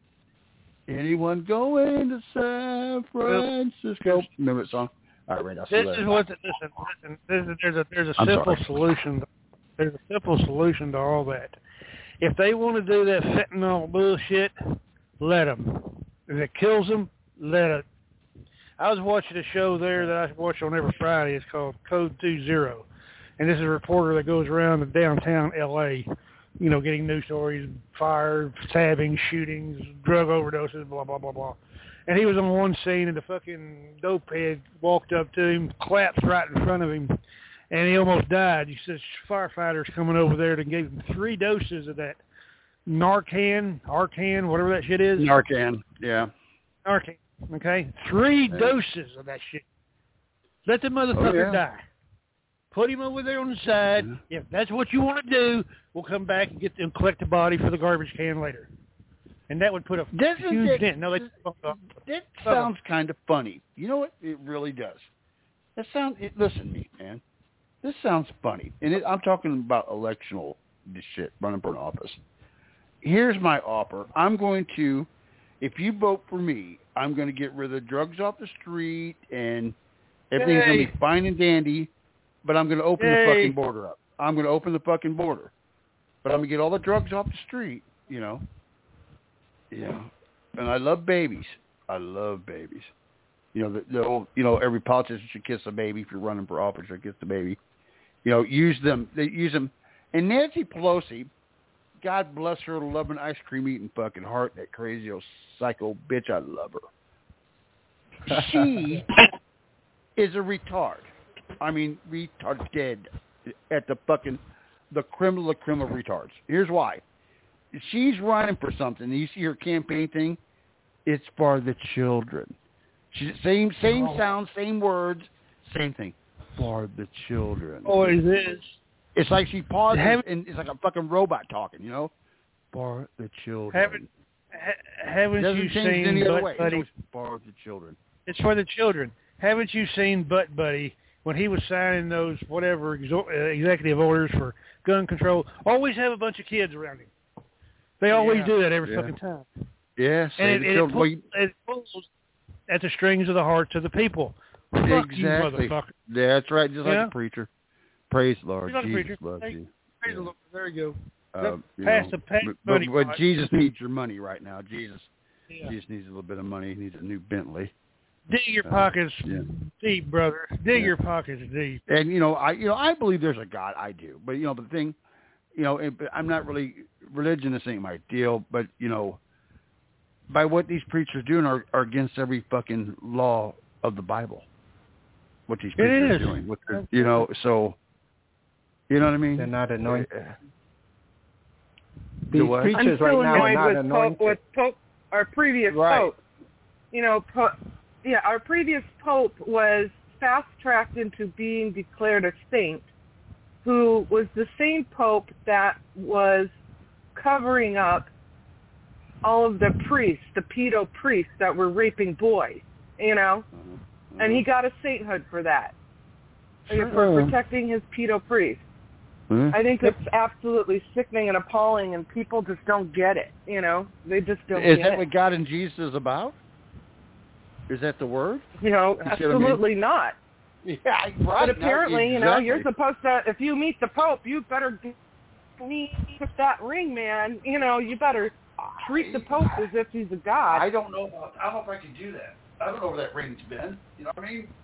anyone going to San Francisco? Remember that song? All right, right. I'll see you This later. is what. The, listen, listen. This is, there's a there's a I'm simple sorry. solution. There's a simple solution to all that. If they want to do that fentanyl bullshit, let them. If it kills them, let it. I was watching a show there that I watch on every Friday. It's called Code Two Zero, and this is a reporter that goes around in downtown L A, you know, getting news stories, fire, stabbings, shootings, drug overdoses, blah blah blah blah. And he was on one scene, and the fucking dopehead walked up to him, collapsed right in front of him, and he almost died. He says firefighters coming over there to gave him three doses of that Narcan, Arcan, whatever that shit is. Narcan. Yeah. Narcan. Okay, three Yeah. doses of that shit. Let the motherfucker Oh, yeah. die. Put him over there on the side. Yeah. If that's what you want to do, we'll come back and get and collect the body for the garbage can later. And that would put a Doesn't huge it- dent. No, they. That sounds kind of funny. You know what? It really does. That sounds. It, listen to me, man. This sounds funny, and it, I'm talking about electional this shit, running for an office. Here's my offer. I'm going to, if you vote for me, I'm going to get rid of the drugs off the street, and everything's going to Yay. be fine and dandy. But I'm going to open Yay. the fucking border up. I'm going to open the fucking border. But I'm going to get all the drugs off the street. You know. Yeah. And I love babies. I love babies. You know, the, the old, you know, every politician should kiss a baby. If you're running for office, or kiss the baby. You know, use them. They use them. And Nancy Pelosi, God bless her loving ice cream eating fucking heart, that crazy old psycho bitch. I love her. She is a retard. I mean, retarded at the fucking the creme of the creme of retards. Here's why. She's running for something. You see her campaign thing? It's for the children. She, same same Oh. sound, same words, same thing. For the children. Always is. It's like she pauses Haven't- and it's like a fucking robot talking, you know? For the children. Haven't ha- haven't it doesn't you change seen any other Butt way. It's Buddy? always for the children. It's for the children. Haven't you seen Butt Buddy when he was signing those whatever exo- uh, executive orders for gun control? Always have a bunch of kids around him. They always Yeah. do that every Yeah. fucking time. Yeah, say And the it, it, children. Well, pulls, you- it pulls at the strings of the hearts of the people. Fuck you, exactly. motherfucker. That's right, just Yeah. like a preacher. Praise the Lord. You're not a Jesus preacher. loves Hey, you. Praise the Lord. There you go. Uh, you pass know, the pass but, money. but, but pot. Jesus needs your money right now. Jesus, Yeah. Jesus needs a little bit of money. He needs a new Bentley. Dig your Uh, pockets yeah. deep, brother. Dig Yeah. your pockets deep. And you know, I you know I believe there's a God. I do, but you know, the thing, you know, it, I'm not really religion. This ain't my deal. But you know, by what these preachers doing are, are against every fucking law of the Bible. What these It preachers is. are doing, what they're- you know, so you know what I mean? They're not anointed. Uh, These the what? preachers I'm still right now are annoyed not with anointed. Pope, with Pope, our previous Right. Pope. You know, po- yeah, our previous Pope was fast-tracked into being declared a saint, who was the same Pope that was covering up all of the priests, the pedo priests that were raping boys, you know? Uh-huh. And he got a sainthood for that, Sure. for protecting his pedo priests. Huh? I think it's absolutely sickening and appalling, and people just don't get it. You know, they just don't Is get that it. what God and Jesus is about? Is that the word? You know, You see what I mean? absolutely not. Yeah, right. But apparently, no, you know, exactly. you're supposed to, if you meet the Pope, you better meet with that ring, man. You know, you better treat the Pope as if he's a god. I don't know about, I don't know if I can do that. I don't know where that ring's been. You know what I mean?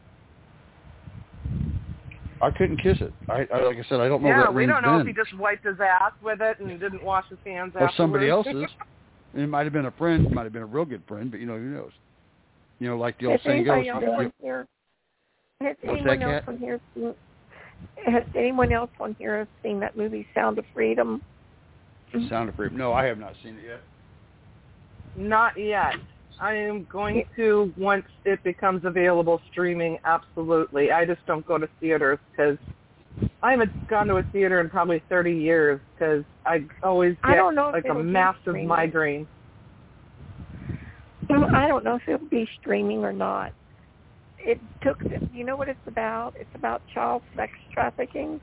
I couldn't kiss it. I, I like I said, I don't know yeah, where that we ring's don't know been. if he just wiped his ass with it and didn't wash his hands Or afterwards. somebody else's. It might have been a friend. It might have been a real good friend, but you know, who knows? You know, like the old Has saying goes. anybody else on here? Has What's anyone that, else Kat? on here seen? Has anyone else on here seen that movie Sound of Freedom? Sound of Freedom. No, I have not seen it yet. Not yet. I am going to once it becomes available streaming, absolutely. I just don't go to theaters because I haven't gone to a theater in probably thirty years because I always I get don't know if like a it'll be massive streaming. migraine. Well, I don't know if it'll be streaming or not. It took, you know what it's about? It's about child sex trafficking.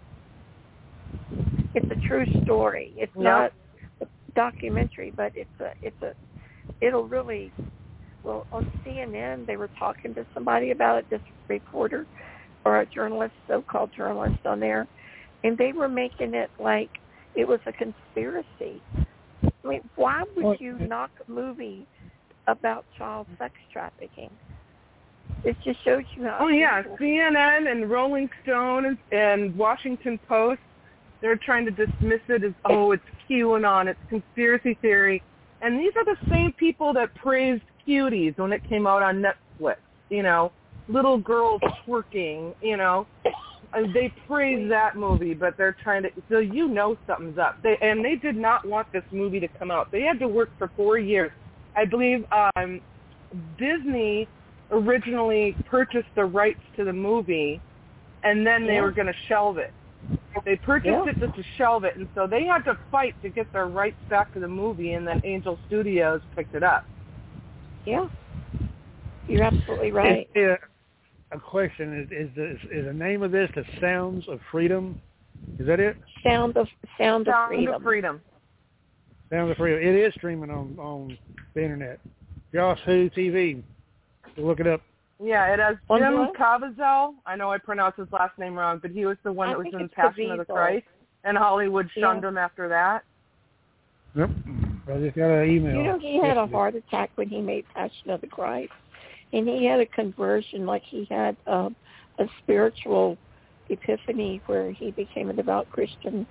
It's a true story. It's Yep. not a documentary, but it's a, it's a, it'll really, well, on C N N, they were talking to somebody about it, this reporter or a journalist, so-called journalist on there, and they were making it like it was a conspiracy. I mean, why would you knock a movie about child sex trafficking? It just shows you how. Oh yeah, people- C N N and Rolling Stone and, and Washington Post, they're trying to dismiss it as, oh, it's QAnon, it's conspiracy theory. And these are the same people that praised Cuties when it came out on Netflix, you know, little girls twerking, you know. And they praise that movie, but they're trying to, so you know something's up. They, and they did not want this movie to come out. They had to work for four years. I believe um, Disney originally purchased the rights to the movie, and then they Yeah. were going to shelve it. They purchased Yeah. it just to shelve it, and so they had to fight to get their rights back to the movie, and then Angel Studios picked it up. Yeah, you're absolutely right. Yeah. A question is: Is the is the name of this the Sounds of Freedom? Is that it? Sound of Sound of Sound Freedom. of Freedom. Sounds of Freedom. It is streaming on on the internet. Yahoo T V. Look it up. Yeah, it has On Jim what? Caviezel. I know I pronounced his last name wrong, but he was the one I that was think in it's Passion of the Caviezel. Christ, and Hollywood shunned Yeah. him after that. Yep. I just got an email. You know, he had a yesterday. heart attack when he made Passion of the Christ, and he had a conversion, like he had um, a spiritual epiphany where he became a devout Christian.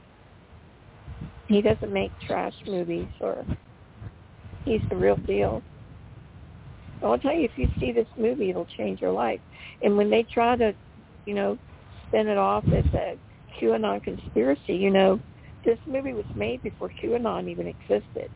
He doesn't make trash movies, or he's the real deal. I'll tell you, if you see this movie, it'll change your life. And when they try to, you know, spin it off as a QAnon conspiracy, you know, this movie was made before QAnon even existed.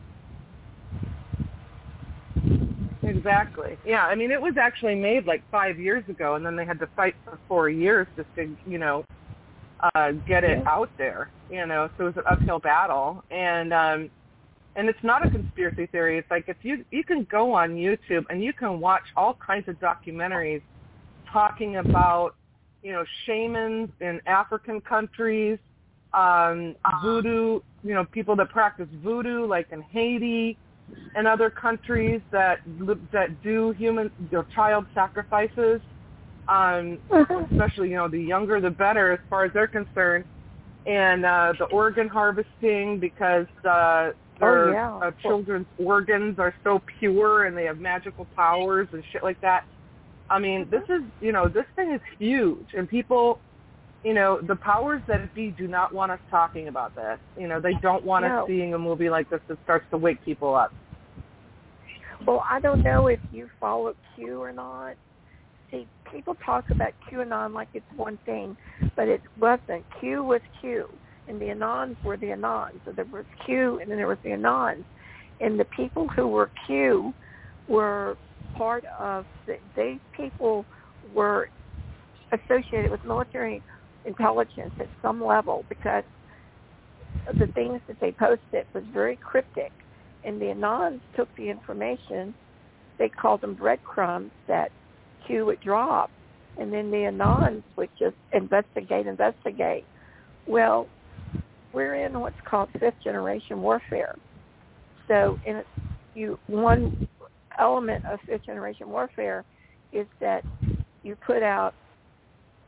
Exactly. Yeah, I mean, it was actually made like five years ago, and then they had to fight for four years just to, you know, uh, get it Yeah. out there, you know, so it was an uphill battle. And um, and it's not a conspiracy theory. It's like if you, you can go on YouTube and you can watch all kinds of documentaries talking about, you know, shamans in African countries, um, voodoo, you know, people that practice voodoo, like in Haiti and other countries that that do human or child sacrifices. Um, especially, you know, the younger the better as far as they're concerned, and uh, the organ harvesting because uh, their Oh, yeah. uh, children's organs are so pure and they have magical powers and shit like that. I mean, this is, you know, this thing is huge, and people, you know, the powers that be do not want us talking about this. You know, they don't want No. us seeing a movie like this that starts to wake people up. Well, I don't know if you follow Q or not. See, people talk about QAnon like it's one thing, but it wasn't. Q was Q, and the Anons were the Anons. So there was Q, and then there was the Anons. And the people who were Q were part of, the, they people were associated with military intelligence at some level because the things that they posted was very cryptic. And the Anons took the information, they called them breadcrumbs that Q would drop, and then the Anons would just investigate, investigate. Well, we're in what's called fifth generation warfare. So in a, you one element of fifth generation warfare is that you put out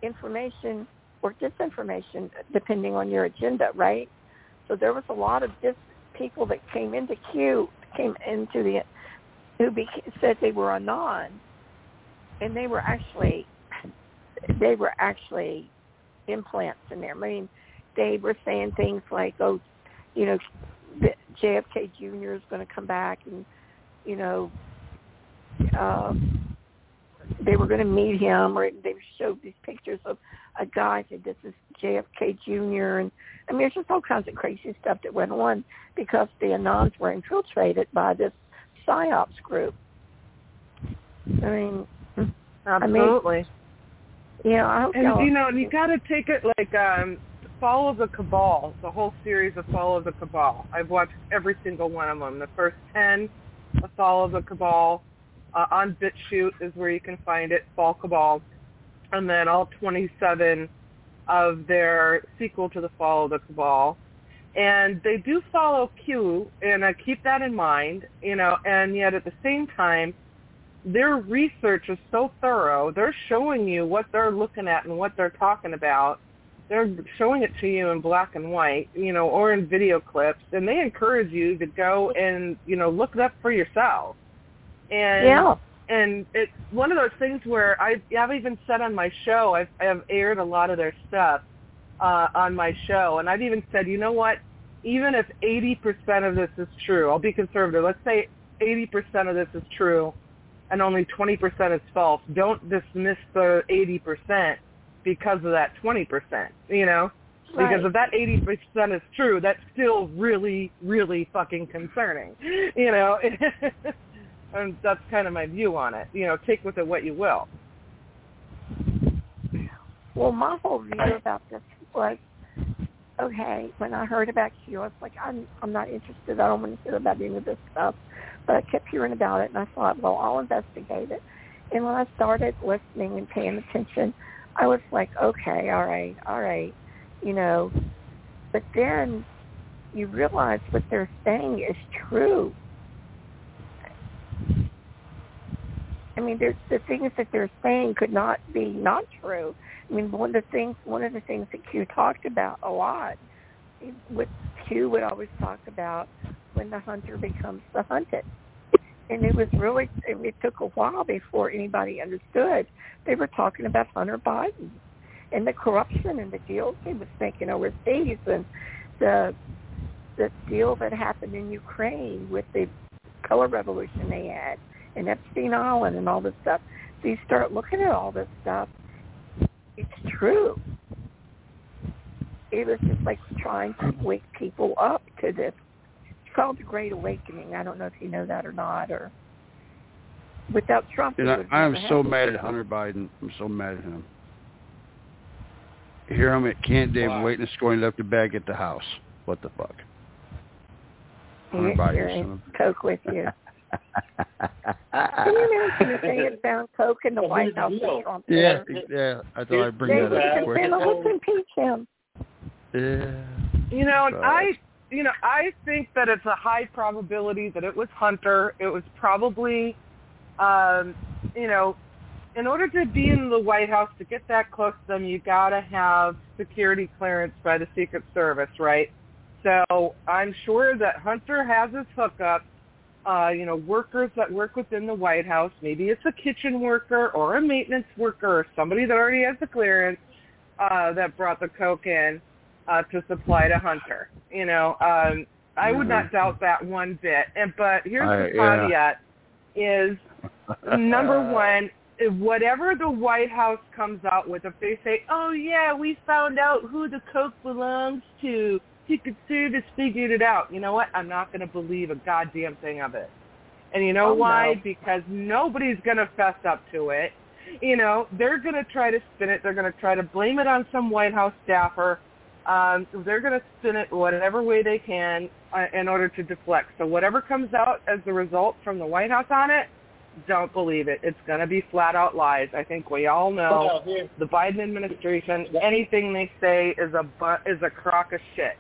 information or disinformation depending on your agenda, right? So there was a lot of dis- people that came into Q, came into the, who be, said they were Anon, and they were actually, they were actually implants in there. I mean, they were saying things like, oh, you know, J F K Junior is going to come back, and, you know, um, they were going to meet him, or they showed these pictures of a guy said, this is J F K Junior And, I mean, there's just all kinds of crazy stuff that went on because the Anons were infiltrated by this PSYOPs group. I mean, absolutely. I mean, you know, I hope and, y'all, you know, and you got to take it like um, Follow the Cabal, the whole series of Follow the Cabal. I've watched every single one of them. The first ten of Follow the Cabal. Uh, on BitChute is where you can find it, Fall Cabal. And then all twenty-seven of their sequel to the Fall of the Cabal. And they do follow Q, and I keep that in mind, you know, and yet at the same time, their research is so thorough. They're showing you what they're looking at and what they're talking about. They're showing it to you in black and white, you know, or in video clips, and they encourage you to go and, you know, look it up for yourself. And yeah. And it's one of those things where I've, I've even said on my show, I've, I've aired a lot of their stuff uh, on my show, and I've even said, you know what, even if eighty percent of this is true, I'll be conservative, let's say eighty percent of this is true and only twenty percent is false, don't dismiss the eighty percent because of that twenty percent, you know? Right. Because if that eighty percent is true, that's still really, really fucking concerning, you know? And that's kind of my view on it. You know, take with it what you will. Well, my whole view about this was, okay, when I heard about Q, I was like, I'm, I'm not interested. I don't want to hear about any of this stuff. But I kept hearing about it, and I thought, well, I'll investigate it. And when I started listening and paying attention, I was like, okay, all right, all right, you know. But then you realize what they're saying is true. I mean, there's the things that they're saying could not be not true. I mean, one of the things, one of the things that Q talked about a lot, what Q would always talk about when the hunter becomes the hunted, and it was really, it took a while before anybody understood. They were talking about Hunter Biden and the corruption and the deals he was making overseas, and the the deal that happened in Ukraine with the color revolution they had, and Epstein Island and all this stuff. So you start looking at all this stuff, it's true. It was just like trying to wake people up to this. It's called the Great Awakening. I don't know if you know that or not. Or without Trump, and I, I am so mad at Hunter Biden. I'm so mad at him. Here I'm at Camp David wow. waiting to score and left the bag at the house. What the fuck? Hunter Biden. Coke with you. Can you imagine if they had found Coke in the White House with Trump yeah, there? Yeah, I thought I'd bring they that up. They would impeach him. Yeah. You know, God. I, you know, I think that it's a high probability that it was Hunter. It was probably, um, you know, in order to be in the White House, to get that close to them, you got to have security clearance by the Secret Service, right? So I'm sure that Hunter has his hookup. Uh, you know, workers that work within the White House. Maybe it's a kitchen worker or a maintenance worker or somebody that already has the clearance uh, that brought the Coke in uh, to supply to Hunter. You know, um, I would not doubt that one bit. And but here's I, the caveat: yeah. is number one, whatever the White House comes out with, if they say, "Oh yeah, we found out who the Coke belongs to," Secret Service figured it out. You know what? I'm not going to believe a goddamn thing of it. And you know oh, why? No. Because nobody's going to fess up to it. You know, they're going to try to spin it. They're going to try to blame it on some White House staffer. Um, they're going to spin it whatever way they can uh, in order to deflect. So whatever comes out as the result from the White House on it, don't believe it. It's going to be flat-out lies. I think we all know the Biden administration, anything they say is a bu- is a crock of shit.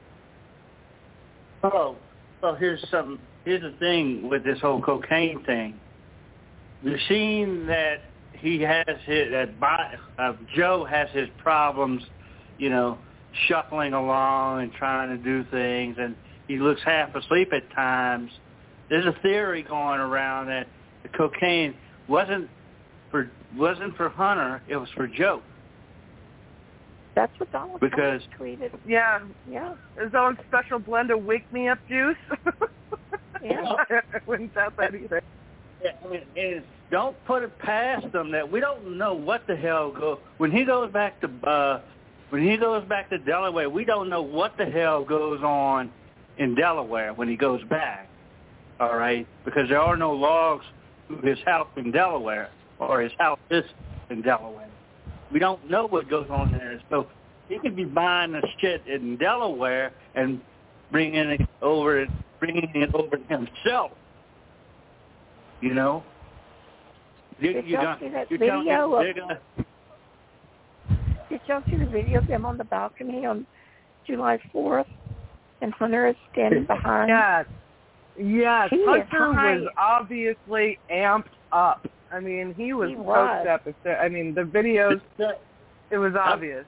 Oh, well, here's something. Here's the thing with this whole cocaine thing. The machine that he has his that Bi- uh, Joe has his problems, you know, shuffling along and trying to do things, and he looks half asleep at times. There's a theory going around that the cocaine wasn't for wasn't for Hunter, it was for Joe. That's what Donald because Trump tweeted. Yeah, yeah. His own special blend of wake me up juice. Yeah, I wouldn't doubt that either. And, and don't put it past them that we don't know what the hell go when he goes back to uh, when he goes back to Delaware. We don't know what the hell goes on in Delaware when he goes back. All right, because there are no logs to his house in Delaware, or his house is in Delaware. We don't know what goes on there, so he could be buying the shit in Delaware and bringing it over, bringing it over to himself. You know, you, Did you y'all got, see that you're video telling me of- they're gonna, Did y'all see the video of them on the balcony on July fourth? And Hunter is standing behind. Yes, yes. He is Hunter high. was obviously amped up. I mean, he was He was. coked up. If there- I mean, the videos, it was obvious.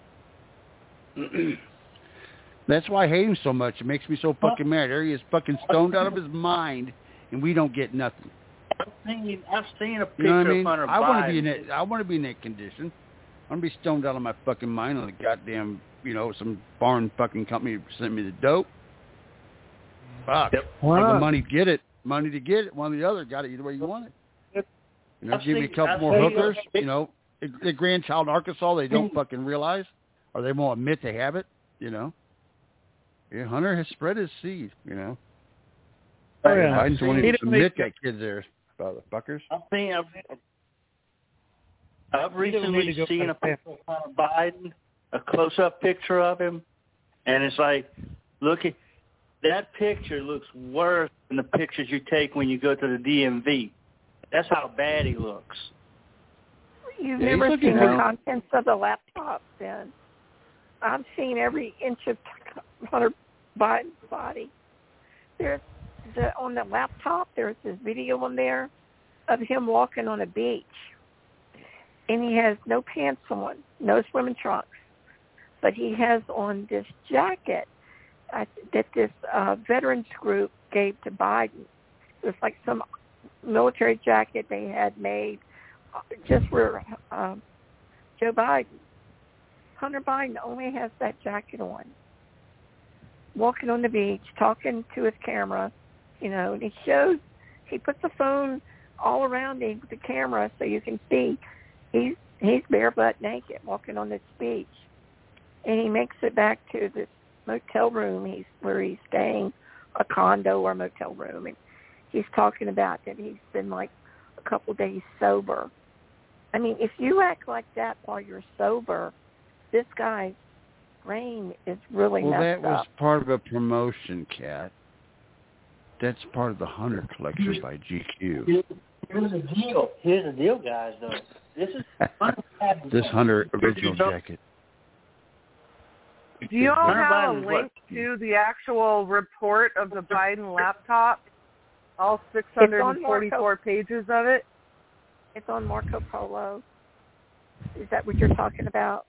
That's why I hate him so much. It makes me so fucking mad. There he is, fucking stoned out of his mind, and we don't get nothing. I've seen, I've seen a picture You know what I mean? of Hunter I want to be in Biden. that. I want to be in that condition. I want to be stoned out of my fucking mind on the goddamn, you know, some foreign fucking company sent me the dope. Fuck. Yep. I have the money to get it. Money to get it. One or the other. Got it either way you want it. Yep. You know, I've give me a seen- couple I've more seen- hookers. You know, the, the grandchild in Arkansas, they don't fucking realize, or they won't admit they have it. You know. Yeah, Hunter has spread his seed. You know. Oh, yeah. Biden's won't He even didn't admit make- that kid's there. Motherfuckers. I've seen, I've, I've You don't need recently to go seen a back. picture of Hunter Biden, a close-up picture of him, and it's like, look at that picture looks worse than the pictures you take when you go to the D M V. That's how bad he looks. You've Yeah, he's never looking seen the good. contents of the laptop, then. I've seen every inch of Hunter Biden's body. There's the, on the laptop, there's this video on there of him walking on a beach. And he has no pants on, no swimming trunks. But he has on this jacket uh, that this uh, veterans group gave to Biden. It was like some military jacket they had made just for um, Joe Biden. Hunter Biden only has that jacket on, walking on the beach, talking to his camera, you know, and he shows, he puts the phone all around him with the camera so you can see he's he's bare butt naked walking on this beach. And he makes it back to this motel room he's where he's staying, a condo or motel room, and he's talking about that he's been like a couple of days sober. I mean, if you act like that while you're sober, this guy's brain is really Well, messed that was up. part of a promotion, Kat. That's part of the Hunter collection by G Q. Here's the deal. Here's the deal, guys, though. This is This Hunter original jacket. Do you all Hunter have a Biden's link what? to the actual report of the Biden laptop? All six hundred forty-four Marco. pages of it? It's on Marco Polo. Is that what you're talking about?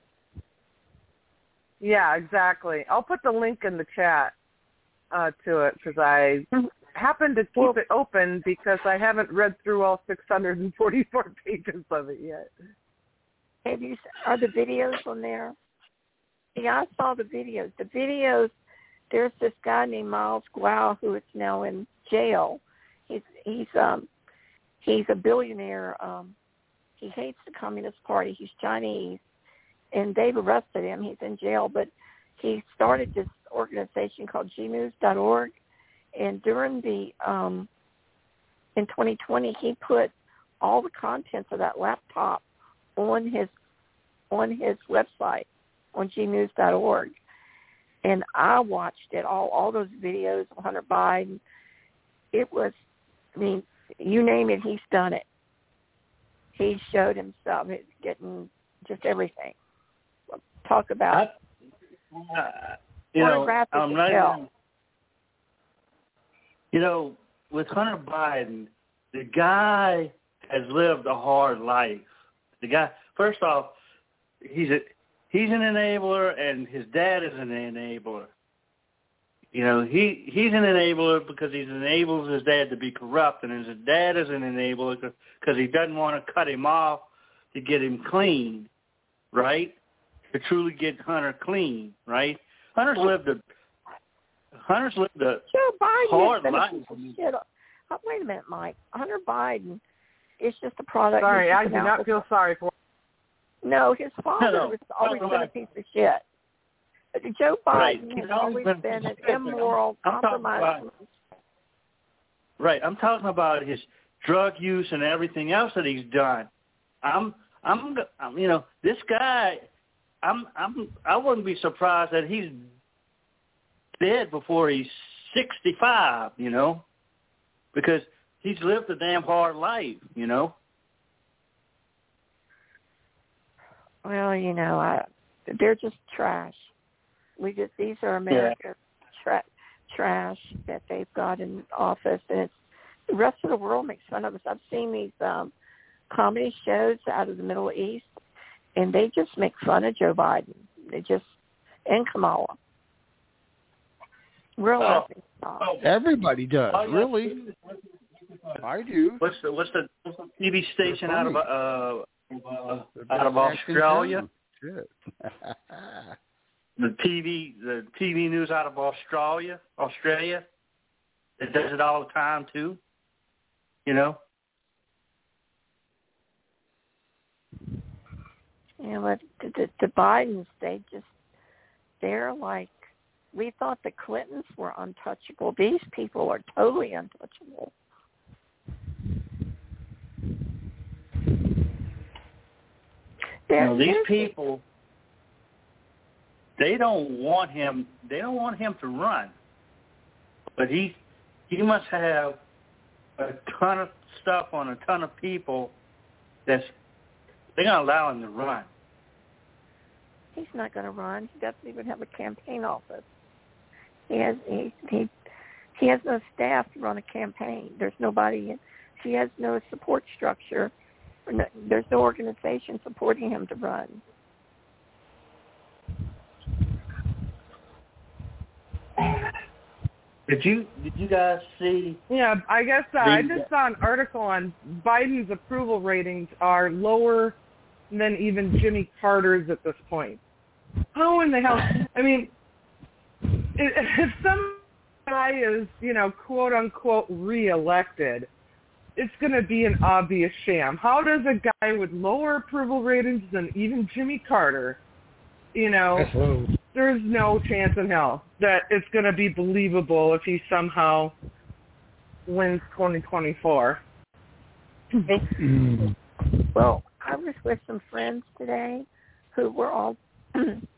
Yeah, exactly. I'll put the link in the chat uh, to it because I happened to keep Well- it open because I haven't read through all six hundred forty-four pages of it yet. Have you? Are the videos on there? Yeah, I saw the videos. The videos. There's this guy named Miles Guo who is now in jail. He's he's um he's a billionaire. Um, he hates the Communist Party. He's Chinese, and they've arrested him. He's in jail, but he started this organization called G news dot org, and during the um in twenty twenty he put all the contents of that laptop on his on his website on G news dot org, and I watched it all all those videos of Hunter Biden. It was, I mean, you name it, he's done it. He showed himself. He's getting just everything. Talk about I, uh, you know, pornographic I'm as not hell. even, you know, with Hunter Biden, the guy has lived a hard life. The guy, first off, he's a he's an enabler, and his dad is an enabler. You know, he he's an enabler because he enables his dad to be corrupt, and his dad is an enabler because he doesn't want to cut him off to get him clean, right? To truly get Hunter clean, right? Hunter's lived a Hunter's lived a Joe Biden hard has been life. a piece of shit. Oh, wait a minute, Mike. Hunter Biden is just a product. Sorry, I he's do an not out- feel sorry for him. No, his father No, no. was always No, been a right. piece of shit. Joe Biden Right. has He's always always been been- an immoral, I'm talking compromising. Right. I'm talking about his drug use and everything else that he's done. I'm, I'm, I'm you know, this guy. I'm, I'm, I wouldn't be surprised that he's dead before he's sixty-five. You know, because he's lived a damn hard life. You know. Well, you know, I, they're just trash. We just these are America's tra- trash that they've got in office, and it's the rest of the world makes fun of us. I've seen these um, comedy shows out of the Middle East, and they just make fun of Joe Biden. They just and Kamala. Real Oh. laughing stock. Everybody does, Oh, yeah. really. I do. What's the what's the T V station out of uh, uh The out of best act in Australia? town. Shit. The T V the T V news out of Australia, Australia. It does it all the time too. You know. You know, but the, the, the Bidens, they just, they're like, we thought the Clintons were untouchable. These people are totally untouchable. You know, these people, they don't want him. They don't want him to run. But he, he must have a ton of stuff on a ton of people. That's they're gonna allow him to run. He's not going to run. He doesn't even have a campaign office. He has he he he has no staff to run a campaign. There's nobody. He has no support structure. No, there's no organization supporting him to run. Did you did you guys see? Yeah, I guess uh, I just saw an article on Biden's approval ratings are lower than even Jimmy Carter's at this point. How in the hell? I mean, if some guy is, you know, quote unquote reelected, it's going to be an obvious sham. How does a guy with lower approval ratings than even Jimmy Carter, you know, there's no chance in hell that it's going to be believable if he somehow wins twenty twenty-four. Well, I was with some friends today who were all